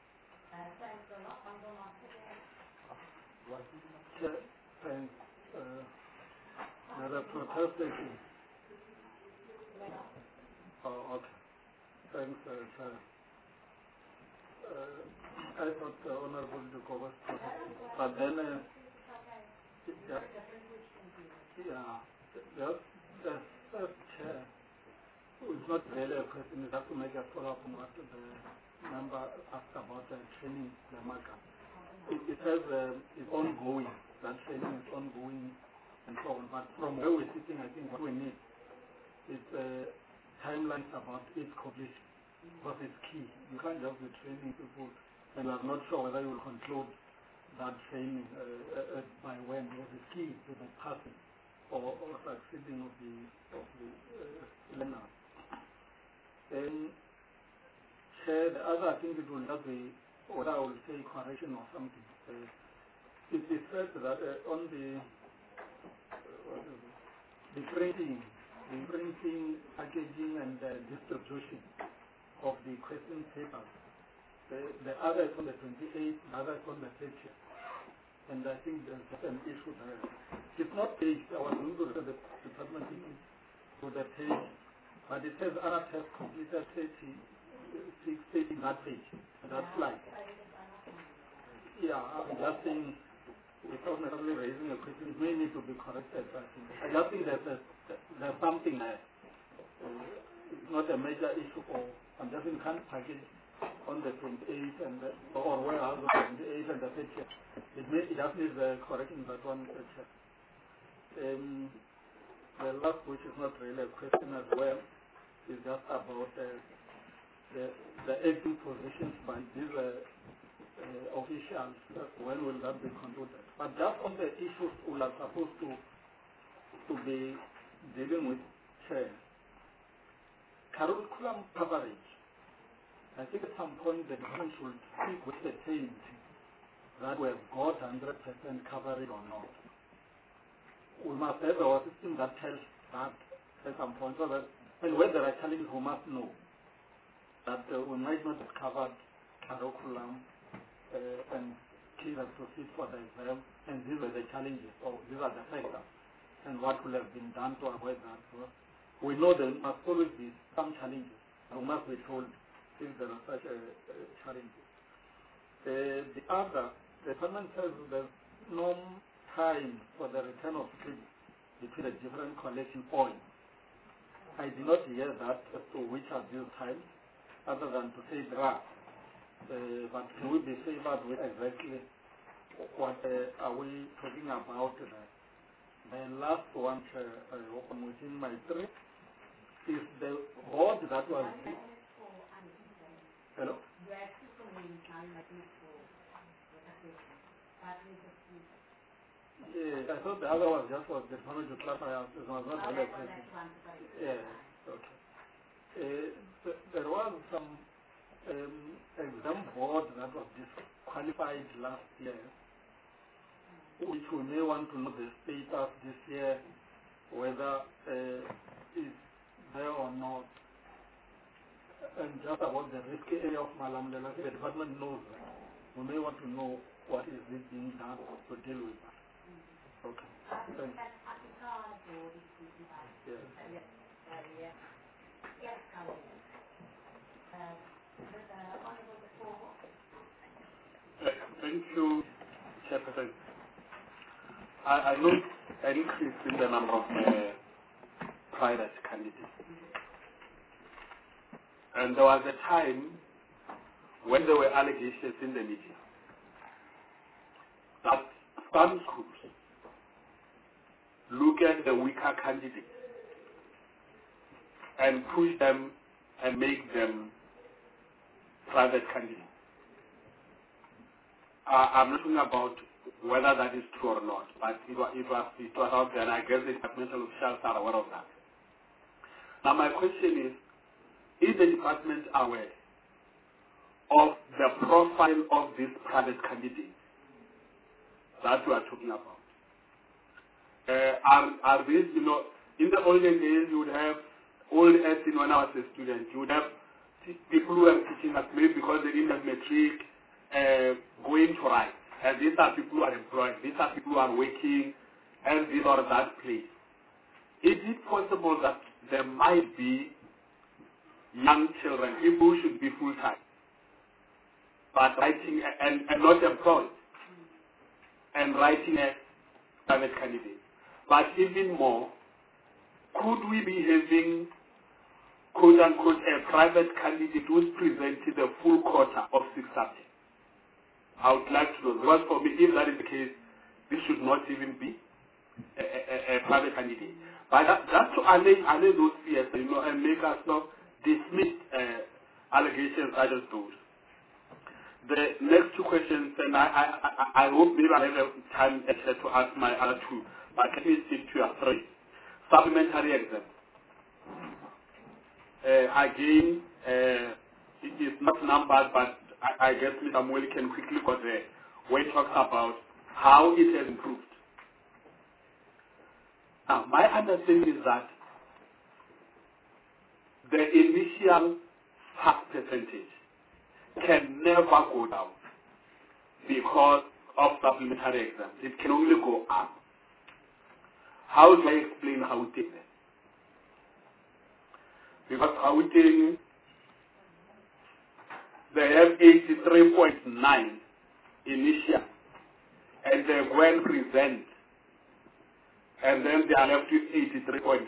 Thanks. There are protesting. Oh, okay. Thanks, sir. I thought the Honorable Duko was protesting. But then, the first chair, it's not really a question, you have to make a follow-up on what the member asked about the training, the marker. It says it's ongoing, that training is ongoing and so on. But from where we're sitting, I think what we need is timelines about its completion, because it's key. You can't just be training people and you are not sure whether you will conclude that training by when, because it's key to the passing or succeeding of the learner. Then, Chair, the other thing it will not be, what I will say, correction or something. It is said that on the printing, packaging, and distribution of the question papers, the other is on the 28th, the other is on the 30th. And I think there's an issue there. It's not paged. I was going to refer the department to the page, but it says other test completed 30 that page, that slide. Yeah, I'm just saying, without necessarily raising a question, it may need to be corrected. I just think there's something there. It's not a major issue, or I'm just in can't package on the 28th and or warehouse on the 28th and the 30th. It just needs correcting that one. The last, which is not really a question as well, is just about the acting positions by these officials. When will that be concluded? But just on the issues we are supposed to be dealing with, curriculum coverage. I think at some point the government should speak with the change that we have got 100% coverage or not. We must have our system that tells that at some point, so that and when there are challenges, we must know that we might not have covered curriculum and kids have to sit for the exam, and these are the challenges, or these are the factors, and what will have been done to avoid that. So we know there must always be some challenges, and we must be told if there are such challenges. The other, the government says there's no time for the return of script between the different collection points. I did not hear that as to which are these times, other than to say draft. But can we be favored with exactly what are we talking about? The last one I open within my three is the board that was. Hello? Yes, I thought the other one just was the knowledge to clarify. It was not really a question. Yes, okay. There was some exam board that was disqualified last year which we may want to know the status this year, whether is there or not, and just about the risky area of Malamulele. The department knows that. We may want to know what is it being done to deal with that. Okay. Thanks. Thank you, Chairperson. I note an increase in the number of private candidates. And there was a time when there were allegations in the media that some schools look at the weaker candidates and push them and make them private candidates. I'm not talking about whether that is true or not, but it was out there, and I guess the departmental officials are aware of that. Now my question is the department aware of the profile of these private candidates that we are talking about? Are these, in the olden days you would have, old as in when I was a student, you would have people who are teaching us maybe because they didn't have matric, going to write. And these are people who are employed, these are people who are working, and this or that place. Is it possible that there might be young children, people who should be full-time, but writing and not employed, and writing as private candidates? But even more, could we be having, quote-unquote, a private candidate who is presenting the full quota of 6 subjects? I would like to know. Because for me, if that is the case, this should not even be a private candidate. But just to allay those fears, and make us not dismiss allegations such as those. The next 2 questions, and I hope maybe I have time to ask my other 2, but let me stick to your 3. Supplementary exam. Again, it is not numbered, but I guess Mr. Mweli can quickly go there, where he talks about how it has improved. Now, my understanding is that the initial pass percentage can never go down because of supplementary exams. It can only go up. How do I explain how it is? Because how it is, they have 83.9 initial, and they go and present, and then they are left with 83.3.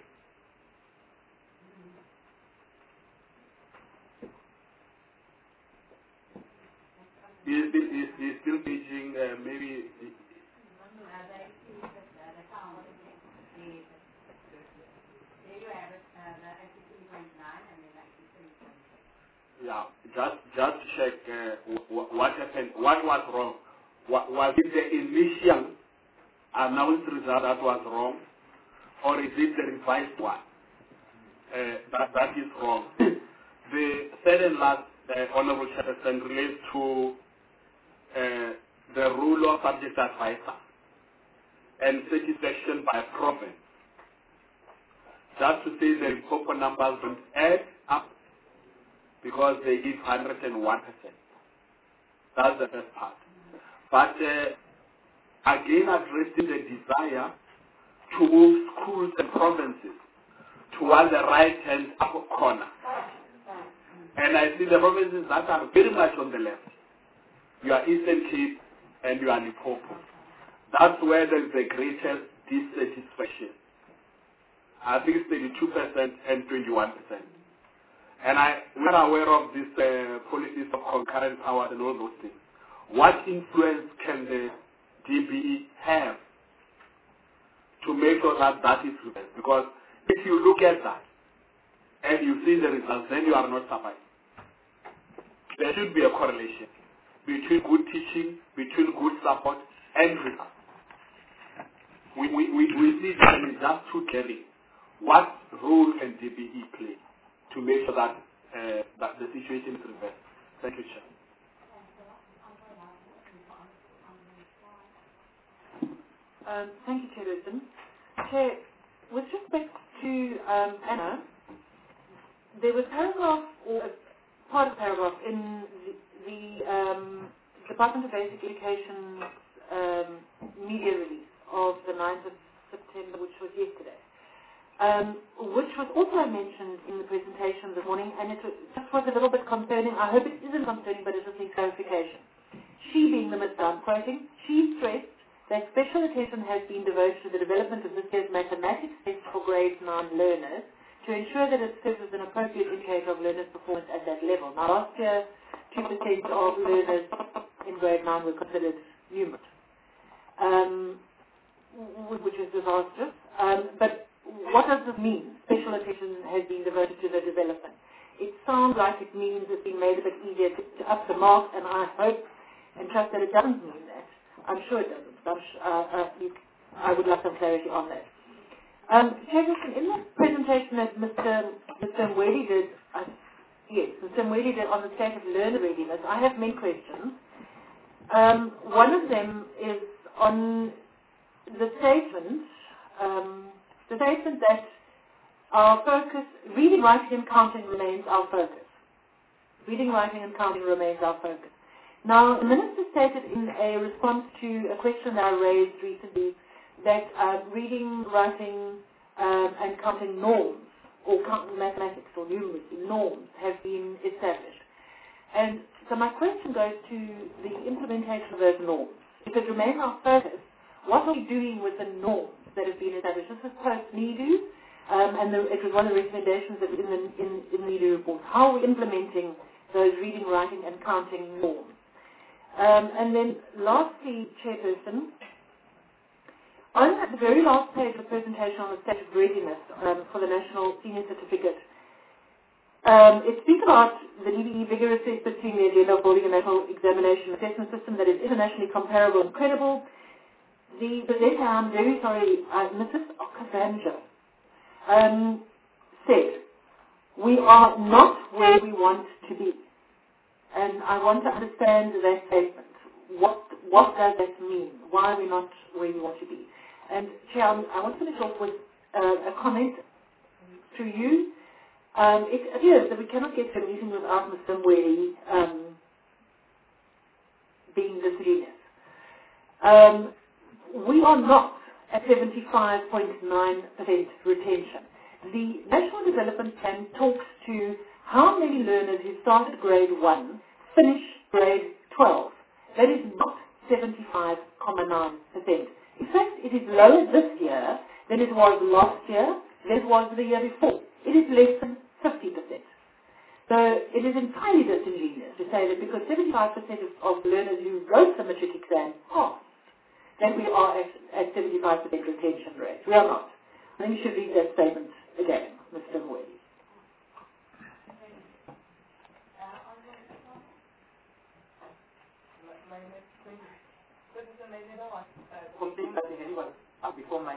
He's still teaching, maybe. Yeah, just check what happened, what was wrong. Was it the initial announced result that was wrong, or is it the revised one that is wrong? The third and last, Honorable Chairperson, relates to the rule of subject advisor and satisfaction by province. Just to say the proper numbers don't add up because they give 101%. That's the first part. But again, addressing the desire to move schools and provinces towards the right-hand upper corner. And I see the provinces that are very much on the left. You are Eastern Cape and you are Limpopo. That's where there is the greatest dissatisfaction. I think it's 32% and 21%. And we are aware of these policies of concurrent powers and all those things. What influence can the DBE have to make sure that that is reversed? Because if you look at that and you see the results, then you are not surprised. There should be a correlation between good teaching, between good support, and results. We see that it's just too clearly. What role can DBE play to make sure that that the situation is reversed? Thank you, Chair. Thank you, Chairperson. Chair, with respect to Anna, there was paragraph, or part of paragraph in the Department of Basic Education's media release of the 9th of September, which was yesterday, which was also mentioned in the presentation this morning, and it just was a little bit concerning. I hope it isn't concerning, but it just needs clarification. She, being the minister, I'm quoting, she stressed that special attention has been devoted to the development of this year's mathematics test for grade 9 learners to ensure that it serves as an appropriate indicator of learners' performance at that level. Now, last year, 2% of learners in grade 9 were considered numerate, which is disastrous. But what does this mean? Special attention has been devoted to the development. It sounds like it means it's been made a bit easier to up the mark, and I hope and trust that it doesn't mean that. I'm sure it doesn't. I would like some clarity on that. Chairperson, in the presentation that Mr. Mweli did, Mr. Mweli did on the state of learner readiness, I have many questions. One of them is on the statement that our focus, reading, writing and counting remains our focus. Reading, writing and counting remains our focus. Now, the Minister stated in a response to a question that I raised recently that reading, writing and counting norms, or mathematics or numeracy norms, have been established. And so my question goes to the implementation of those norms. If it remains our focus, what are we doing with the norms that have been established? This is post-NEDU, and it was one of the recommendations that was in the NEDU report. How are we implementing those reading, writing and counting norms? And then lastly, Chairperson, on the very last page of the presentation on the state of readiness for the National Senior Certificate, it speaks about the DBE vigorously pursuing the agenda of building a national examination assessment system that is internationally comparable and credible. The presenter, I'm very sorry, Mrs. Okavanjo, said, we are not where we want to be. And I want to understand that statement. What does that mean? Why are we not where we want to be? And Chair, I want to finish off with a comment to you. It appears that we cannot get to a meeting without Mr. Mweli being the genius. We are not at 75.9% retention. The National Development Plan talks to how many learners who started grade 1 finish grade 12. That is not 75.9%. In fact, it is lower this year than it was last year, than it was the year before. It is less than 50%. So it is entirely disingenuous to say that because 75% of learners who wrote the matric exam passed, that we are at 75% retention rate. We are not. I think you should read that statement again, Mr. Mweli. Complain that anyone before mine.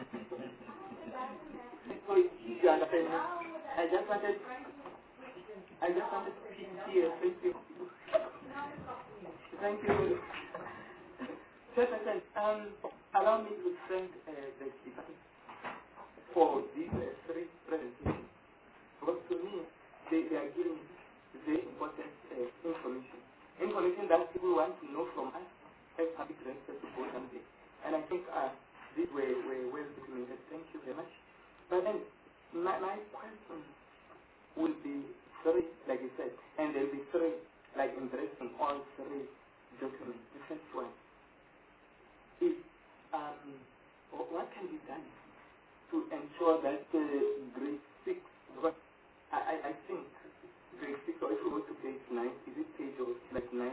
So you understand me? I just wanted to keep here. Thank you. Thank you. Chairperson, allow me to thank the department for these three presentations. Because to me, they are giving very important information that people want to know from us as public directors to go someday. And I think these were well documented. Thank you very much. But then my question will be three, like you said, and there will be three, like interesting all three documents. The first one is what can be done to ensure that grade 6, because I think grade 6, or if we go to page 9, is it page or like 9?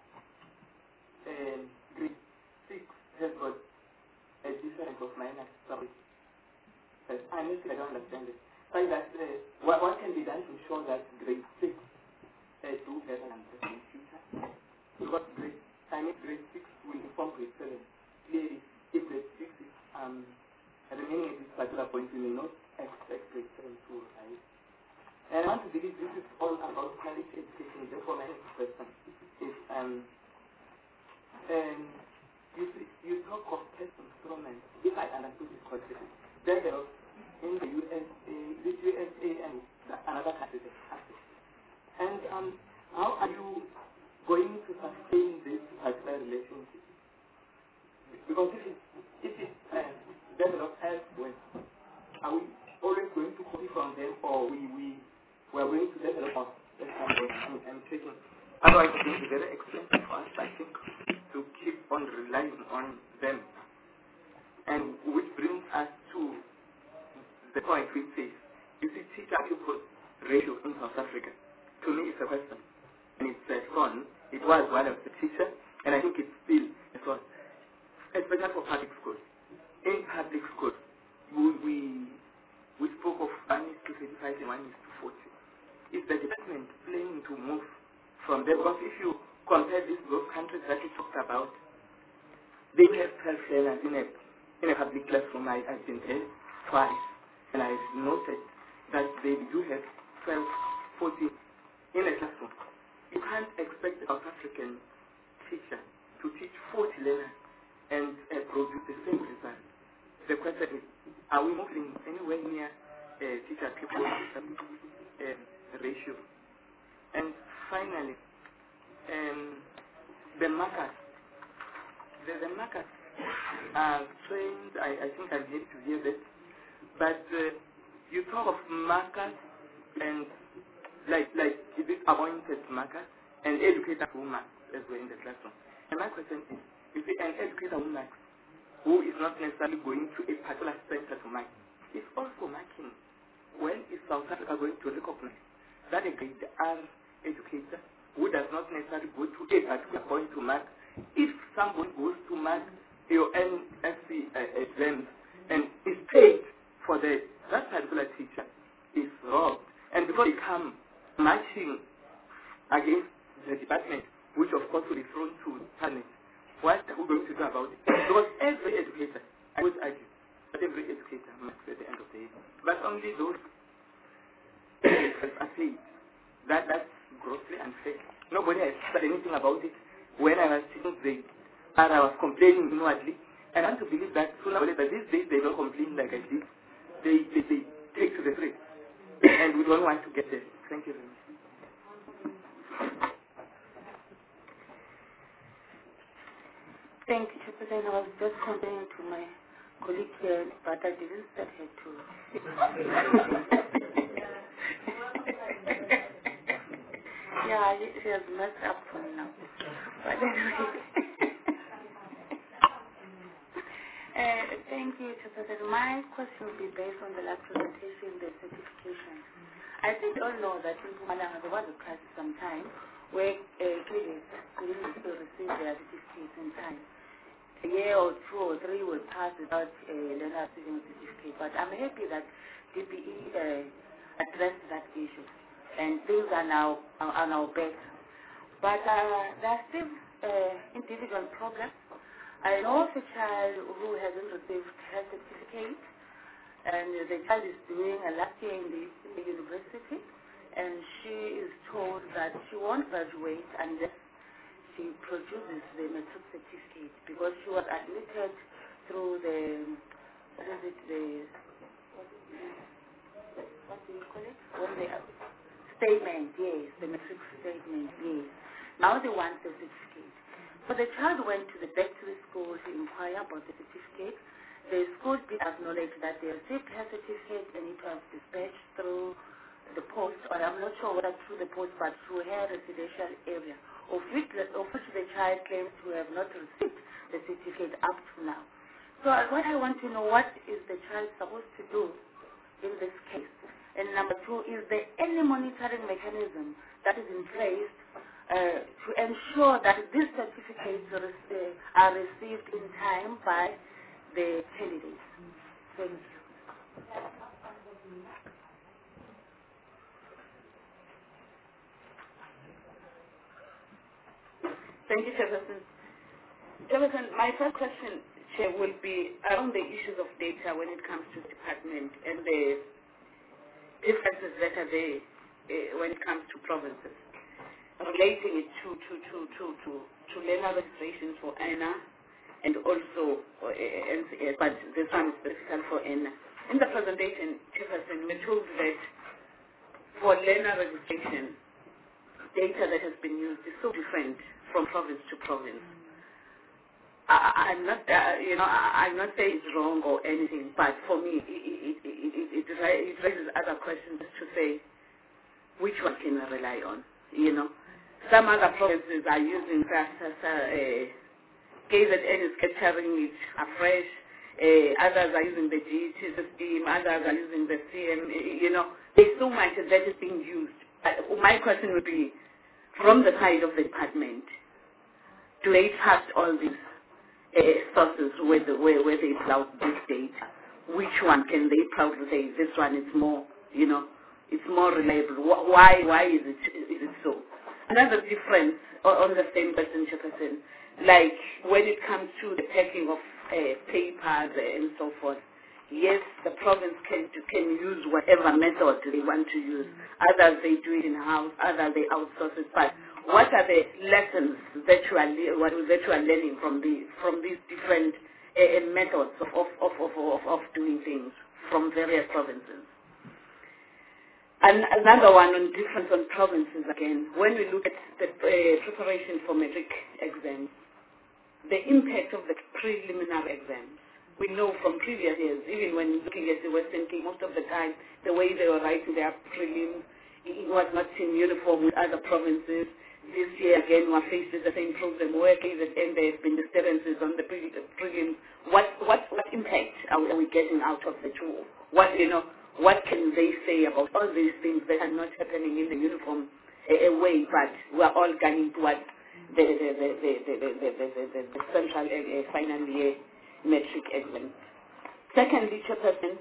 Grade 6 has got a difference of minus 3. Honestly, I don't understand it. Like that, what can be done to ensure that grade 6 do better than the in future? Because grade 6 will inform grade 7. Clearly, if grade 6 is remaining at this particular point, we may not expect grade 7 to rise. And I want to believe this is all about quality education. Therefore, my next question is, you talk of test instruments Because if it develops elsewhere, are we always going to copy from them, or we are going to develop our and taking? Otherwise, it will be very expensive for us, I think, to keep on relying on them. And which brings us to the point which says, you see, teacher-pupil ratio in South Africa, to me, it's a question. And it's gone. It was one of the teachers, and I think it's still as well, especially for public schools. In public schools, we spoke of 1:35 and 1:40. Is the department planning to move from there? Because if you compare those countries that you talked about, they have 12 learners in a public classroom. I've been there twice, and I've noted that they do have 12, 14 in a classroom. You can't expect a South African teacher to teach 40 learners and produce the same result. The question is, are we moving anywhere near teacher-pupil ratio? And finally, the markers. The markers are trained. I think I'm here to hear that. But you talk of markers and like this appointed marker and educator who marks as well in the classroom. And my question is, you see, an educator who marks, who is not necessarily going to a particular center to mark, is also marking. When is South Africa going to recognize that a grade R educator who does not necessarily go to a particular point to mark, if someone goes to mark your NSC exams and is paid for that particular teacher is robbed, and before they come marching against the department, which of course will be thrown to panic, what are we going to do about it? Because every educator, I would argue, that every educator marks at the end of the year, but only those are paid. That's grossly unfair. Nobody has said anything about it. When I was sitting there, I was complaining inwardly, and I want to believe that sooner or later, these days they don't complain like I did. They take to the street, and we don't want to get there. Thank you very much. Thank you, Chairperson. I was just complaining to my colleague here, but I didn't set her to. Yeah, she has messed up for me now. But anyway. Thank you, Chairperson. My question will be based on the last presentation, the certification. I think we all know that in Mpumalanga there was a crisis sometime where kids couldn't receive their certificates in time. A year or 2 or 3 will pass without a learner receiving a certificate. But I'm happy that DPE addressed that issue, and things are now better. But there are still individual problems. I know of a child who hasn't received her certificate, and the child is doing a last year in the university, and she is told that she won't graduate unless she produces the matric certificate, because she was admitted through the, what do you call it? When the statement, yes, the matric statement, yes. Now they want the certificate. So the child went back to the school to inquire about the certificate. The school did acknowledge that they received her certificate and it was dispatched through the post, or I'm not sure whether through the post, but through her residential area, of which the child claims to have not received the certificate up to now. So what I want to know, what is the child supposed to do in this case? And number 2, is there any monitoring mechanism that is in place to ensure that these certificates are received in time by the candidates? Thank you. Thank you, Chairperson. Chairperson, my first question, Chair, will be around the issues of data when it comes to the department and the differences that are there when it comes to provinces, relating it to learner registrations for ENA and also NCS, but this one is specifically for ENA. In the presentation, Chairperson, we told that for learner registration, data that has been used is so different from province to province. I I'm not, I'm not saying it's wrong or anything, but for me, it raises other questions to say, which one can I rely on? Some other provinces are using KZN is capturing it afresh. Others are using the GET scheme. Others are using the CM. There's so much that is being used. My question would be, from the side of the department, do they trust all these sources where they cloud this data? Which one can they proudly say this one is more, it's more reliable? Why is it so? Another difference on the same question, Chairperson, like when it comes to the packing of papers and so forth. Yes, the province can use whatever method they want to use. Others they do it in house. Others they outsource it. But what are the lessons that you are learning from these different methods of doing things from various provinces? And another one on difference on provinces again. When we look at the preparation for metric exams, the impact of the preliminary exams. We know from previous years, even when looking at the Western Cape, most of the time, the way they were writing their prelims, it was not in uniform with other provinces. This year, again, we're faced with the same problem where KZN, there have been disturbances on the prelims. What impact are we getting out of the tool? What can they say about all these things that are not happening in the uniform way, but we're all gunning towards the central final year metric exam. Secondly, Chairperson,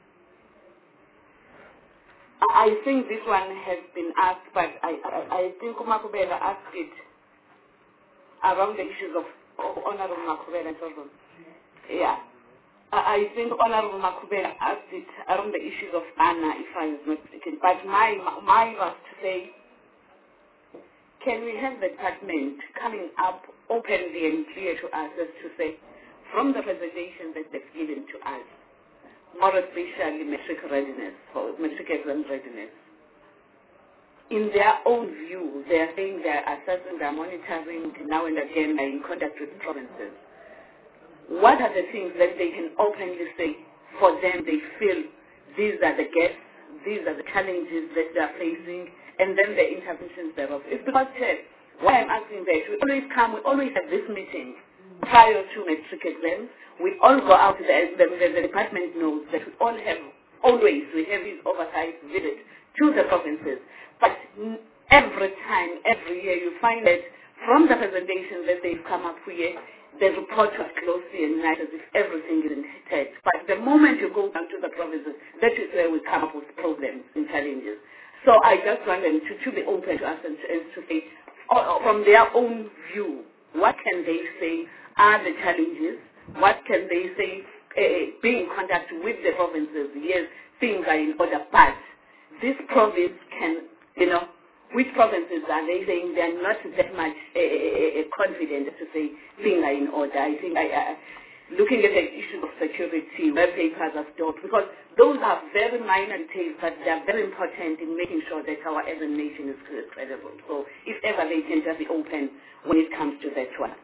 I think this one has been asked, but I think Makubela asked it around the issues of Honorable Makubela. Yeah. I think Honorable Makubela asked it around the issues of ANA, if I am not mistaken. But my was to say, can we have the department coming up openly and clear to us as to say, from the presentation that they've given to us, more especially metric readiness, for metric exam readiness, in their own view, they are saying they are assessing, they are monitoring, now and again they're in contact with provinces. What are the things that they can openly say for them they feel these are the gaps, these are the challenges that they are facing, and then the interventions thereof? It's because, why I'm asking that, we always have this meeting prior to metric exams. We all go out there, the department knows that we have these oversight visits to the provinces. But every year, you find that from the presentations that they've come up with, the report was closely and nice as if everything is intact. But the moment you go down to the provinces, that is where we come up with problems and challenges. So I just want them to be open to us and to say, from their own view, what can they say are the challenges? What can they say, being in contact with the provinces? Yes, things are in order, but this province can, which provinces are they saying they are not that much confident to say things are in order? I think looking at the issue of security, where papers are stored, because those are very minor details, but they are very important in making sure that our examination is credible. So if ever they can just be open when it comes to that one.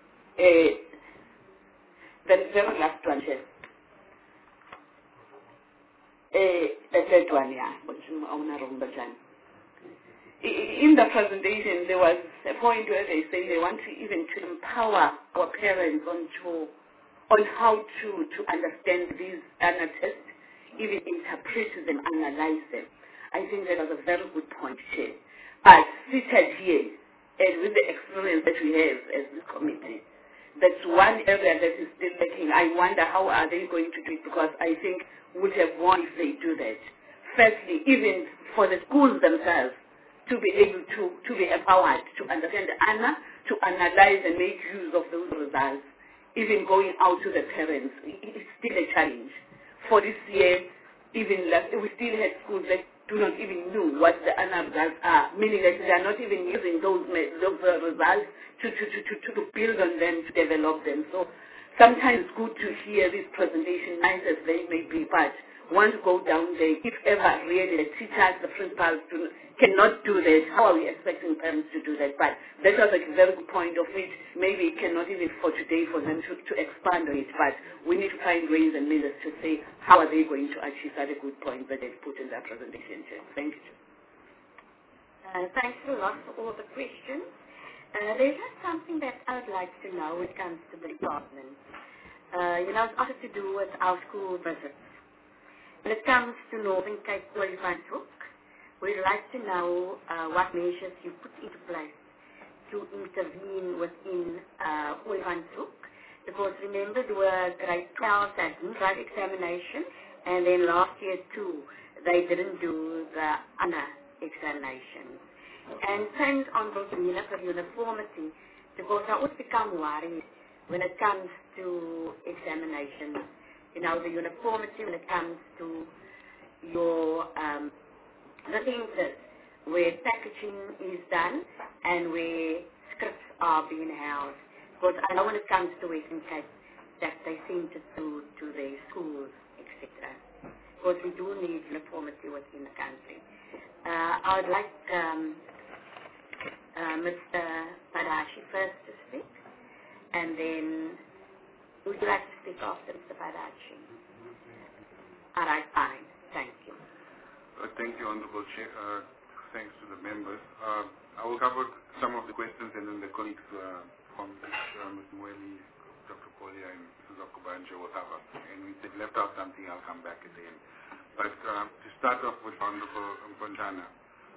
The very last one, Chair. The third one, yeah. In the presentation, there was a point where they say they want to even to empower our parents on how to understand these ANA tests, even interpret them, analyze them. I think that was a very good point, Chair. But seated here, and with the experience that we have as this committee, that's one area that is still lacking. I wonder how are they going to do it, because I think would have won if they do that. Firstly, even for the schools themselves, to be able to be empowered to understand ANA, to analyze and make use of those results, even going out to the parents, it's still a challenge. For this year, even we still had schools that do not even know what the ANA results are, meaning that they are not even using those results to build on them, to develop them. So sometimes it's good to hear this presentation, nice as they may be, but want to go down there, if ever really the teachers, the principals cannot do that, how are we expecting parents to do that? But that was like a very good point of which maybe it cannot even for today for them to expand on it, but we need to find ways and means to say how are they going to achieve such a good point that they've put in their presentation. Thank you. Thanks a lot for all the questions. There's just something that I would like to know when it comes to the department. It's also to do with our school visits. When it comes to Northern Cape Olifantshoek, we'd like to know what measures you put into place to intervene within Olifantshoek. Because remember, there were grade 12 that didn't write examination, and then last year too, they didn't do the ANA examinations. And same on the uniformity, because I always become worried when it comes to examinations. The uniformity when it comes to your the things that where packaging is done and where scripts are being held. Because I know when it comes to Western Cape that they seem to do to their schools, etc. Because we do need uniformity within the country. I would like Mr. Badashi first to speak, and then would you like to speak after Mr. Badashi? All right, fine. Thank you. Thank you, Honorable Chair. Thanks to the members. I will cover some of the questions, and then the colleagues from Ms. Mweli, Dr. Polia, and Mrs. Okubanja will cover. And if they've left out something, I'll come back at the end. But to start off with Honorable Mpontana,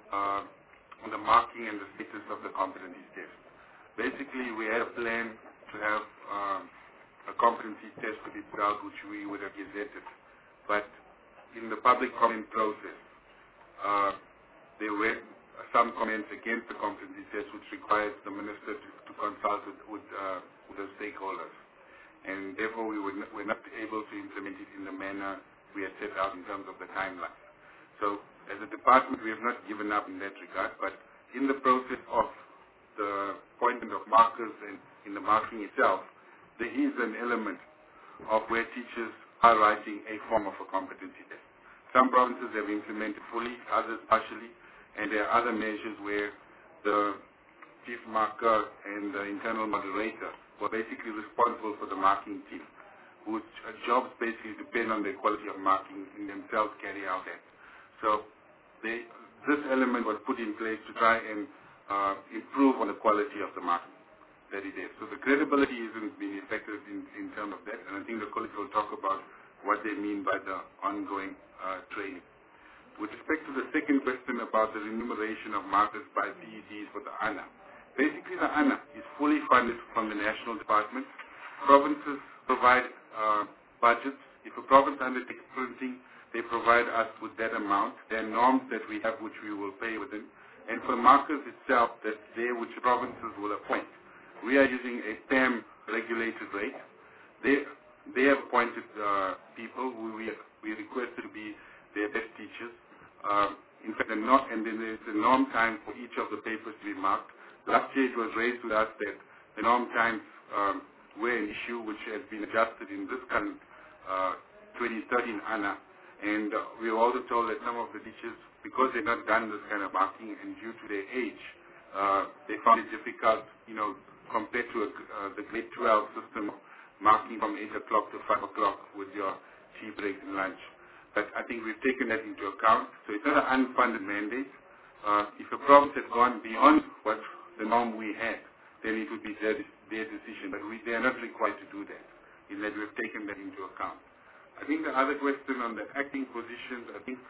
on the marking and the status of the competency test. Basically, we had a plan to have a competency test to be put out, which we would have gazetted. But in the public comment process, there were some comments against the competency test, which requires the minister to consult with the stakeholders. And therefore, we were not able to implement it in the manner we had set out in terms of the timeline. So, as a department, we have not given up in that regard, but in the process of the appointment of markers and in the marking itself, there is an element of where teachers are writing a form of a competency test. Some provinces have implemented fully, others partially, and there are other measures where the chief marker and the internal moderator were basically responsible for the marking team, whose jobs basically depend on the quality of marking in themselves carry out that. So this element was put in place to try and improve on the quality of the marking that it is. So the credibility isn't being affected in terms of that, and I think the colleagues will talk about what they mean by the ongoing training. With respect to the second question about the remuneration of markers by PEDs for the ANA, basically the ANA is fully funded from the national department. Provinces provide budgets. If a province undertakes printing, they provide us with that amount. There are norms that we have which we will pay within. And for markers itself, that's there which provinces will appoint. We are using a PAM regulated rate. They have appointed people who we requested to be their best teachers. In fact, and then there's a norm time for each of the papers to be marked. Last year it was raised with us that the norm times were an issue which has been adjusted in this current 2013 ANA. And we were also told that some of the teachers, because they've not done this kind of marking and due to their age, they found it difficult, compared to the grade 12 system, marking from 8 o'clock to 5 o'clock with your tea break and lunch. But I think we've taken that into account. So it's not an unfunded mandate. If a province had gone beyond what the norm we had, then it would be their decision. But they are not required to do that, in that we've taken that into account. I think the other question on the acting positions, I think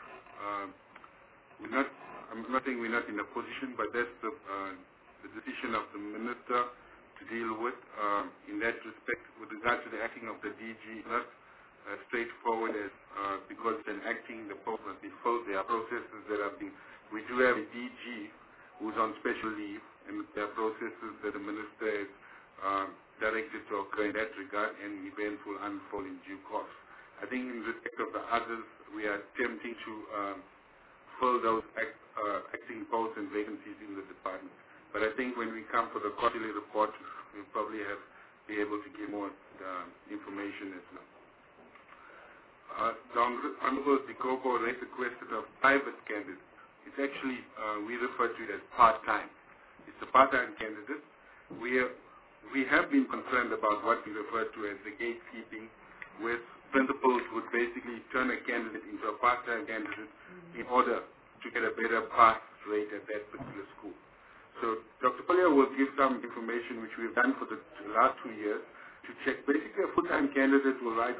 I'm not saying we're not in a position, but that's the decision of the minister to deal with. In that respect, with regard to the acting of the DG, not straightforward as because an acting, the post must be filled. There are processes that are being. We do have a DG who's on special leave, and there are processes that the minister is directed to occur in that regard, and events will unfold in due course. I think in respect of the others, we are attempting to fill those acting posts and vacancies in the department. But I think when we come for the quarterly report, we'll probably be able to give more information as well. The Honorable Dikobo raised the question of private candidates. It's actually, we refer to it as part-time. It's a part-time candidate. We have been concerned about what we refer to as the gatekeeping, where principals would basically turn a candidate into a part-time candidate in order to get a better pass rate at that particular school. So Dr. Palia will give some information which we've done for the last 2 years to check. Basically, a full-time candidate will write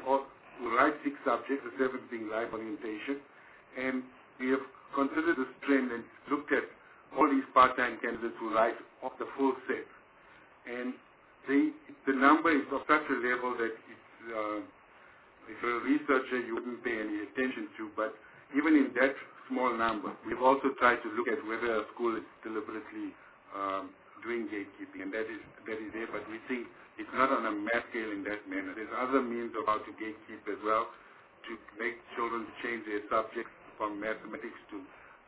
6 subjects, the 7th being life orientation, and we have considered this trend and looked at all these part-time candidates who write off the full set. And the number is of such a level that it's, if you're a researcher, you wouldn't pay any attention to, but even in that small number, we've also tried to look at whether a school is deliberately doing gatekeeping, and that is there, but we think it's not on a mass scale in that manner. There's other means of how to gatekeep as well, to make children change their subjects from mathematics to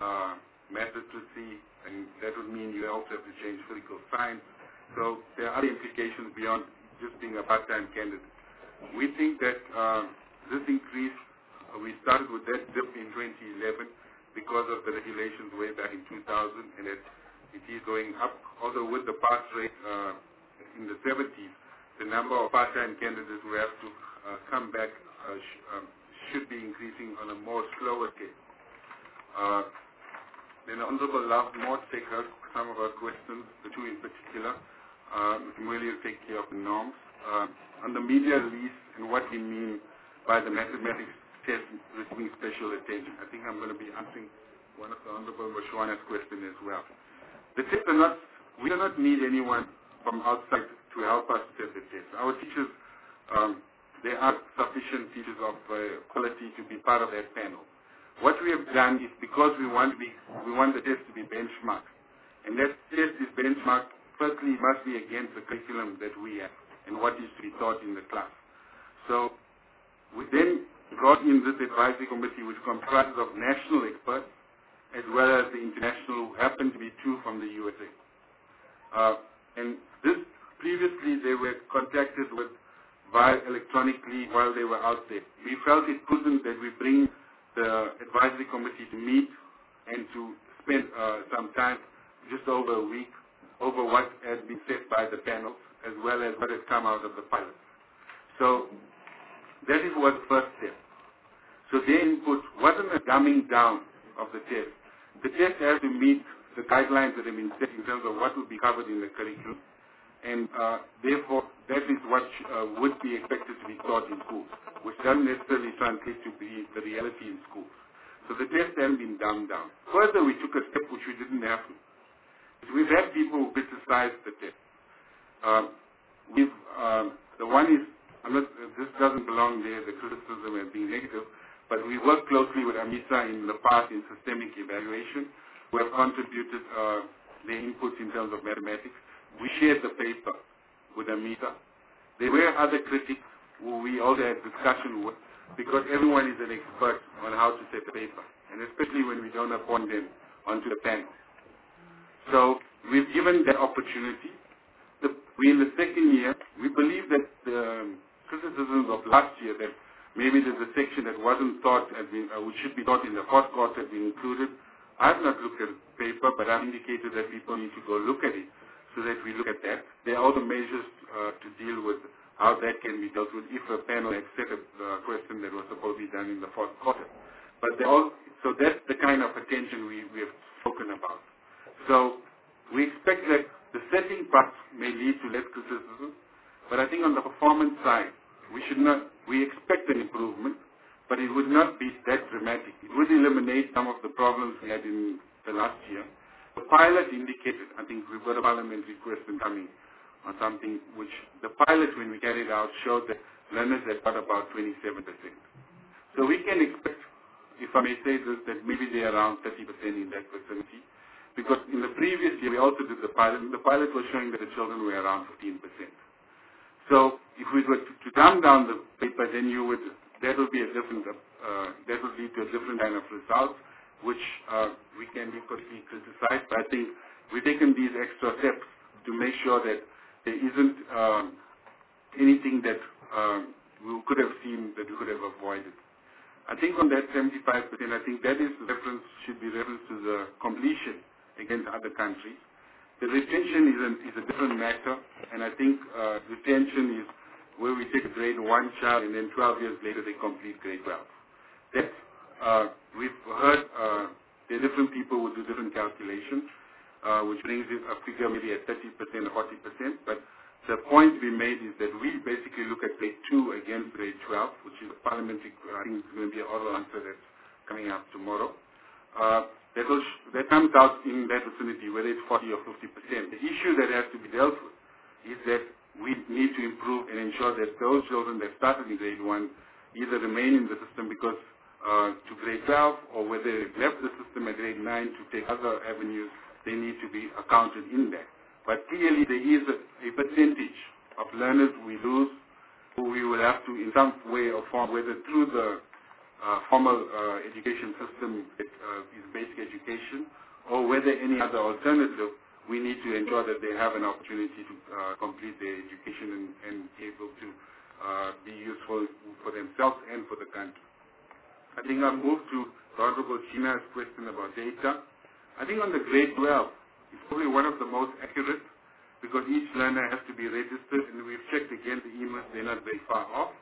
math literacy, and that would mean you also have to change physical science. So there are other implications beyond just being a part-time candidate. We think that this increase, we started with that dip in 2011 because of the regulations way back in 2000, and it is going up. Although with the pass rate in the 70s, the number of part-time candidates who have to come back should be increasing on a more slower scale. Then Honorable Love Moore take some of our questions, the 2 in particular. Mr. Mweli will take care of the norms. On the media release and what we mean by the mathematics test receiving special attention. I think I'm going to be answering one of the Honorable Mashwana's question as well. The tests are not, we do not need anyone from outside to help us test the test. Our teachers, there are sufficient teachers of quality to be part of that panel. What we have done is, because we want the test to be benchmarked, and that test is benchmarked, firstly, it must be against the curriculum that we have and what is to be taught in the class. So we then brought in this advisory committee, which comprises of national experts as well as the international, who happen to be 2 from the USA. And this, previously they were contacted with via electronically while they were out there. We felt it prudent that we bring the advisory committee to meet and to spend some time, just over a week, over what has been said by the panels, as well as what has come out of the pilot. So that is what first step. So their input wasn't a dumbing down of the test. The test has to meet the guidelines that have been set in terms of what would be covered in the curriculum, and therefore that is what would be expected to be taught in schools, which doesn't necessarily translate to be the reality in schools. So the test hasn't been dumbed down. Further, we took a step which we didn't have to. We've had people who criticize the test. The one is, this doesn't belong there, the criticism as being negative, but we work closely with AMISA in the past in systemic evaluation, who have contributed their inputs in terms of mathematics. We shared the paper with AMISA. There were other critics who we also had discussion with, because everyone is an expert on how to set a paper, and especially when we don't appoint them onto the panel. So we've given that opportunity. In the second year, we believe that the criticisms of last year, that maybe there's a section that wasn't taught, which should be taught in the fourth course, have been included. I've not looked at the paper, but I've indicated that people need to go look at it, so that we look at that. There are other measures to deal with how that can be dealt with if a panel had set a question that was supposed to be done in the fourth quarter. But so that's the kind of attention we have spoken about. So we expect that the setting part may lead to less criticism, but I think on the performance side, we expect an improvement, but it would not be that dramatic. It would eliminate some of the problems we had in the last year. The pilot indicated, I think we've got a parliamentary question coming on something which the pilot, when we carried out, showed that learners had got about 27%. So we can expect, if I may say this, that maybe they're around 30% in that vicinity. Because in the previous year, we also did the pilot, and the pilot was showing that the children were around 15%. So if we were to dumb down the paper, then that would be a different, that would lead to a different kind of result, which we can be quickly criticized. But I think we've taken these extra steps to make sure that there isn't anything that we could have seen that we could have avoided. I think on that 75%, I think that should be reference to the completion against other countries. The retention is a different matter, and I think retention is where we take a grade 1 child and then 12 years later they complete grade 12. That, we've heard there are different people who do different calculations, which brings it a figure maybe at 30% or 40%, but the point to be made is that we basically look at grade 2 against grade 12, which is a parliamentary, I think it's going to be an oral answer that's coming up tomorrow. That comes out in that vicinity, whether it's 40 or 50%. The issue that has to be dealt with is that we need to improve and ensure that those children that started in grade 1 either remain in the system because to grade 12, or whether they've left the system at grade 9 to take other avenues, they need to be accounted in there. But clearly there is a percentage of learners we lose who we will have to, in some way or form, whether through the formal education system that is basic education, or whether any other alternative, we need to ensure that they have an opportunity to complete their education and be able to be useful for themselves and for the country. I think I'll move to the Honorable Gina's question about data. I think on the grade 12, it's probably one of the most accurate because each learner has to be registered, and we've checked again the emails, they're not very far off.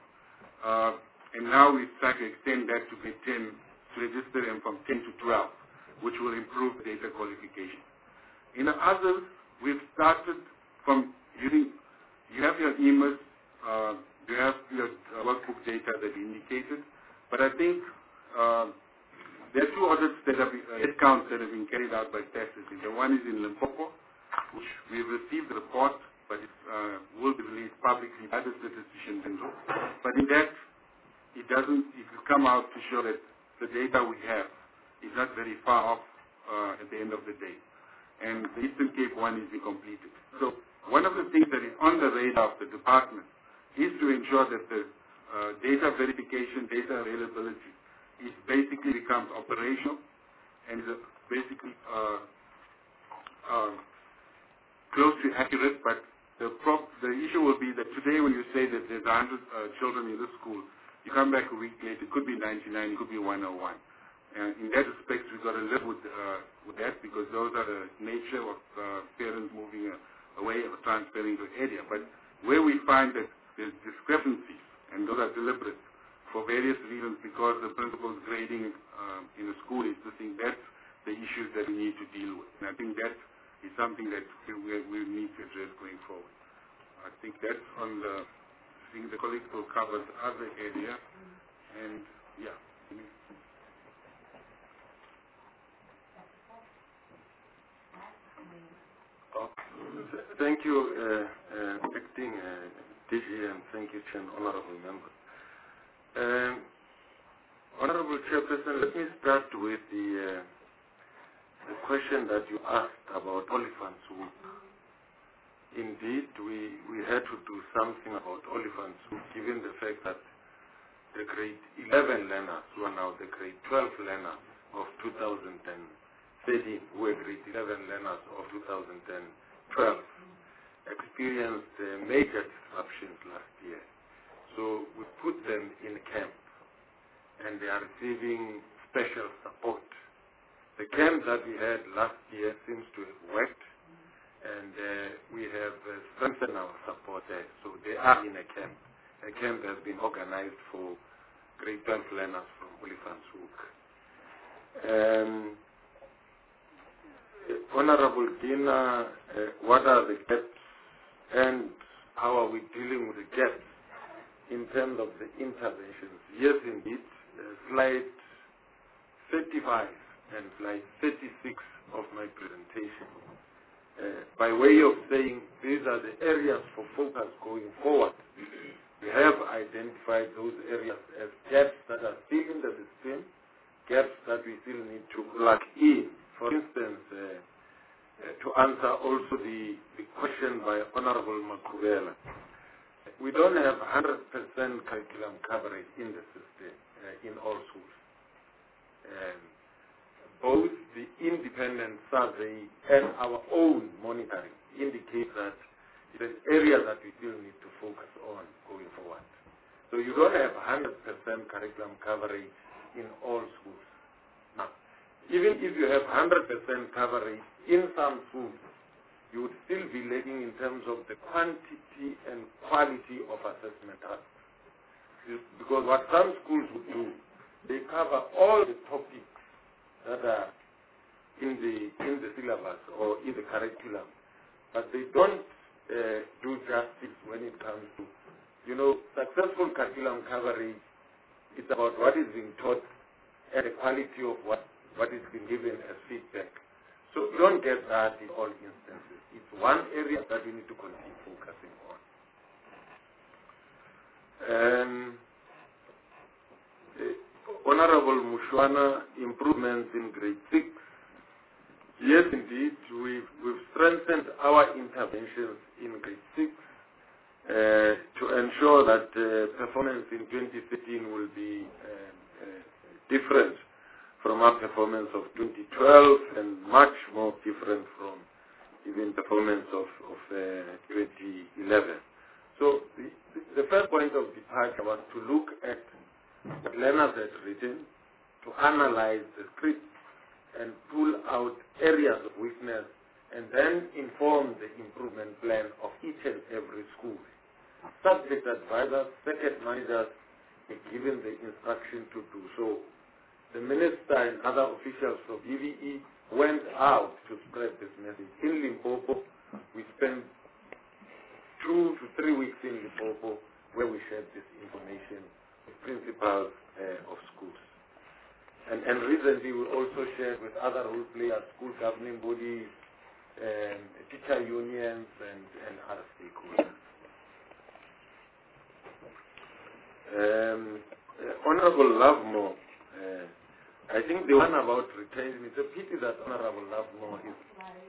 And now we've tried to extend that to grade 10 to register them from 10 to 12, which will improve data qualification. In the others, we've started from using, you have your emails, you have your workbook data that indicated, but I think there are 2 audits that have headcounts that have been carried out by statistics. The one is in Limpopo, which we've received the report, but it will be released publicly by the statistician general. But in that, it will come out to show that the data we have is not very far off at the end of the day. And the Eastern Cape one is completed. So one of the things that is on the radar of the department is to ensure that the data verification, data availability, it basically becomes operational and basically close to accurate, but the issue will be that today when you say that there's 100 children in the school, you come back a week later, it could be 99, it could be 101. In that respect, we've got to live with that because those are the nature of parents moving away or transferring to an area. But where we find that there's discrepancies, and those are deliberate, for various reasons, because the principal's grading in the school is the thing, that's the issues that we need to deal with. And I think that is something that we need to address going forward. I think that's on the, I think the colleagues will cover the other area, and yeah. Thank you, Acting DG, and thank you, Chair, Honorable Members. Honorable Chairperson, let me start with the question that you asked about Oliphant's Hook. Indeed, we had to do something about Oliphant's Hook, given the fact that the grade 11 learners, who are now the grade 12 learners of 2013, who were grade 11 learners of 2012, experienced major disruptions last year. So we put them in camp, and they are receiving special support. The camp that we had last year seems to have worked, and we have strengthened our support there. So they are in a camp. A camp has been organized for grade 12 learners from Oliphant's Hook. Honorable Gina, what are the gaps and how are we dealing with the gaps in terms of the interventions? Yes, indeed, slide 35 and slide 36 of my presentation. By way of saying these are the areas for focus going forward, we have identified those areas as gaps that are still in the system, gaps that we still need to plug in. For instance, to answer also the question by Honorable Makubela, we don't have 100% curriculum coverage in the system, in all schools. Both the independent survey and our own monitoring indicate that it's an area that we still need to focus on going forward. So you don't have 100% curriculum coverage in all schools. Now, even if you have 100% coverage in some schools, you would still be lagging in terms of the quantity and quality of assessment tasks. Because what some schools would do, they cover all the topics that are in the syllabus or in the curriculum, but they don't do justice when it comes to, successful curriculum coverage. It's about what is being taught and the quality of what is being given as feedback. So you don't get that in all instances. It's one area that we need to continue focusing on. Honorable Mushwana, improvements in grade 6. Yes, indeed, we've strengthened our interventions in grade 6 to ensure that performance in 2013 will be different from our performance of 2012 and much more different from even performance of 2011. So the first point of departure was to look at what learners had written, to analyze the script and pull out areas of weakness and then inform the improvement plan of each and every school. Subject advisors, circuit managers were given the instruction to do so. The minister and other officials from EVE went out to spread this message. In Limpopo, we spent 2 to 3 weeks in Limpopo where we shared this information with principals of schools. And recently we also shared with other role players, school governing bodies, teacher unions, and other stakeholders. Honorable Lovemore, I think the one about retention, it's a pity that Honorable Lovemore is...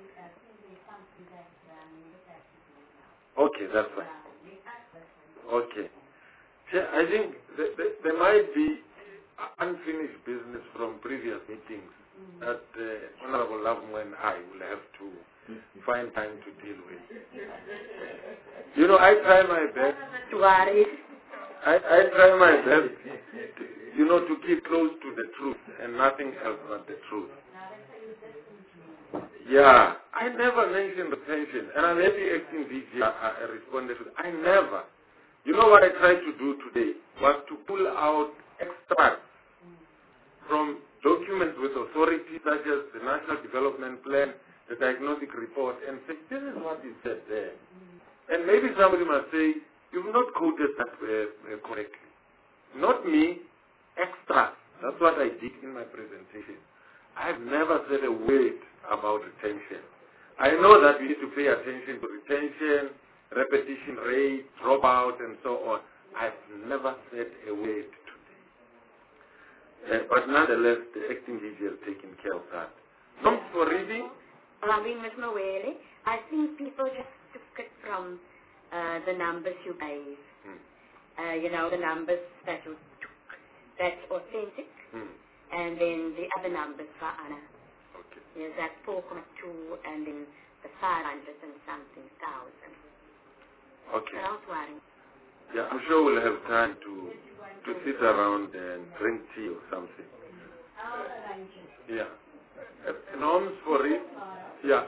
Okay, that's fine. Okay. I think there might be unfinished business from previous meetings that Honorable Lovemore and I will have to find time to deal with. I try my best. I try my best, to keep close to the truth and nothing else but the truth. Yeah, I never mentioned retention, and I'm happy acting DG I responded to that. I never. What I tried to do today was to pull out extracts from documents with authorities such as the National Development Plan, the diagnostic report, and say, this is what is said there. And maybe somebody must say, you've not quoted that correctly. Not me, extracts. That's what I did in my presentation. I've never said a word about retention. I know that we need to pay attention to retention, repetition rate, dropout, and so on. I've never said a word today. But nonetheless, the acting DG has taken care of that. Norms for reading? Ms. Mwele, I think people just took it from the numbers you gave. The numbers that you took. That's authentic. And then the other numbers for Anna. Okay. There's that 4.2 and then the 500 and something thousand. Okay. Don't worry. Yeah, I'm sure we'll have time to sit around and drink tea or something. Yeah. Norms for it? Yeah.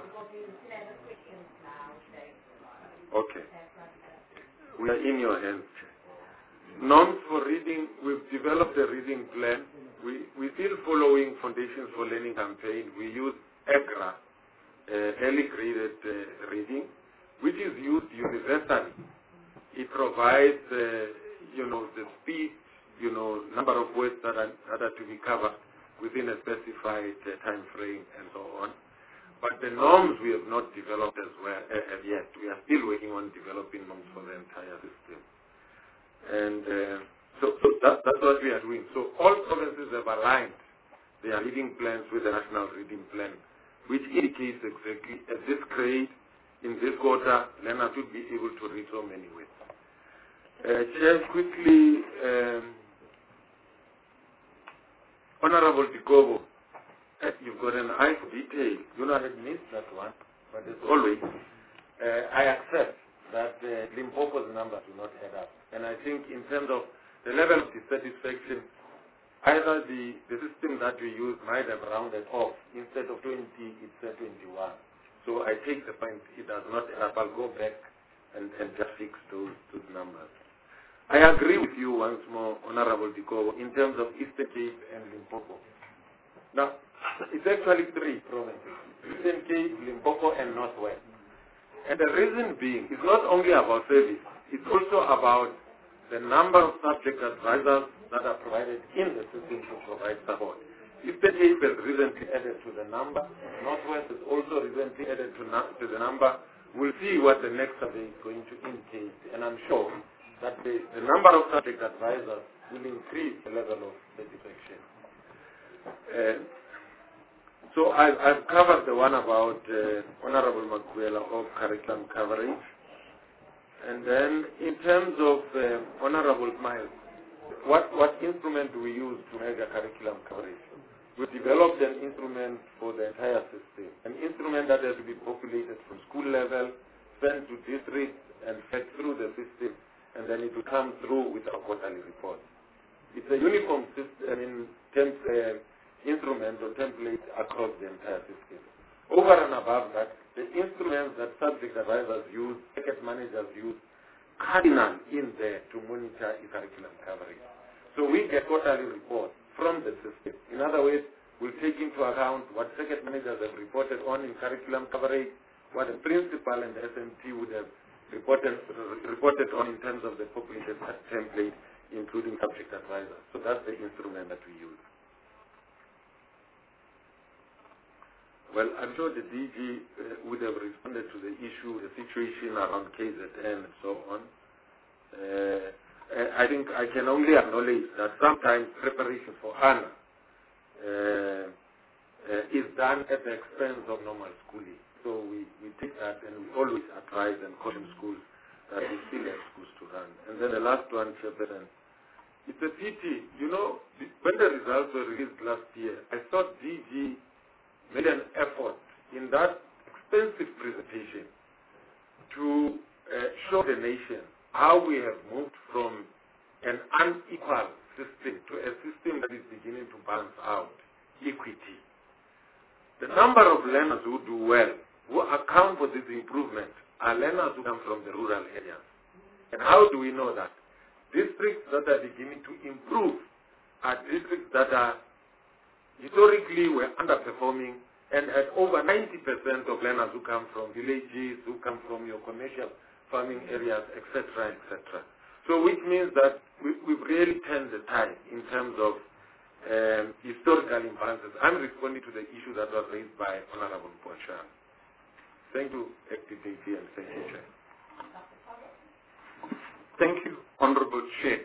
Okay. We are in your hands. Norms for reading, we've developed a reading plan. We're still following Foundations for Learning campaign. We use EGRA, early graded reading, which is used universally. It provides, the speed, number of words that are to be covered within a specified time frame and so on. But the norms we have not developed as well as yet. We are still working on developing norms for the entire system. And so that's what we are doing. So all provinces have aligned their reading plans with the National Reading Plan, which indicates exactly at this grade, in this quarter, learners should be able to read so many words. Chair, quickly, Honorable Dikobo, you've got an eye for detail. I had missed that one, but as always, I accept that Limpopo's numbers do not add up. And I think in terms of the level of dissatisfaction either the system that we use might have rounded off. Instead of 20, it's 21. So I take the point, it does not help. I'll go back and just fix those numbers. I agree with you once more, Honorable Diko, in terms of Eastern Cape and Limpopo. Now, it's actually 3 provinces, Eastern Cape, Limpopo, and Northwest. And the reason being, it's not only about service, it's also about the number of subject advisors that are provided in the system to provide support. Eastern Cape has recently added to the number. Northwest has also recently added to the number. We'll see what the next survey is going to indicate, and I'm sure that the number of subject advisors will increase the level of satisfaction. So I've covered the one about Honorable Makwela of curriculum coverage. And then in terms of Honorable Miles, what instrument do we use to measure curriculum coverage? We developed an instrument for the entire system, an instrument that has to be populated from school level, sent to districts, and fed through the system, and then it will come through with our quarterly report. It's a uniform system instrument or template across the entire system. Over and above that, the instruments that subject advisors use, packet managers use, cardinal in there to monitor curriculum coverage. So we get quarterly reports from the system. In other words, we'll take into account what circuit managers have reported on in curriculum coverage, what the principal and the SMT would have reported on in terms of the populated template, including subject advisors. So that's the instrument that we use. Well, I'm sure the DG would have responded to the issue, the situation around KZN and so on. I think I can only acknowledge that sometimes preparation for HANA is done at the expense of normal schooling. So we take that and we always advise and caution schools that we still have schools to run. And then the last one, Chairperson, it's a pity. You know, when the results were released last year, I thought DG made an effort in that expensive presentation to show the nation how we have moved from an unequal system to a system that is beginning to balance out equity. The number of learners who do well, who account for this improvement, are learners who come from the rural areas. And how do we know that? Districts that are beginning to improve are districts that are historically were underperforming and had over 90% of learners who come from villages, who come from your commercial farming areas, etc., etc. So which means that we've really turned the tide in terms of historical imbalances. I'm responding to the issue that was raised by Honorable Ponchan. Thank you, Active DG, and thank you, Chair. Thank you, Honorable Chair.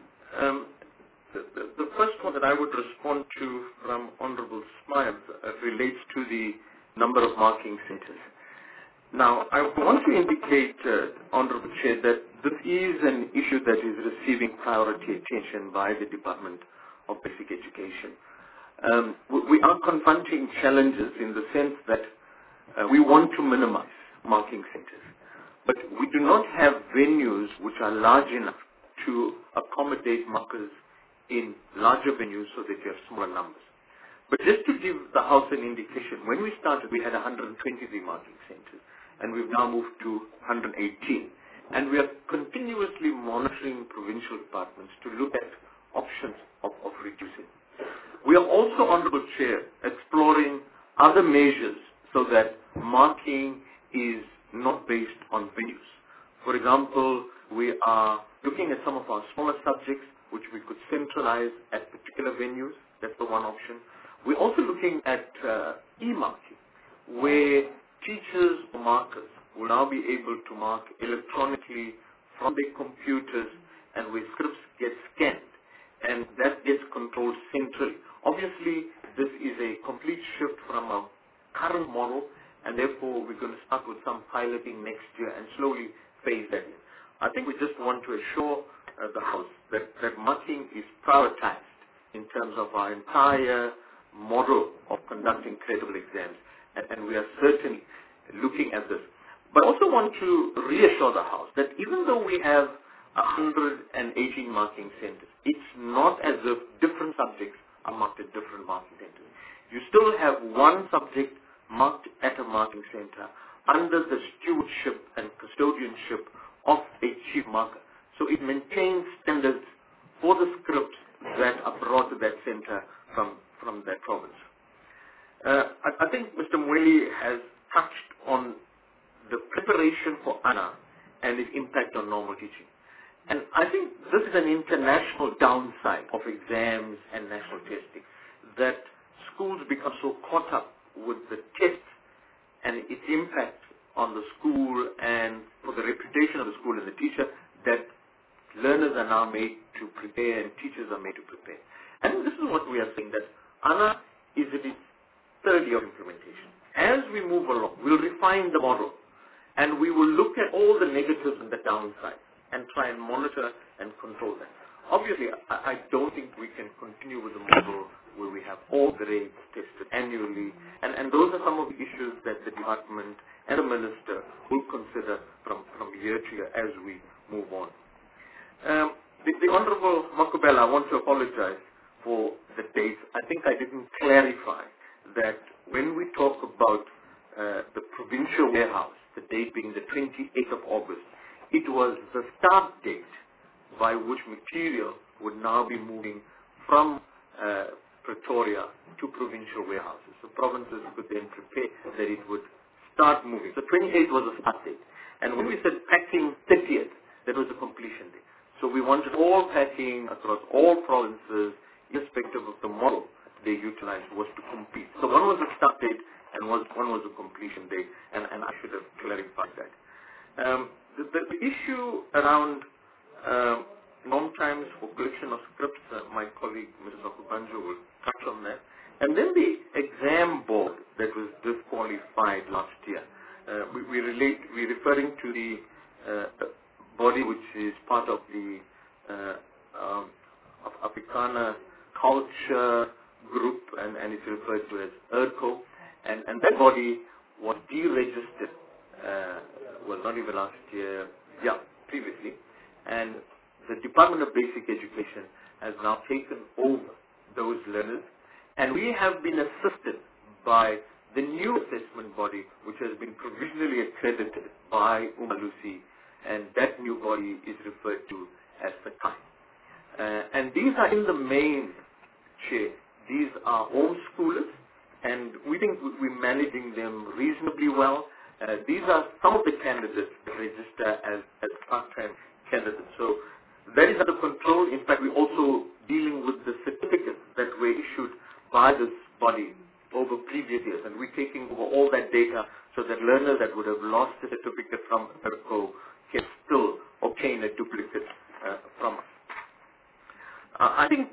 The first one that I would respond to from Honorable Smiles relates to the number of marking centers. Now, I want to indicate, Honorable Chair, that this is an issue that is receiving priority attention by the Department of Basic Education. We are confronting challenges in the sense that we want to minimize marking centers, but we do not have venues which are large enough to accommodate markers in larger venues so that you have smaller numbers. But just to give the House an indication, when we started we had 123 marking centers and we've now moved to 118. And we are continuously monitoring provincial departments to look at options of reducing. We are also, Honorable Chair, exploring other measures so that marking is not based on venues. For example, we are looking at some of our smaller subjects which we could centralize at particular venues. That's the one option. We're also looking at e-marking, where teachers or markers will now be able to mark electronically from their computers and where scripts get scanned, and that gets controlled centrally. Obviously, this is a complete shift from our current model, and therefore we're going to start with some piloting next year and slowly phase that in. I think we just want to assure the House that marking is prioritized in terms of our entire model of conducting credible exams, and we are certainly looking at this. But I also want to reassure the House that even though we have 118 marking centers. It's not as if different subjects are marked at different marking centers. You still have one subject marked at a marking center under the stewardship and custodianship of a chief marker. So it maintains standards for the scripts that are brought to that center from that province. I think Mr. Mweli has touched on the preparation for ANA and its impact on normal teaching. And I think this is an international downside of exams and national testing, that schools become so caught up with the test and its impact on the school and for the reputation of the school and the teacher, that learners are now made to prepare and teachers are made to prepare. And this is what we are saying, that ANA is in its third year of implementation. As we move along, we'll refine the model and we will look at all the negatives and the downsides and try and monitor and control that. Obviously, I don't think we can continue with the model where we have all grades tested annually, and those are some of the issues that the department and the minister will consider from year to year as we move on. The Honorable Makubela, I want to apologize for the dates. I think I didn't clarify that when we talk about the provincial warehouse, the date being the 28th of August, it was the start date by which material would now be moving from Pretoria to provincial warehouses. So provinces could then prepare that it would start moving. So 28th was the start date. And when we said packing 30th, that was the completion date. So we wanted all packing across all provinces, irrespective of the model they utilized, was to complete. So one was the start date and one was the completion date, and I should have clarified that. The issue around norm times for collection of scripts, my colleague Mrs. Okubanjo will touch on that. And then the exam board that was disqualified last year. We're referring to the body which is part of the of Afrikaner culture group, and it's referred to as ERCO. And that body was deregistered, well, not even last year, previously. And the Department of Basic Education has now taken over those learners, and we have been assisted by the new assessment body, which has been provisionally accredited by Umalusi, and that new body is referred to as Sakai. And these are in the main chair. These are homeschoolers, and we think we're managing them reasonably well. These are some of the candidates that register as part-time candidates. So that is under control. In fact, we're also dealing with the certificates that were issued by this body over previous years, and we're taking over all that data so that learners that would have lost the certificate from ERCO can still obtain a duplicate from us. I think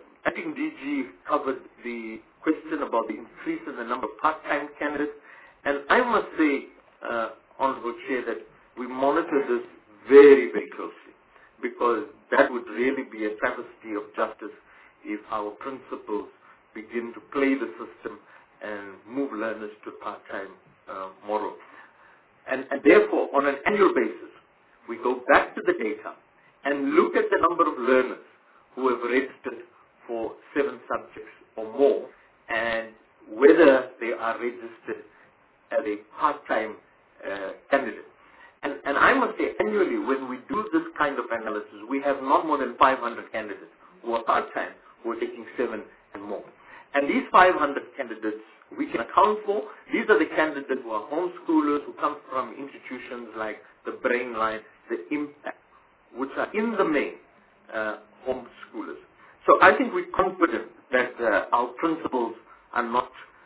DG covered the question about the increase in the number of part-time candidates, and I must say, Honorable Chair, that we monitor this very, very closely, because that would really be a travesty of justice if our principals begin to play the system and move learners to part-time model. And therefore, on an annual basis, we go back to the data and look at the number of learners who have registered for 7 subjects or more, and whether they are registered as a part-time candidate. And I must say, annually, when we do this kind of analysis, we have not more than 500 candidates who are part-time, who are taking 7 and more. And these 500 candidates we can account for. These are the candidates who are homeschoolers, who come from institutions like the Brainline, the Impact, which are in the main homeschoolers. So I think we're confident that our principals are not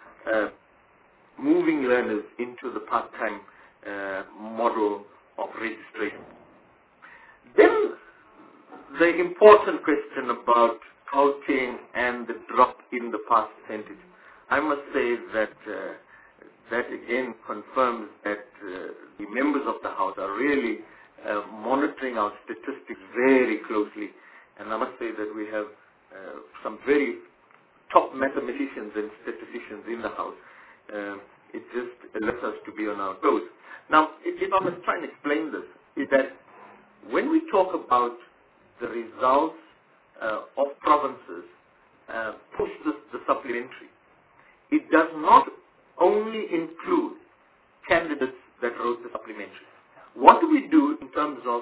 moving learners into the part-time model of registration. Then the important question about Gauteng and the drop in the pass percentage. I must say that that again confirms that the members of the House are really monitoring our statistics very closely. And I must say that we have some very top mathematicians and statisticians in the House. It just lets us to be on our toes. Now, if I must try and explain this, is that when we talk about the results of provinces post the supplementary, it does not only include candidates that wrote the supplementary. What do we do in terms of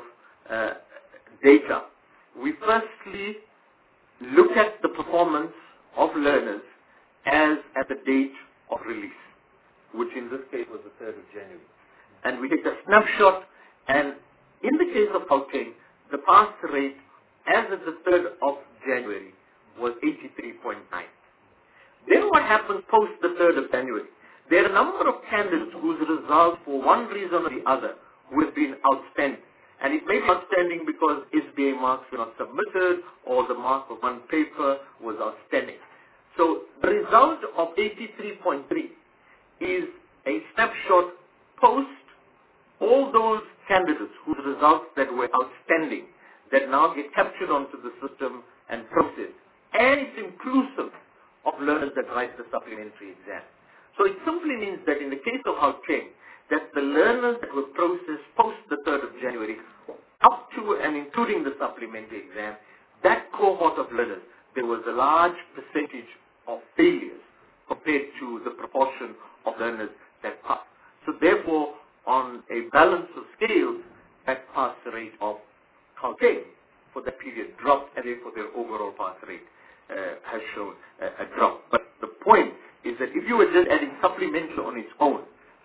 data? We firstly look at the performance of learners as at the date of release, which in this case was the 3rd of January. And we take a snapshot, and in the case of Gauteng, the pass rate as of the 3rd of January was 83.9. Then what happens post the 3rd of January? There are a number of candidates whose results, for one reason or the other, who have been outstanding. And it may be outstanding because SBA marks were not submitted or the mark of one paper was outstanding. So the result of 83.3 is a snapshot post all those candidates whose results that were outstanding that now get captured onto the system and processed. And it's inclusive of learners that write the supplementary exam. So it simply means that in the case of Gauteng, that the learners that were processed post the 3rd of January, up to and including the supplementary exam, that cohort of learners, there was a large percentage of failures compared to the proportion of learners that passed. So therefore, on a balance of scales, that pass rate of Gauteng for that period dropped, and therefore their overall pass rate has shown a drop. But the point is that if you were just adding supplementary on its own,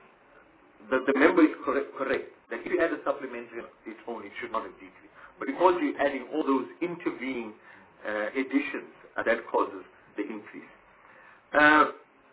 the member is correct that if you add a supplementary on its own, it should not have decreased. But because you're adding all those intervening additions, that causes the increase. I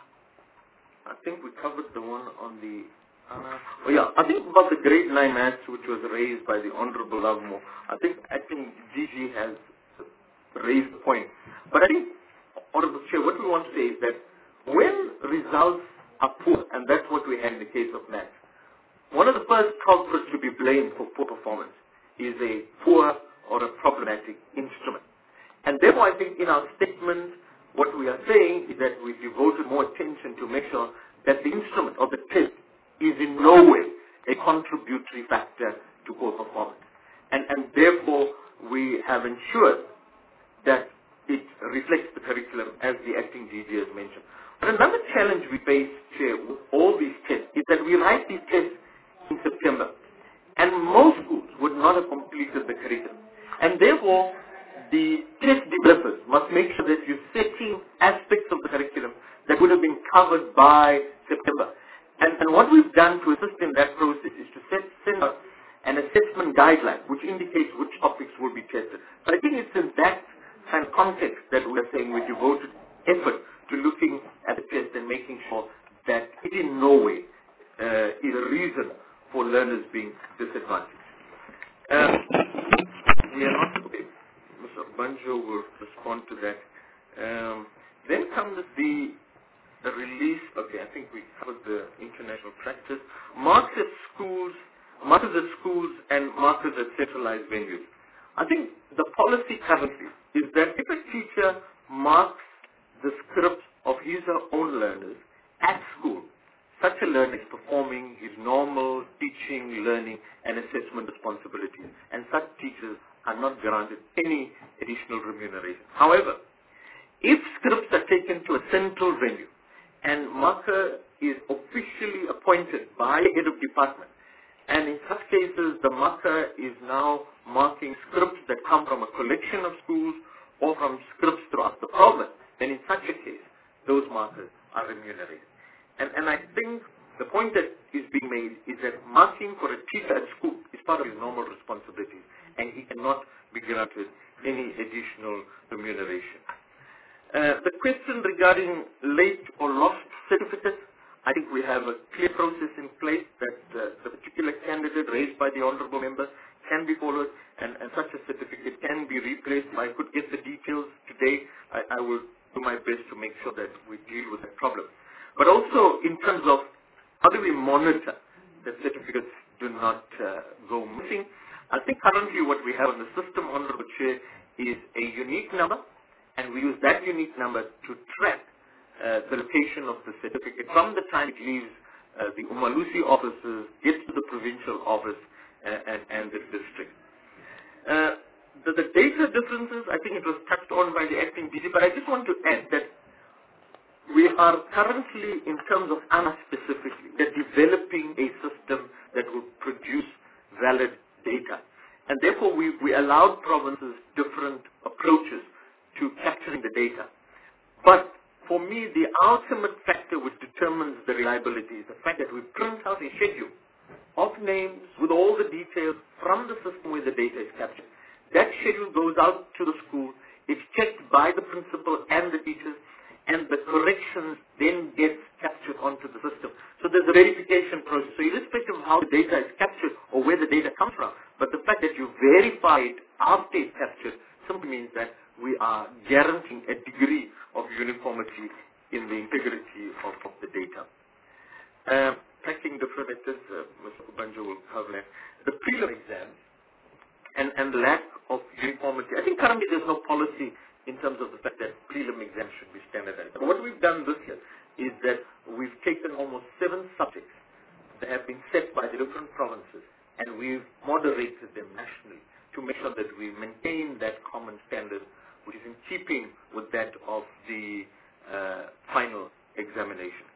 think we covered the one on the I think about the grade 9 maths, which was raised by the Honorable Lavmo. I think Gigi has raised the point. But I think, Honorable Chair, what we want to say is that when results are poor, and that's what we had in the case of maths, one of the first culprits to be blamed for poor performance is a poor or a problematic instrument. And therefore, I think in our statement, what we are saying is that we devoted more attention to make sure that the instrument or the test is in no way a contributory factor to poor performance. And therefore, we have ensured that it reflects the curriculum as the acting DG has mentioned. But another challenge we face here with all these tests is that we write these tests in September. And most schools would not have completed the curriculum. And therefore, the test developers must make sure that you're setting aspects of the curriculum that would have been covered by September. And what we've done to assist in that process is to send out an assessment guideline which indicates which topics will be tested. So I think it's in that kind of context that we're saying we devoted effort to looking at the test and making sure that it in no way is a reason for learners being disadvantaged. We are not okay. Mr. Banjo will respond to that. Then comes the release. Okay, I think we covered the international practice. Marks at schools and markers at centralized venues. I think the policy currently is that if a teacher marks the script of his or her own learners at school, such a learner is performing his normal teaching, learning, and assessment responsibilities, and such teachers are not granted any additional remuneration. However, if scripts are taken to a central venue and marker is officially appointed by a head of department, and in such cases the marker is now marking scripts that come from a collection of schools or from scripts throughout the province, then in such a case, those markers are remunerated. And I think the point that is being made is that marking for a teacher at school is part of his normal responsibilities, and he cannot be granted any additional remuneration. The question regarding late or lost certificates, I think we have a clear process in place that the particular candidate raised by the Honourable Member can be followed, and such a certificate can be replaced. If I could get the details today, I will do my best to make sure that we deal with that problem. But also in terms of how do we monitor that certificates do not go missing, I think currently what we have on the system, Honourable Chair, is a unique number, and we use that unique number to track the location of the certificate from the time it leaves the Umalusi offices, gets to the provincial office and the district. The data differences, I think it was touched on by the acting DG, but I just want to add that we are currently, in terms of ANA specifically, they're developing a system that will produce valid data. And therefore, we allowed provinces different approaches to capturing the data. But for me, the ultimate factor which determines the reliability is the fact that we print out a schedule of names with all the details from the system where the data is captured. That schedule goes out to the school, it's checked by the principal and the teachers, and the corrections then gets captured onto the system. So there's a verification process. So irrespective of how the data is captured or where the data comes from, but the fact that you verify it after it's captured simply means that we are guaranteeing a degree of uniformity in the integrity of the data. Tracking different methods, Mr. Banjo will cover that. The prelim exams and lack of uniformity. I think currently there's no policy in terms of the fact that prelim exams should be standardized. But what we've done this year is that we've taken almost 7 subjects that have been set by the different provinces and we've moderated them nationally to make sure that we maintain that common standard which is in keeping with that of the final examination.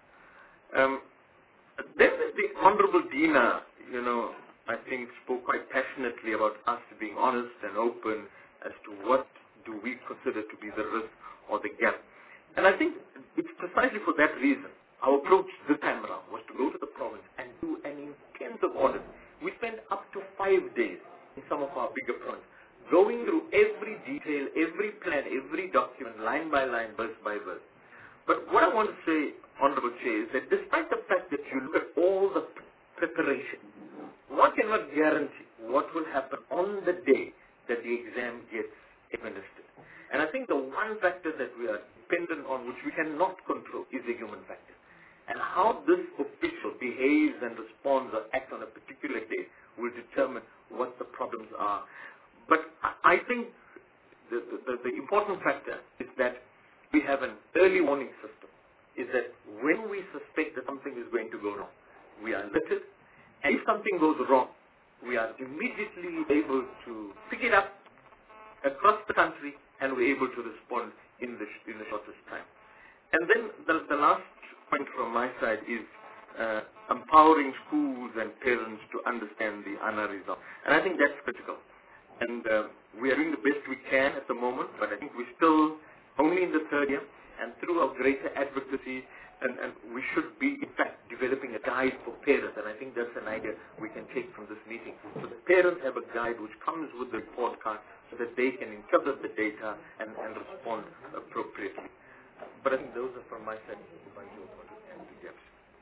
Then the Honorable Dina, I think spoke quite passionately about us being honest and open as to what do we consider to be the risk or the gap. And I think it's precisely for that reason our approach this time around was to go to the province and do an intensive audit. We spent up to 5 days in some of our bigger provinces, going through every detail, every plan, every document, line by line, verse by verse. But what I want to say, Honorable Chair, is that despite the fact that you look at all the preparation, one cannot guarantee what will happen on the day that the exam gets administered. And I think the one factor that we are dependent on, which we cannot control, is the human factor. And how this official behaves and responds or acts on a particular day will determine what the problems are. But I think the important factor is that we have an early warning system, is that when we suspect that something is going to go wrong, we are alerted, and if something goes wrong, we are immediately able to pick it up across the country, and we're able to respond in the shortest time. And then the last point from my side is empowering schools and parents to understand the ANA result. And I think that's critical. And we are doing the best we can at the moment, but I think we're still only in the 3rd year, and through our greater advocacy, and we should be, in fact, developing a guide for parents, and I think that's an idea we can take from this meeting. So the parents have a guide which comes with the report card so that they can interpret the data and respond appropriately. But I think those are from my side. Yes.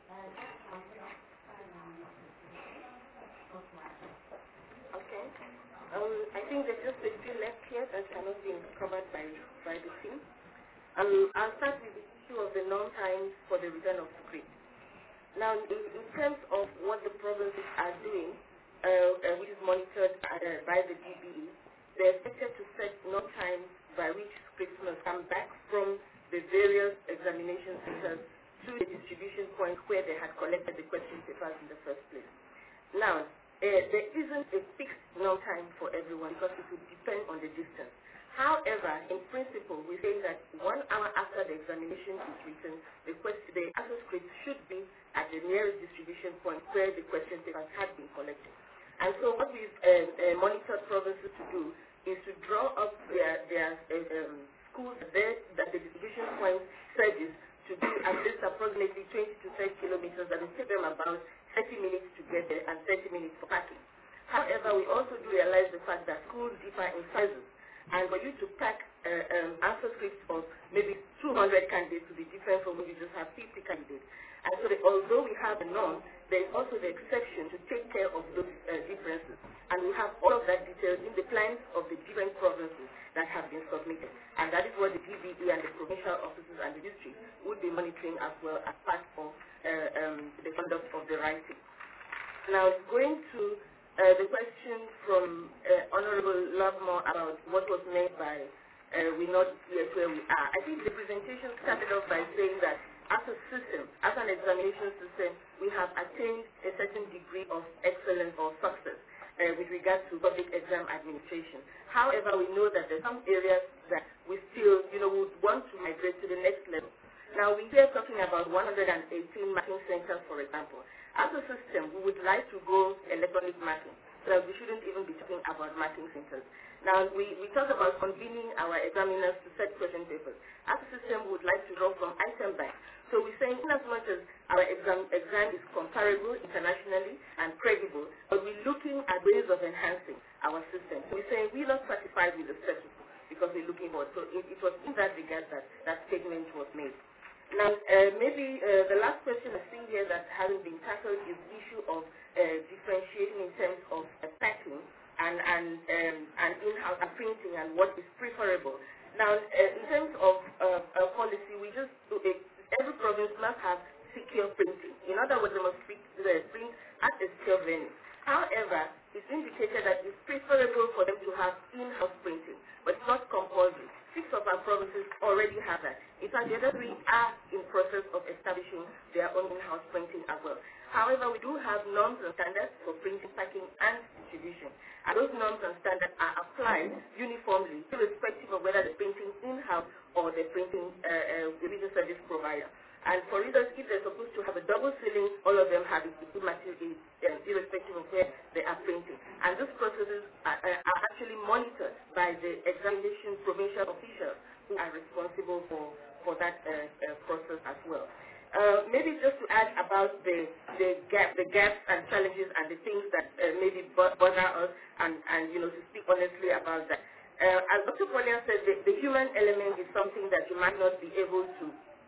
Okay. I think there's just a few left here that are not being covered by the team. I'll start with the issue of the non-time for the return of script. Now, in terms of what the provinces are doing, which is monitored by the GBE, they're expected to set non-time by which scripts must come back from the various examination centers to the distribution point where they had collected the question papers in the first place. Now, there isn't a fixed non-time for everyone because it will depend on the distance. However, in principle, we say that 1 hour after the examination is written, the answer script should be at the nearest distribution point where the question papers had been collected. And so what we've monitored provinces to do is to draw up their schools there that the distribution point surges to be at least approximately 20 to 30 kilometers, that will take them about 30 minutes to get there and 30 minutes for packing. However, we also do realize the fact that schools differ in sizes. And for you to pack answer scripts of maybe 200 candidates will be different from when you just have 50 candidates. And so although we have a norm, there is also the exception to take care of those differences. And we have all of that details in the plans of the different provinces that have been submitted. And that is what the GBE and the provincial offices and the district would be monitoring as well as part of the conduct of the writing. Now, going to the question from Honorable Lovemore about what was meant by we're not yet where we are. I think the presentation started off by saying that as a system, as an examination system, we have attained a certain degree of excellence or success. with regard to public exam administration. However, we know that there are some areas that we still, would want to migrate to the next level. Now, we are talking about 118 marking centers, for example. As a system, we would like to go electronic marking, so that we shouldn't even be talking about marking centers. Now, we talk about convening our examiners to set question papers. As a system, we would like to draw from item bank. So we're saying, in as much as our exam is comparable internationally and credible, but we're looking at ways of enhancing our system. So we're saying we're not satisfied with the status because we're looking forward. So it was in that regard that statement was made. Now, maybe the last question I think here that hasn't been tackled is the issue of differentiating in terms of packing and in-house and printing and what is preferable. Now, in terms of policy, we just do every province must have secure printing. In other words, they must print at a secure venue. However, it's indicated that it's preferable for them to have in-house printing, but it's not compulsory. 6 of our provinces already have that. In fact, the other 3 are in process of establishing their own in-house printing as well. However, we do have norms and standards for printing, packing, and distribution. And those norms and standards are applied uniformly, irrespective of whether they're printing in-house or they're printing with a service provider. And for instance, if they're supposed to have a double ceiling, all of them have equal material irrespective of where they are printing. And these processes are actually monitored by the examination provincial officials who are responsible for that process as well. Maybe just to add about the gaps and challenges and the things that maybe bother us and to speak honestly about that. As Dr. Polia said, the human element is something that you might not be able to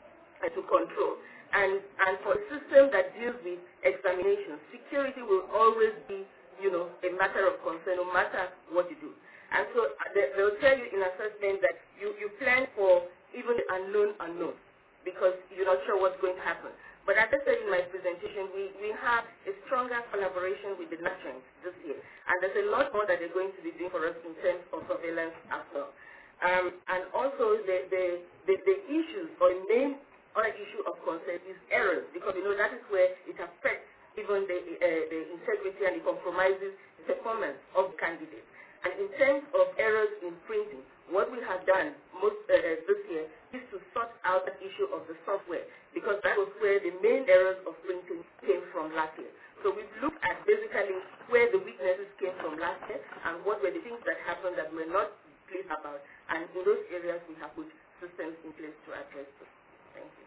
control. And for a system that deals with examinations, security will always be, a matter of concern no matter what you do. And so they'll tell you in assessment that you plan for even the unknown because you're not sure what's going to happen. But as I said in my presentation, we have a stronger collaboration with the nations this year. And there's a lot more that they're going to be doing for us in terms of surveillance as well. And also the issues or the main other issue of concern is errors, because that is where it affects even the integrity and it compromises the performance of candidates. And in terms of errors in printing, what we have done this year is to sort out the issue of the software, because that was where the main errors of printing came from last year. So we've looked at basically where the weaknesses came from last year and what were the things that happened that we're not pleased about. And in those areas, we have put systems in place to address this. Thank you.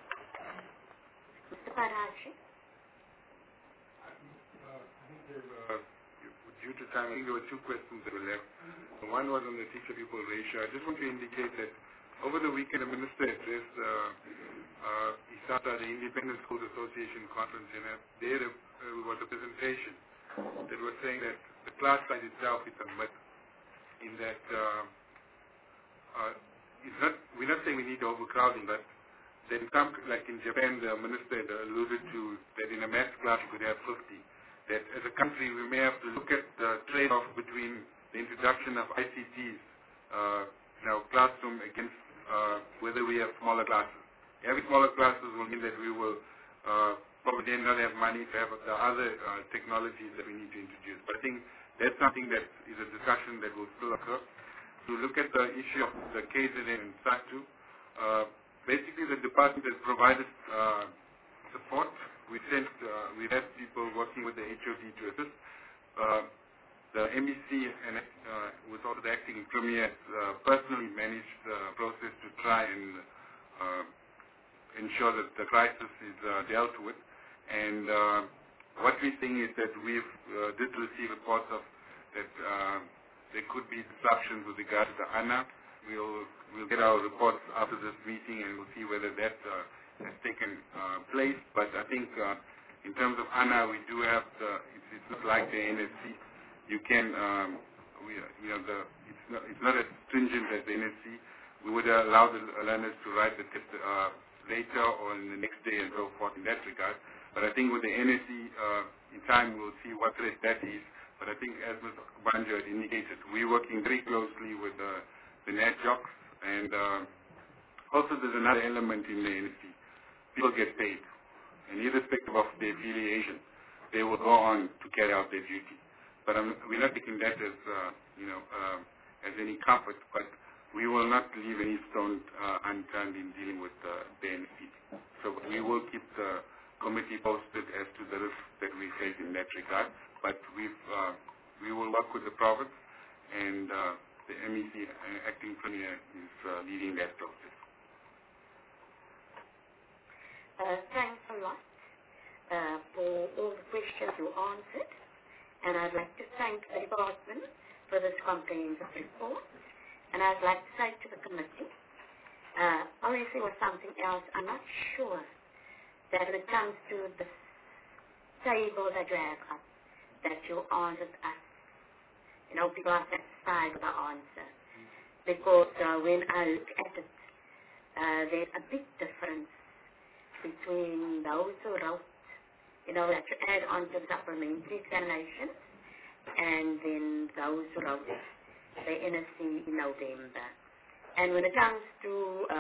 Mr. Parachi. Due to time, I think there were 2 questions that were left. One was on the teacher-pupil ratio. I just want to indicate that over the weekend, the minister addressed ISATA, the Independent Schools Association Conference, and there was a presentation that was saying that the class size itself is a myth, in that we're not saying we need overcrowding, but then like in Japan, the minister alluded to that in a math class you could have 50. That as a country we may have to look at the trade-off between the introduction of ICTs in our classroom against whether we have smaller classes. Having smaller classes will mean that we will probably not have money to have the other technologies that we need to introduce. But I think that's something that is a discussion that will still occur. To look at the issue of the KZN and SATU, basically the department has provided support. We've had people working with the HOD to assist. The MEC and with all the acting premier personally managed the process to try and ensure that the crisis is dealt with. And what we're seeing is that we did receive reports of that there could be disruptions with regard to the ANA. We'll get our reports after this meeting and we'll see whether that has taken place. But I think in terms of ANA, we do have it's not like the NSC. You can, it's not as stringent as the NSC. We would allow the learners to write the test later or in the next day and so forth in that regard. But I think with the NSC, in time we'll see what rate that is. But I think as Mr. Banjo had indicated, we're working very closely with the NATJOCs, and also there's another element in the NSC. People get paid, and irrespective of their affiliation, they will go on to carry out their duty. But we're not taking that as, as any comfort, but we will not leave any stone unturned in dealing with the NFP. So we will keep the committee posted as to the risks that we face in that regard. But we will work with the province, and the MEC, acting premier, is leading that process. Thanks a lot for all the questions you answered. And I'd like to thank the department for this comprehensive report. And I'd like to say to the committee, obviously was something else. I'm not sure that when it comes to the table that you have up, that you answered us. People are satisfied with the answer. Because when I look at it, there's a big difference between those who wrote, that you add on to the supplementary examinations, and then those who wrote the NSC in November. And when it comes to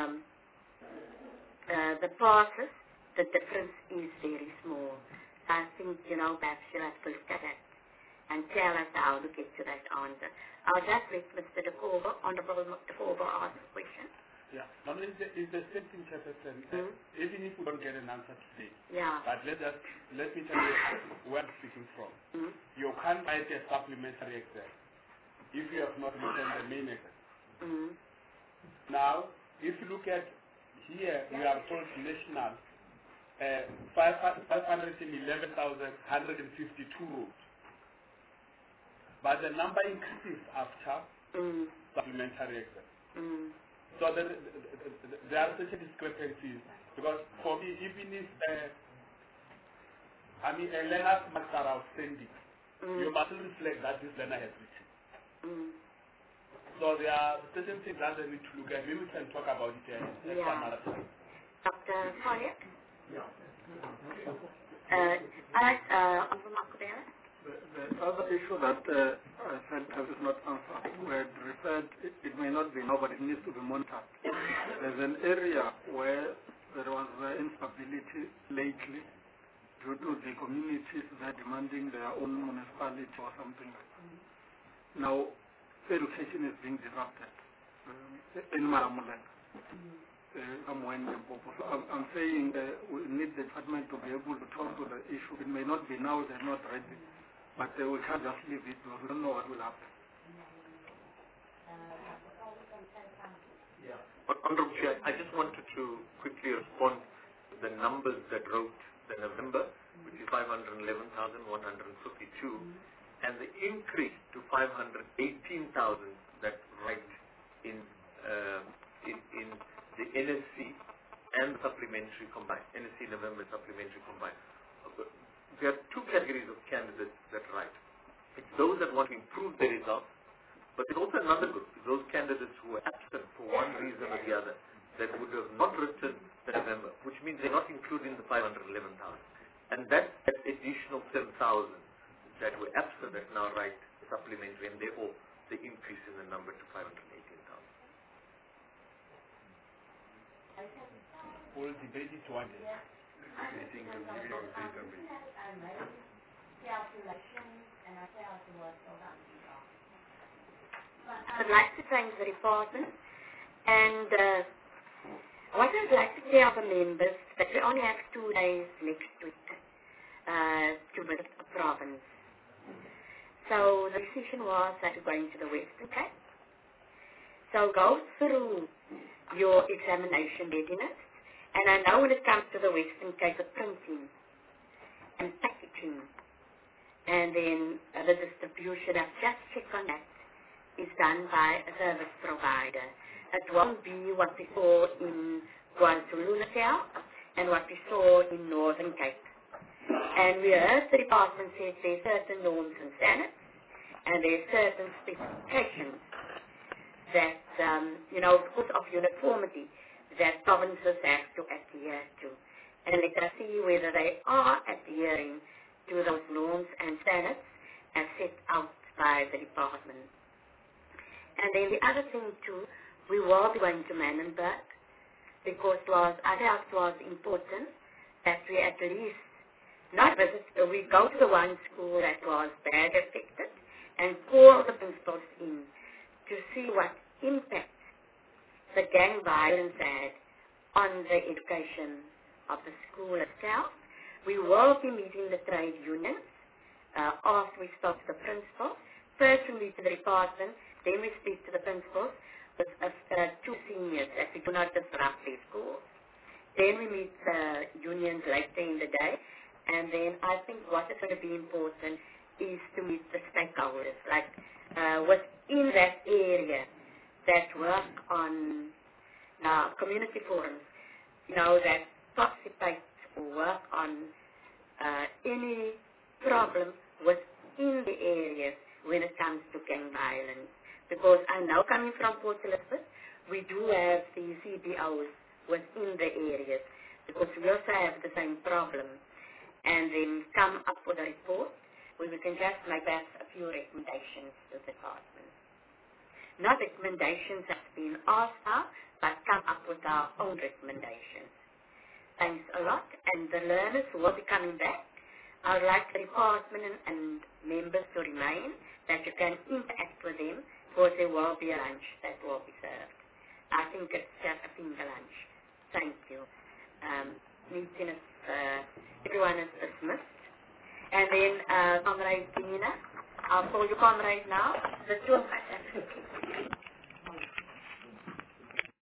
the passes, the difference is very small. So I think, perhaps you'll have to look at it and tell us how to get to that answer. I'll just let Mr. De Kover, Honorable De Kover, ask the question. Yeah, normally it's the same thing, Chairperson. Even if we don't get an answer today, but let me tell you where I'm speaking from. You can't write a supplementary exam if you have not written the main exam. Now, if you look at here, we are told national 511,152 roads, but the number increases after supplementary exam. So there are such discrepancies, because for me, even if a learner's marks are outstanding, you must reflect that this learner has written. So there are certain things that we need to look at. Maybe we can talk about it another time. Dr. Foyer? The other issue that I said I was not answered, where it referred, it may not be now, but it needs to be monitored. There's an area where there was instability lately due to the communities that are demanding their own municipality or something like that. Now, education is being disrupted in Maramulan. I'm saying we need the department to be able to talk to the issue. It may not be now, they're not ready, but we can't just leave it because we don't know what will happen. But Honorable Chair, I just wanted to quickly respond to the numbers that wrote the November, which is 511,152, and the increase to 518,000 that write in the NSC and supplementary combined, NSC November supplementary combined. There are two categories of candidates that write. It's those that want to improve their results, but there's also another group, those candidates who are absent for one reason or the other, that would have not written the November, which means they're not included in the 511,000. And that's that additional 7,000 that were absent that now write supplementary, and therefore the increase in the number to 518,000. We'll debate it one day. I'd like to thank the department, and what I'd like to tell the members that we only have 2 days next week to visit the province. So the decision was that we're going to the Western Cape. So go through your examination readiness, and I know when it comes to the Western Cape, the printing and packaging, and then the distribution, I've just checked on that, is done by a service provider. It won't be what we saw in KwaZulu-Natal and what we saw in Northern Cape. And we heard the department say there are certain norms and standards, and there are certain specifications that, because of uniformity, that provinces have to adhere to. And let us see whether they are adhering to those norms and standards as set out by the department. And then the other thing too, we will be going to Manenberg, because I felt it was important that we at least not visit, we go to the one school that was bad affected, and call the principals in to see what impact the gang violence had on the education of the school itself. We will be meeting the trade unions after we talk to the principal. First we meet to the department, then we speak to the principals with two seniors that we do not disrupt their schools. Then we meet the unions later in the day, and then I think what is going to be important is to meet the stakeholders, like within that area that work on community forums, that participate or work on any problem within the areas when it comes to gang violence. Because I know coming from Port Elizabeth, we do have the CBOs within the areas, because we also have the same problem. And then come up with a report where we can just make perhaps a few recommendations to the department. Not recommendations that's been asked for, but come up with our own recommendations. Thanks a lot, and the learners will be coming back. I would like the department and members to remain, that you can interact with them, because there will be a lunch that will be served. I think it's just a finger lunch. Thank you. Meeting is, everyone is dismissed. And then, Comrade Tina, I'll call you Comrade now. The two of us.